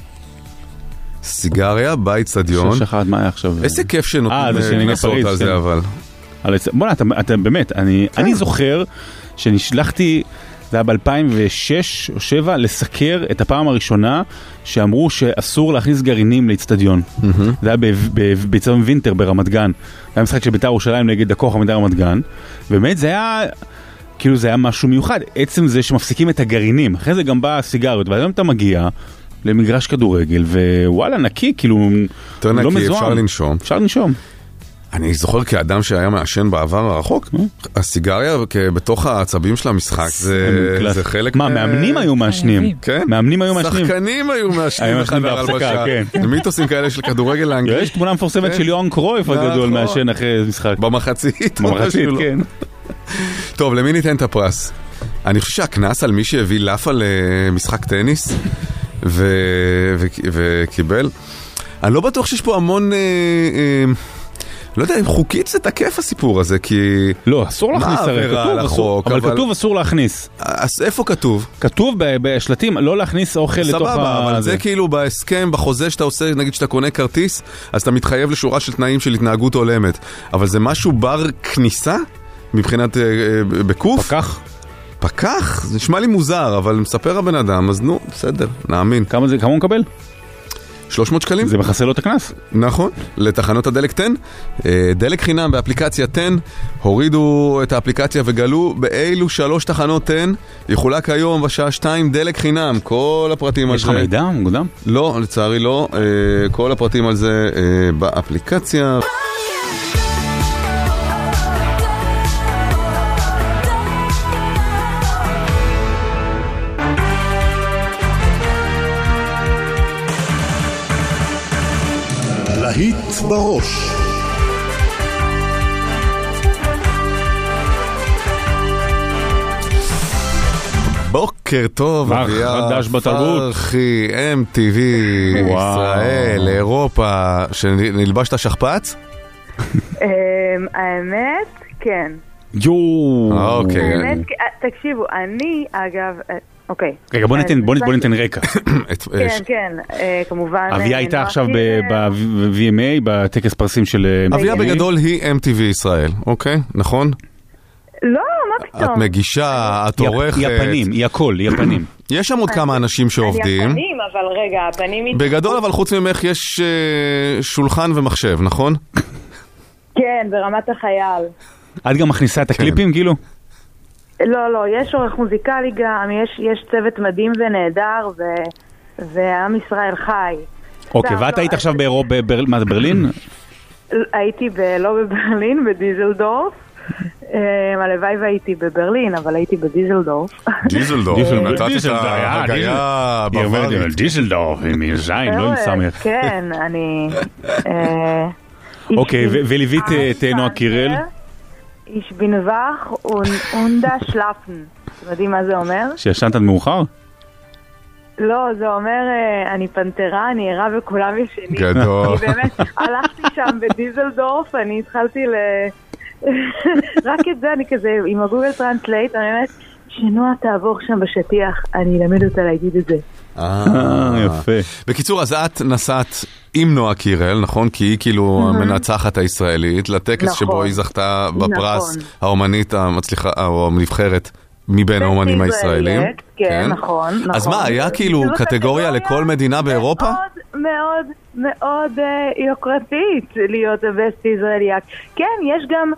סיגריה באצטדיון. שש אחת, מה היה עכשיו? איזה כיף שנותנים קנסות על זה, אבל... בוא'נה, אתה, אתה באמת, אני, כן. אני זוכר שנשלחתי, זה היה ב-אלפיים ושש או שבע, לסקר את הפעם הראשונה שאמרו שאסור להכניס גרעינים לאצטדיון. Mm-hmm. זה היה באצטדיון וינטר ברמת גן. זה היה משחק של בית"ר ירושלים נגד הכוח עמידר רמת גן. באמת זה היה, כאילו זה היה משהו מיוחד. עצם זה שמפסיקים את הגרעינים. אחרי זה גם בא הסיגריות, והיום אתה מגיע למגרש כדורגל, ווואלה, נקי, כאילו, לא נקי, מזוהם. אפשר לנשום. אפשר לנשום. אני זוכר כאדם שהיה מעשן בעבר הרחוק, הסיגריה בתוך העצבים של המשחק, זה חלק... מה, מאמנים היו מעשנים? כן? מאמנים היו מעשנים? שחקנים היו מעשנים בחדר הלבשה. מיתוסים כאלה של כדורגל לאנגלית. יש תמונה מפורסמת של יוהאן קרויף הגדול מעשן אחרי משחק. במחצית. במחצית, כן. טוב, למי ניתן את הפרס? אני חושב שהכנס על מי שהביא לפה למשחק טניס וקיבל, אני לא בטוח שיש פה המון... לא יודע אם חוקית זה תקף הסיפור הזה, כי... לא, אסור להכניס, הרי כתוב, החוק, אבל, אבל כתוב אסור להכניס. אז איפה כתוב? כתוב בשלטים, לא להכניס אוכל לתוך ה... סבבה, אבל זה כאילו בהסכם, בחוזה שאתה עושה, נגיד שאתה קונה כרטיס, אז אתה מתחייב לשורה של תנאים של התנהגות הולמת. אבל זה משהו בר כניסה, מבחינת בקוף? פקח. פקח? זה נשמע לי מוזר, אבל מספר הבן אדם, אז נו, בסדר, נאמין. כמה זה, כמה הוא מקבל? שלוש מאות שקלים. זה מחסה לו את הכנס. נכון, לתחנות הדלק תן. דלק חינם באפליקציה תן. הורידו את האפליקציה וגלו באילו שלוש תחנות תן. יחולק היום בשעה שתיים דלק חינם. כל הפרטים על זה. יש לך מידע מוקדם? לא, לצערי לא. כל הפרטים על זה באפליקציה. להיט בראש. בוקר טוב, אביה פרחי, אם טי וי, ישראל, אירופה, שנלבשת שכפ"ץ? האמת, כן. יואו. אוקיי. תקשיבו, אני אגב... אוקיי. רגע, בוא ניתן, בוא ניתן רקע. כן, כן, כמובן. אביה הייתה עכשיו ב-וי אם איי, בטקס פרסים של... אביה בגדול היא אם טי וי ישראל, אוקיי? נכון? לא, מה פתאום? את מגישה, את עורכת. היא הפנים, היא הכל, היא הפנים. יש שם עוד כמה אנשים שעובדים. אני הפנים, אבל רגע, הפנים... בגדול, אבל חוץ ממך יש שולחן ומחשב, נכון? כן, ברמת החייל. את גם מכניסה את הקליפים, כאילו? לא, לא, יש עורך מוזיקלי גם, יש, יש צוות מדהים ונהדר, ו... ועם ישראל חי. אוקיי, ואת היית עכשיו באירופה, מה זה, ברלין? הייתי לא בברלין, בדיזלדורף. הלוואי והייתי בברלין, אבל הייתי בדיזלדורף. דיזלדורף, נתת את ההגיה בוואלית. דיזלדורף, עם זין, לא עם סמך. כן, אני... אוקיי, וליווית את נועה קירל? Ich bin wach und da schlafen. אתם יודעים מה זה אומר? שישנת עד מאוחר? לא, זה אומר, אני פנתרה, אני ערה וכולם ישנים. גדול. אני באמת, הלכתי שם בדיזלדורף, אני התחלתי ל... רק את זה, אני כזה, עם הגוגל טרנסלייט, אני אומרת, שנועה תעבור שם בשטיח, אני אלמד אותה להגיד את זה. אה, יפה. בקיצור, אז את נסעת עם נועה קירל, נכון? כי היא כאילו המנצחת הישראלית, לטקס שבו היא זכתה בפרס האומנית המצליחה, או הנבחרת, מבין האומנים הישראלים. כן, נכון. אז מה, היה כאילו קטגוריה לכל מדינה באירופה? מאוד, מאוד, מאוד יוקרתית להיות הבסט ישראלי אקט. כן, יש גם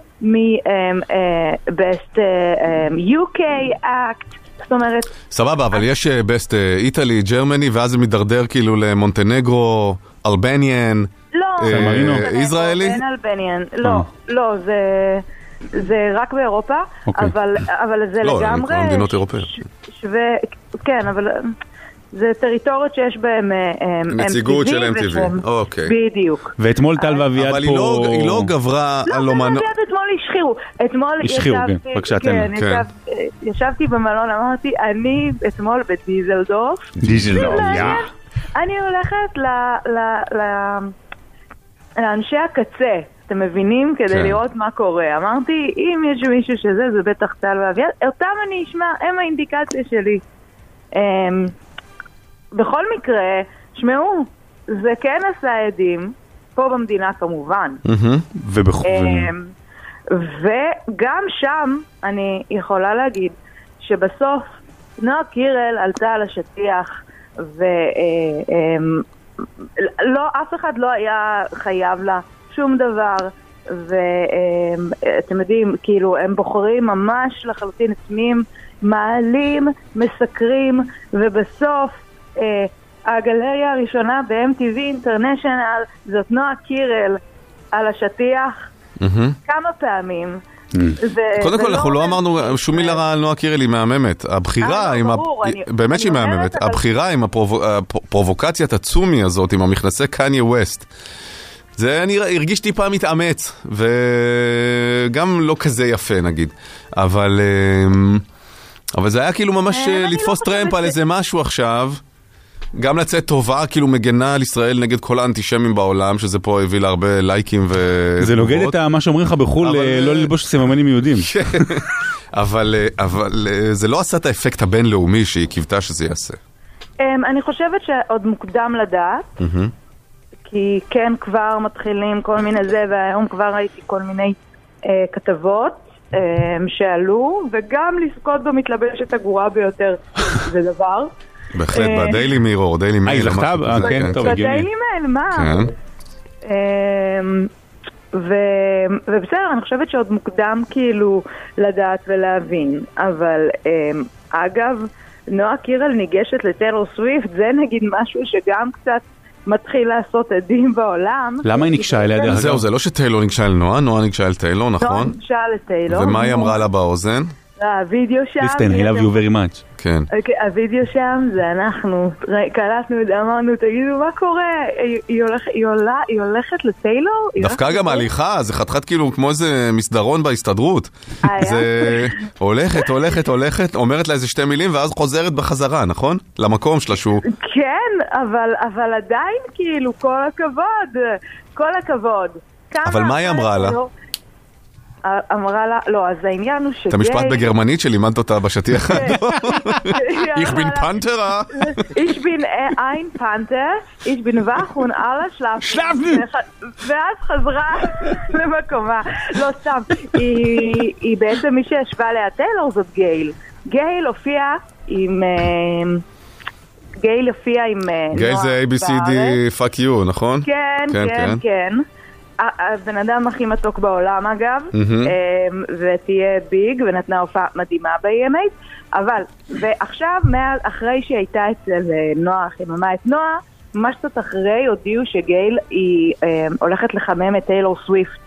מבסט יו קיי אקט, זאת אומרת... סבבה, אבל יש בסט איטלי, ג'רמני, ואז זה מדרדר כאילו למונטנגרו, אלבניאן, ישראלי? אין אלבניאן, לא, לא, זה... זה רק באירופה, אבל, אבל זה לא, לגמרי... לא, מדינות אירופאיות. שווה, כן, אבל זה טריטוריות שיש בהם נציגות של אם טי וי, אוקיי. בדיוק. ואתמול טל ואביעד פה... אבל היא לא גברה על אומנות... לא, טל ואביעד אתמול השחירו. אתמול ישבתי... ישבתי במלון, אמרתי, אני אתמול בדיזלדורף. דיזלדורף, יא. אני הולכת לאנשי הקצה. אתם מבינים? כדי כן. לראות מה קורה. אמרתי, אם יש מישהו שזה, זה בטח טל ואביעד. אותם אני אשמע, הם האינדיקציה שלי. Um, בכל מקרה, שמעו, זה כן עשה עדים, פה במדינה כמובן. Mm-hmm. ובכל... um, וגם שם, אני יכולה להגיד, שבסוף, נועה קירל עלתה על השטיח, ולא, um, אף אחד לא היה חייב לה, שום דבר, ואתם יודעים, כאילו, הם בוחרים ממש לחלוטין עצמיים, מעלים, מסקרים, ובסוף אה, הגלריה הראשונה ב-אם טי וי אינטרנשיונל זאת נועה קירל על השטיח כמה פעמים. קודם כל, אנחנו לא אמרנו שום מילה רע על נועה קירל, היא מהממת. הבחירה, באמת שהיא מהממת, הבחירה עם הפרובוקציית הצומי הזאת, עם המכנסי קניה ווסט, זה אני הרגיש טיפה מתאמץ, וגם לא כזה יפה נגיד, אבל, אבל זה היה כאילו ממש לתפוס טרמפ על איזה משהו עכשיו, גם לצאת טובה, כאילו מגנה על ישראל נגד כל האנטישמים בעולם, שזה פה הביא לה הרבה לייקים ו... זה נוגד את מה שאומרים לך בחול, לא ללבוש סממנים יהודים. אבל, אבל זה לא עשה את האפקט הבינלאומי שהיא קיוותה שזה יעשה. אני חושבת שעוד מוקדם לדעת, כי כן כבר מתחילים כל מיני זה, והיום כבר ראיתי כל מיני אה, כתבות אה, שעלו, וגם לזכות במתלבשת הגרועה ביותר זה דבר. בהחלט, בדיילי מירור, דיילי מייל. אה, זכתה? כן, טוב, הגיוני. בדיילי מייל, מה? כן. ובסדר, אני חושבת שעוד מוקדם כאילו לדעת ולהבין, אבל אגב, נועה קירל ניגשת לטיילור סוויפט, זה נגיד משהו שגם קצת מתחיל לעשות עדים בעולם. למה היא נגשה אליה דרך? זהו, זה לא שטיילור נגשה אל נועה, נועה נגשה אל טיילור, נכון? נועה נגשה לטיילור. ומה היא אמרה לה באוזן? הווידאו שם... ליסטן, I love you very much. כן. הווידאו שם זה אנחנו, קלטנו, אמרנו, תגידו מה קורה, היא הולכת לטיילור? דווקא גם ההליכה, זה חתכת כאילו כמו איזה מסדרון בהסתדרות. זה הולכת, הולכת, הולכת, אומרת לה איזה שתי מילים, ואז חוזרת בחזרה, נכון? למקום שלה שהוא... כן, אבל עדיין כאילו, כל הכבוד, כל הכבוד. אבל מה היא אמרה לה? אמרה לה, לא, אז העניין הוא שגיי... את המשפט בגרמנית שלימדת אותה בשטיח האדום. Ich bin Panther. Ich bin ein Panther, ich bin wach und alle schlafen. schlafen! ואז חזרה למקומה. לא סתם, היא בעצם מי שישבה עליה טיילור זאת גייל. גייל הופיעה עם... גייל הופיעה עם... גייל זה A B C D fuck you, נכון? כן, כן, כן. הבן אדם הכי מתוק בעולם אגב, ותהיה ביג, ונתנה הופעה מדהימה ב-אי אם איי, אבל, ועכשיו, אחרי שהייתה אצל נועה, חיממה את נועה, ממש קצת אחרי הודיעו שגייל היא אה, הולכת לחמם את טיילור סוויפט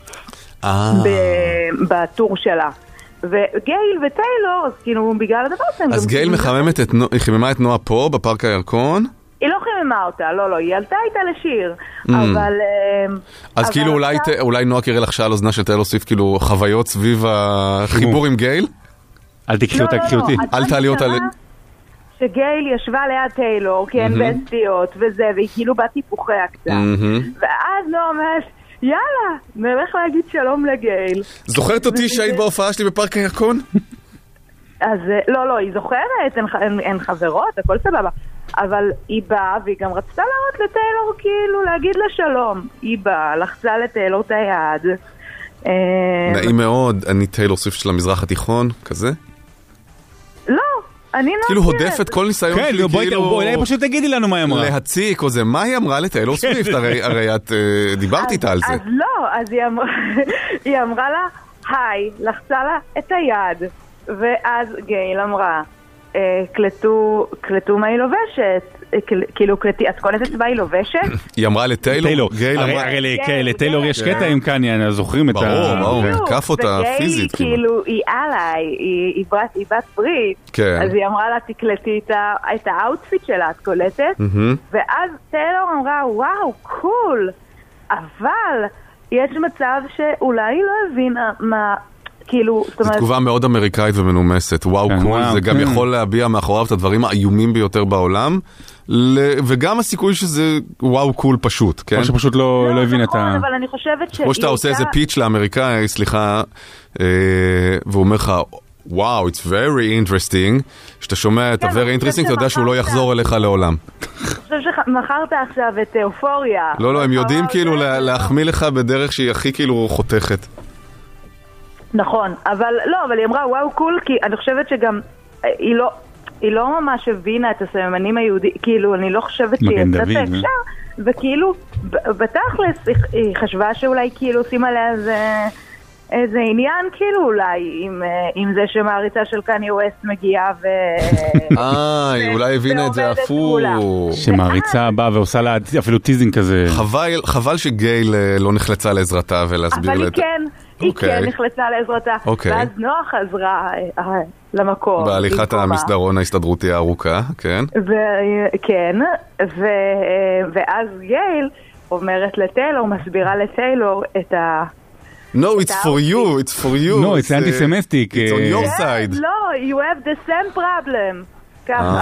בטור שלה. וגייל וטיילור, אז כאילו בגלל הדבר הזה... אז גייל מחממת את, היא חיממה את נועה פה בפארק הירקון? היא לא חיממה אותה, לא, לא, היא עלתה איתה לשיר, אבל... אז כאילו אולי נועה קירל לחשה על אוזנה של טיילור סוויפט, כאילו חוויות סביב החיבור עם גייל? אל תקחי אותה, קחי אותי. אל תעלי אותה... שגייל ישבה ליד טיילור, כי הן בסטיות וזה, והיא כאילו בת היפוכיה קצת. ואז לא אומרת, יאללה, נלך להגיד שלום לגייל. זוכרת אותי שהיית בהופעה שלי בפארק הירקון? אז לא, לא, היא זוכרת, הן חברות, הכל סבבה. אבל היא באה, והיא גם רצתה להראות לטיילור, כאילו, להגיד לה שלום. היא באה, לחצה לטיילור את היד. נעים מאוד, אני טיילור סוויפט של המזרח התיכון, כזה? לא, אני לא... כאילו הודפת כל ניסיון שלי, כאילו... בואי, פשוט תגידי לנו מה היא אמרה. להציק או זה, מה היא אמרה לטיילור סוויפט? הרי את דיברת איתה על זה. אז לא, אז היא אמרה לה, היי, לחצה לה את היד. ואז גייל אמרה, קלטו מה היא לובשת, כאילו קלטי, את קולטת מה היא לובשת? היא אמרה לטיילור, גייל אמרה... הרי לטיילור יש קטע עם קניה, זוכרים את ה... ברור, ברור, קף אותה פיזית. כאילו, היא עליי, היא בת ברית, אז היא אמרה לה, תקלטי את האוטפיט שלה, את קולטת? ואז טיילור אמרה, וואו, קול, אבל יש מצב שאולי היא לא הבינה מה... כאילו, זו תגובה מאוד אמריקאית ומנומסת, וואו קול, זה גם יכול להביע מאחוריו את הדברים האיומים ביותר בעולם, וגם הסיכוי שזה וואו קול פשוט, כן? או שפשוט לא הבין את ה... אבל אני חושבת כמו שאתה עושה איזה פיץ' לאמריקאי, סליחה, והוא אומר לך, וואו, it's very interesting, שאתה שומע את ה-very interesting, אתה יודע שהוא לא יחזור אליך לעולם. אני חושב שמחרת עכשיו את אופוריה. לא, לא, הם יודעים כאילו להחמיא לך בדרך שהיא הכי כאילו חותכת. נכון, אבל לא, אבל היא אמרה וואו קול, כי אני חושבת שגם היא לא, היא לא ממש הבינה את הסממנים היהודים, כאילו אני לא חושבת שהיא קצת אפשר, וכאילו בתכלס היא חשבה שאולי כאילו עושים עליה איזה, איזה עניין, כאילו אולי עם, עם זה שמעריצה של קניה ווסט מגיעה ו... אה, אולי הבינה את זה הפוך. שמעריצה באה ועושה לה אפילו טיזינג כזה. חבל, חבל שגייל לא נחלצה לעזרתה ולהסביר אבל לה... היא כן. היא כן נחלצה לעזרתה, ואז נועה חזרה למקום. בהליכת המסדרון ההסתדרותי הארוכה, כן. כן, ואז גייל אומרת לטיילור, מסבירה לטיילור את ה... No, it's for you, it's for you. No, it's anti-Semitic. It's on your side. לא, you have the same problem. ככה.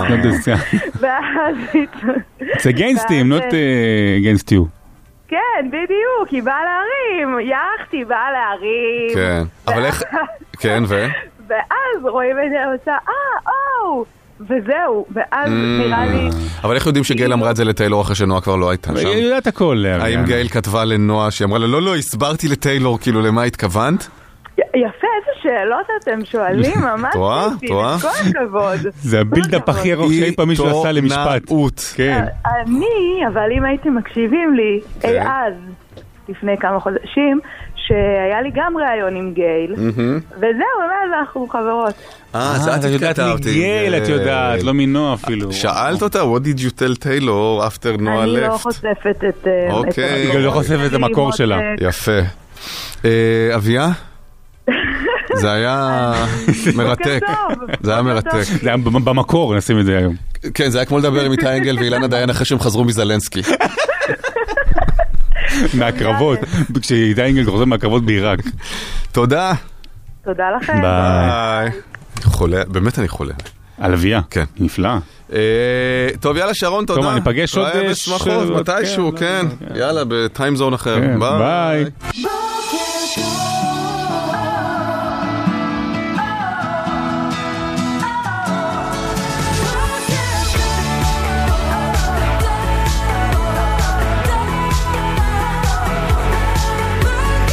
It's against him, not against you. כן, בדיוק, היא באה להרים, יחתי, באה להרים. כן, אבל איך... כן, ו? ואז רואים את זה, עושה, אה, או, וזהו, ואז נראה לי... אבל איך יודעים שגייל אמרה את זה לטיילור אחרי שנועה כבר לא הייתה שם? היא יודעת הכל. האם גייל כתבה לנועה שהיא אמרה לה, לא, לא, הסברתי לטיילור, כאילו, למה התכוונת? יפה, איזה שאלות אתם שואלים, ממש תואה, תואה. כל הכבוד. זה הבילדאפ הכי ארוך שאי פעם מישהו עשה למשפט. כן. אני, אבל אם הייתם מקשיבים לי, אז, לפני כמה חודשים, שהיה לי גם ראיון עם גייל, וזהו, באמת אנחנו חברות. אה, אז את יודעת מגייל, את יודעת, לא מנוע אפילו. שאלת אותה, what did you tell Taylor after נועה left? אני לא חושפת את... אוקיי. היא לא חושפת את המקור שלה. יפה. אביה? זה היה מרתק. זה היה מרתק. זה היה במקור, נשים את זה היום. כן, זה היה כמו לדבר עם איתי אנגל ואילנה דיין אחרי שהם חזרו מזלנסקי. מהקרבות, כשאיתי אנגל חוזר מהקרבות בעיראק. תודה. תודה לכם. ביי. חולה, באמת אני חולה. על אביה? כן. נפלא. טוב, יאללה שרון, תודה. טוב, אני פגש עוד... בשמחות, מתישהו, כן. יאללה, בטיימזון אחר. ביי.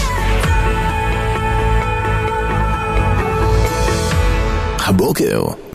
הבוקר